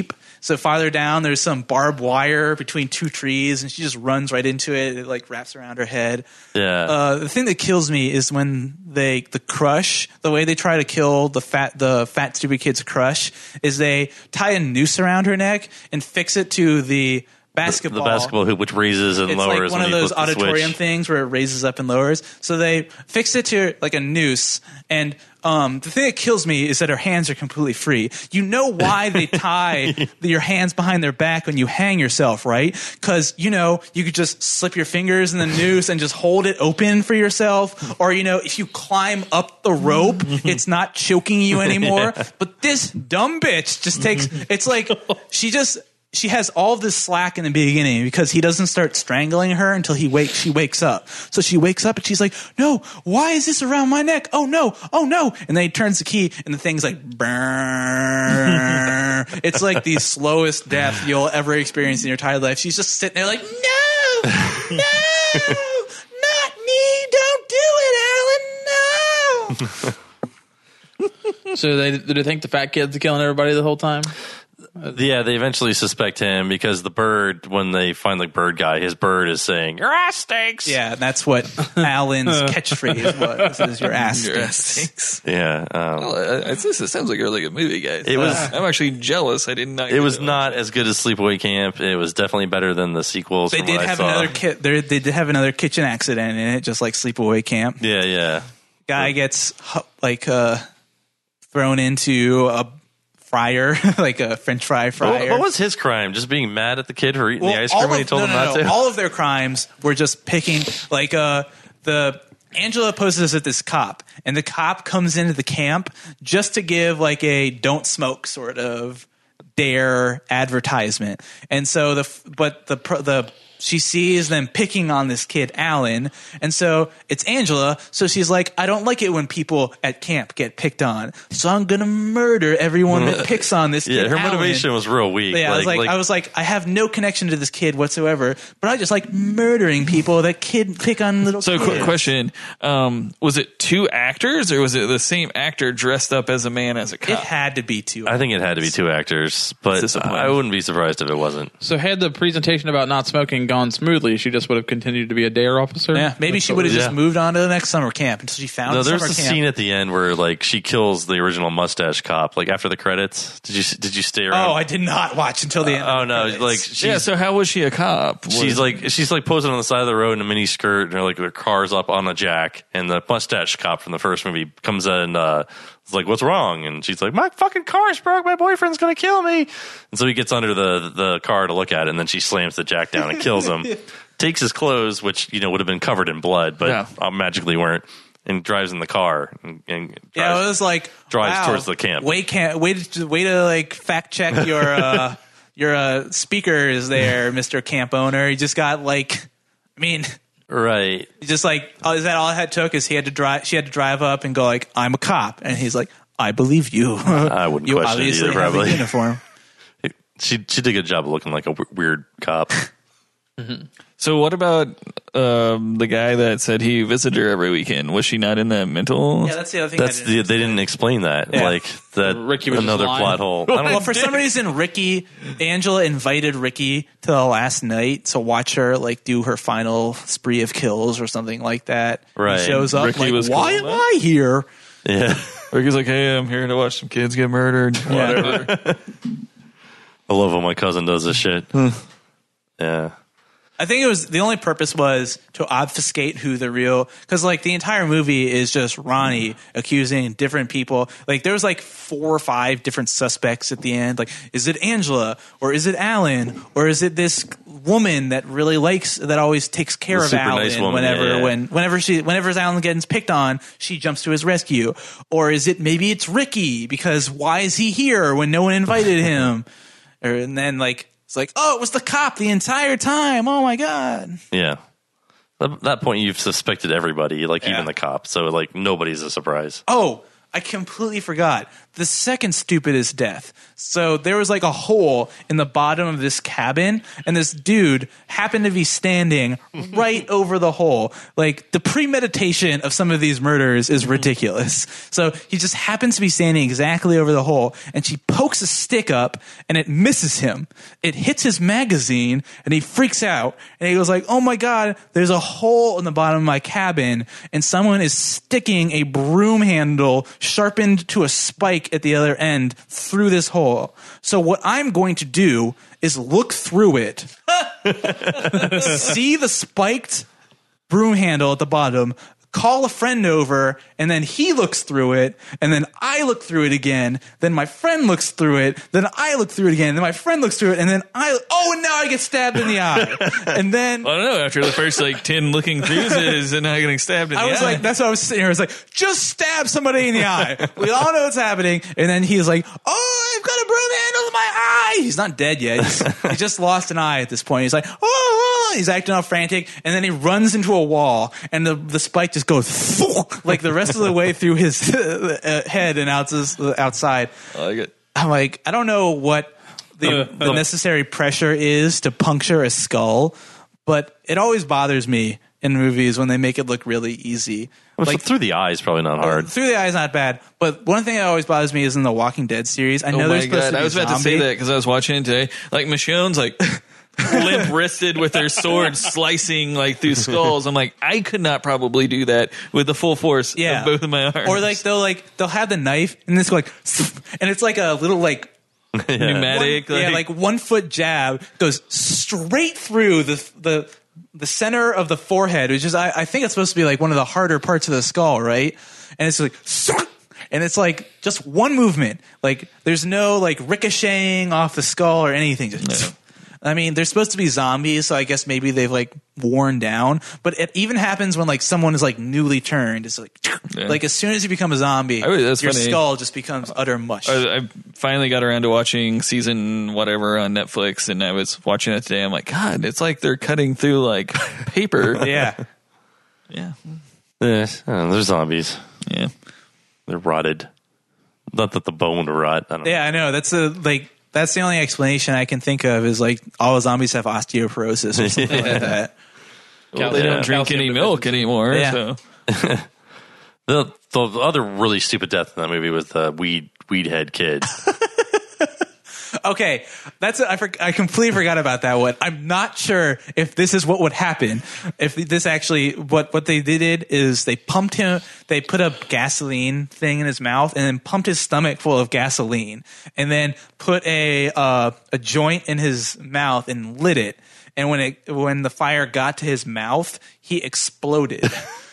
So farther down, there's some barbed wire between two trees, and she just runs right into it. It like wraps around her head. Yeah. The thing that kills me is when the crush, the way they try to kill the fat stupid kid's crush, is they tie a noose around her neck and fix it to the basketball. The basketball hoop, which raises and lowers. It's like one of those auditorium things where it raises up and lowers. So they fix it to like a noose. And the thing that kills me is that her hands are completely free. You know why they tie your hands behind their back when you hang yourself, right? Because, you could just slip your fingers in the noose and just hold it open for yourself. Or, if you climb up the rope, it's not choking you anymore. Yeah. But this dumb bitch just takes, it's like she has all this slack in the beginning because he doesn't start strangling her until she wakes up. So she wakes up and she's like, no, why is this around my neck? Oh no. And then he turns the key and the thing's like, brrr. It's like the slowest death you'll ever experience in your entire life. She's just sitting there like, no, not me. Don't do it, Alan. No. So do they think the fat kid's killing everybody the whole time? Yeah, they eventually suspect him because the bird, when they find the bird guy, his bird is saying, your ass stinks. Yeah, that's what Alan's catchphrase was, is your ass stinks. Your ass stinks. Yeah. This sounds like a really good movie, guys. I'm actually jealous. I did not. It was not as good as Sleepaway Camp. It was definitely better than the sequels. They did have they did have another kitchen accident in it, just like Sleepaway Camp. Yeah. Guy gets thrown into a fryer, like a French fry fryer. What was his crime? Just being mad at the kid for eating the ice cream when he told him not to? All of their crimes were just picking, Angela poses at this cop, and the cop comes into the camp just to give like a don't smoke sort of dare advertisement. And so she sees them picking on this kid, Alan, and so it's Angela. So she's like, I don't like it when people at camp get picked on, so I'm gonna murder everyone that picks on this kid. Yeah, her Alan. Motivation was real weak. Yeah, I was like, I have no connection to this kid whatsoever, but I just like murdering people that pick on little kids. So, quick question: was it two actors, or was it the same actor dressed up as a man as a cop? It had to be two. I think it had to be two actors, but I wouldn't be surprised if it wasn't. So, had the presentation about not smoking gone smoothly, she just would have continued to be a dare officer? Yeah, maybe she would have just moved on to the next summer camp until she found there's summer a camp. scene at the end where like she kills the original mustache cop, like after the credits. Did you stay around? Oh, I did not watch until the end. So how was she a cop? She's like posing on the side of the road in a mini skirt, and her car's up on a jack, and the mustache cop from the first movie comes in and is like, what's wrong? And she's like, my fucking car's broke, my boyfriend's gonna kill me. And so he gets under the car to look at it, and then she slams the jack down and kills him. Takes his clothes, which would have been covered in blood, but magically weren't, and drives in the car. And it was like drives towards the camp. Way to like fact check your speakers there, Mr. Camp Owner. He just got right. Just like, is that all it took? Is she had to drive up and go like, I'm a cop, and he's like, I believe you. I wouldn't you question it either. Probably have a uniform. She did a good job of looking like a weird cop. Mm-hmm. So what about the guy that said he visited her every weekend? Was she not in that mental? Yeah, that's the other thing. They didn't explain that. Yeah. Like that. Ricky was another plot hole. Well, for some reason, Angela invited Ricky to the last night to watch her do her final spree of kills or something like that. Right. He shows up. Ricky was why am I here? Yeah. Ricky's like, hey, I'm here to watch some kids get murdered. Whatever. I love when my cousin does this shit. Yeah. I think the only purpose was to obfuscate who the real, because the entire movie is just Ronnie accusing different people. There was 4 or 5 different suspects at the end. Is it Angela, or is it Alan, or is it this woman that really that always takes care of Alan nice woman, whenever Alan gets picked on, she jumps to his rescue, or is it maybe it's Ricky, because why is he here when no one invited him? And then it's it was the cop the entire time. Oh my god. Yeah. At that point, you've suspected everybody, even the cop. So nobody's a surprise. Oh, I completely forgot. the second stupidest death. So there was like a hole in the bottom of this cabin, and this dude happened to be standing right over the hole. Like, the premeditation of some of these murders is ridiculous. So he just happens to be standing exactly over the hole, and she pokes a stick up, and it misses him. It hits his magazine, and he freaks out, and he goes like, oh my God, there's a hole in the bottom of my cabin, and someone is sticking a broom handle sharpened to a spike at the other end through this hole. So what I'm going to do is look through it, see the spiked broom handle at the bottom, call a friend over, and then he looks through it, and then I look through it again, then my friend looks through it, then I look through it again, then my friend looks through it, and then and now I get stabbed in the eye. And then... I don't know, after the first 10 looking throughs and not getting stabbed in the eye. I was like, that's what I was sitting here. I was like, just stab somebody in the eye. We all know what's happening. And then he's like, oh, I've got a broom handle in my eye. He's not dead yet. He just lost an eye at this point. He's like, oh, he's acting all frantic. And then he runs into a wall, and the spike just goes like the rest of the way through his head and outside. I like it. I'm like, I don't know what the necessary pressure is to puncture a skull, but it always bothers me in movies when they make it look really easy. Well, so through the eye is probably not hard. Through the eye is not bad, but one thing that always bothers me is in the Walking Dead series. I know there's supposed to be I was about to say that because I was watching it today. Like, Michonne's like limp wristed with her sword slicing through skulls. I'm like, I could not probably do that with the full force of both of my arms. Or they'll have the knife and it's and it's like a little pneumatic, 1 foot jab goes straight through the center of the forehead, which is I think it's supposed to be one of the harder parts of the skull, right? And it's and it's just one movement. There's no ricocheting off the skull or anything. I mean, they're supposed to be zombies, so I guess maybe they've worn down. But it even happens when someone is newly turned. It's as soon as you become a zombie, your skull just becomes utter mush. I finally got around to watching season whatever on Netflix, and I was watching it today. I'm like, God, it's like they're cutting through paper. Yeah. Yeah. They're zombies. Yeah. They're rotted. Not that the bone would rot. I don't know. Yeah, I know. That's that's the only explanation I can think of is all zombies have osteoporosis or something like that. Well, they don't drink any milk anymore. Yeah. So. The other really stupid death in that movie was the weed head kid. Okay, I completely forgot about that one. I'm not sure if this is what would happen. If this actually, what they did is they pumped him. They put a gasoline thing in his mouth and then pumped his stomach full of gasoline, and then put a joint in his mouth and lit it. And when the fire got to his mouth, he exploded.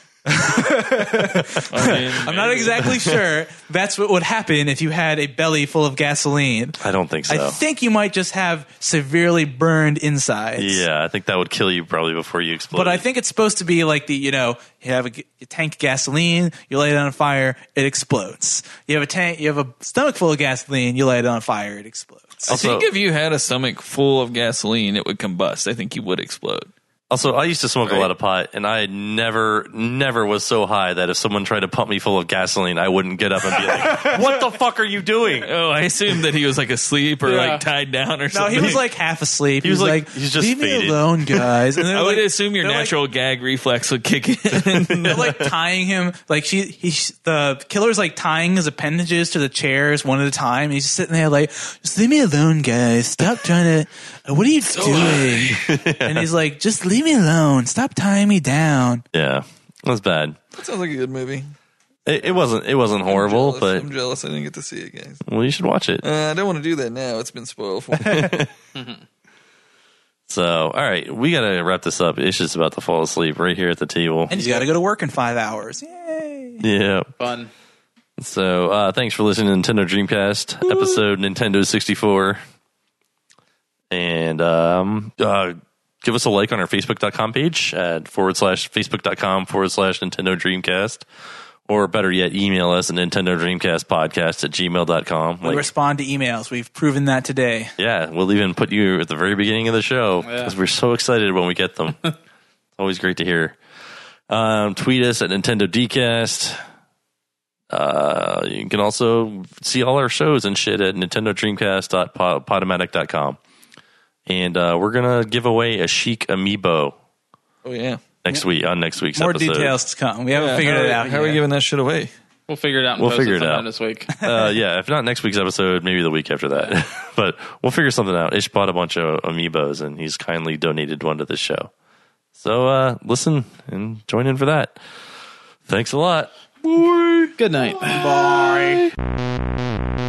I'm not exactly sure that's what would happen if you had a belly full of gasoline. I don't think so. I think you might just have severely burned insides. Yeah, I think that would kill you probably before you explode. But I think it's supposed to be you have a tank of gasoline, you light it on fire, it explodes. You have a stomach full of gasoline, you light it on fire, it explodes. I think if you had a stomach full of gasoline, it would combust. I think you would explode. Also, I used to smoke a lot of pot, and I never was so high that if someone tried to pump me full of gasoline, I wouldn't get up and be like, what the fuck are you doing? Oh, I assumed that he was asleep or tied down or something. No, he was half asleep. He was he's just leave faded. Me alone, guys. And I would assume your natural gag reflex would kick in. They're tying him, the killer's tying his appendages to the chairs one at a time. He's just sitting there just leave me alone, guys. Stop trying to, what are you doing? And he's just leave me alone. Stop tying me down. Yeah, that was bad. That sounds like a good movie. It wasn't horrible, but I'm jealous I didn't get to see it, guys. Well, you should watch it. I don't want to do that now. It's been spoiled for me. So, all right, we got to wrap this up. It's just about to fall asleep right here at the table. And he's got to go to work in 5 hours. Yay. Yeah. Fun. So, thanks for listening to Nintendo Dreamcast, episode Nintendo 64. And give us a like on our Facebook.com page at /Facebook.com/Nintendo Dreamcast. Or better yet, email us at Nintendo Dreamcast Podcast at gmail.com. We respond to emails. We've proven that today. Yeah, we'll even put you at the very beginning of the show because we're so excited when we get them. It's always great to hear. Tweet us at Nintendo Dcast. You can also see all our shows and shit at nintendodreamcast.podomatic.com. And we're going to give away a Sheik amiibo. Oh, yeah. Next week's episode. More details to come. We haven't figured it out How are we giving that shit away? We'll figure it out. We'll figure it out this week. Yeah, if not next week's episode, maybe the week after that. But we'll figure something out. Ish bought a bunch of amiibos, and he's kindly donated one to this show. So listen and join in for that. Thanks a lot. Good night. Bye.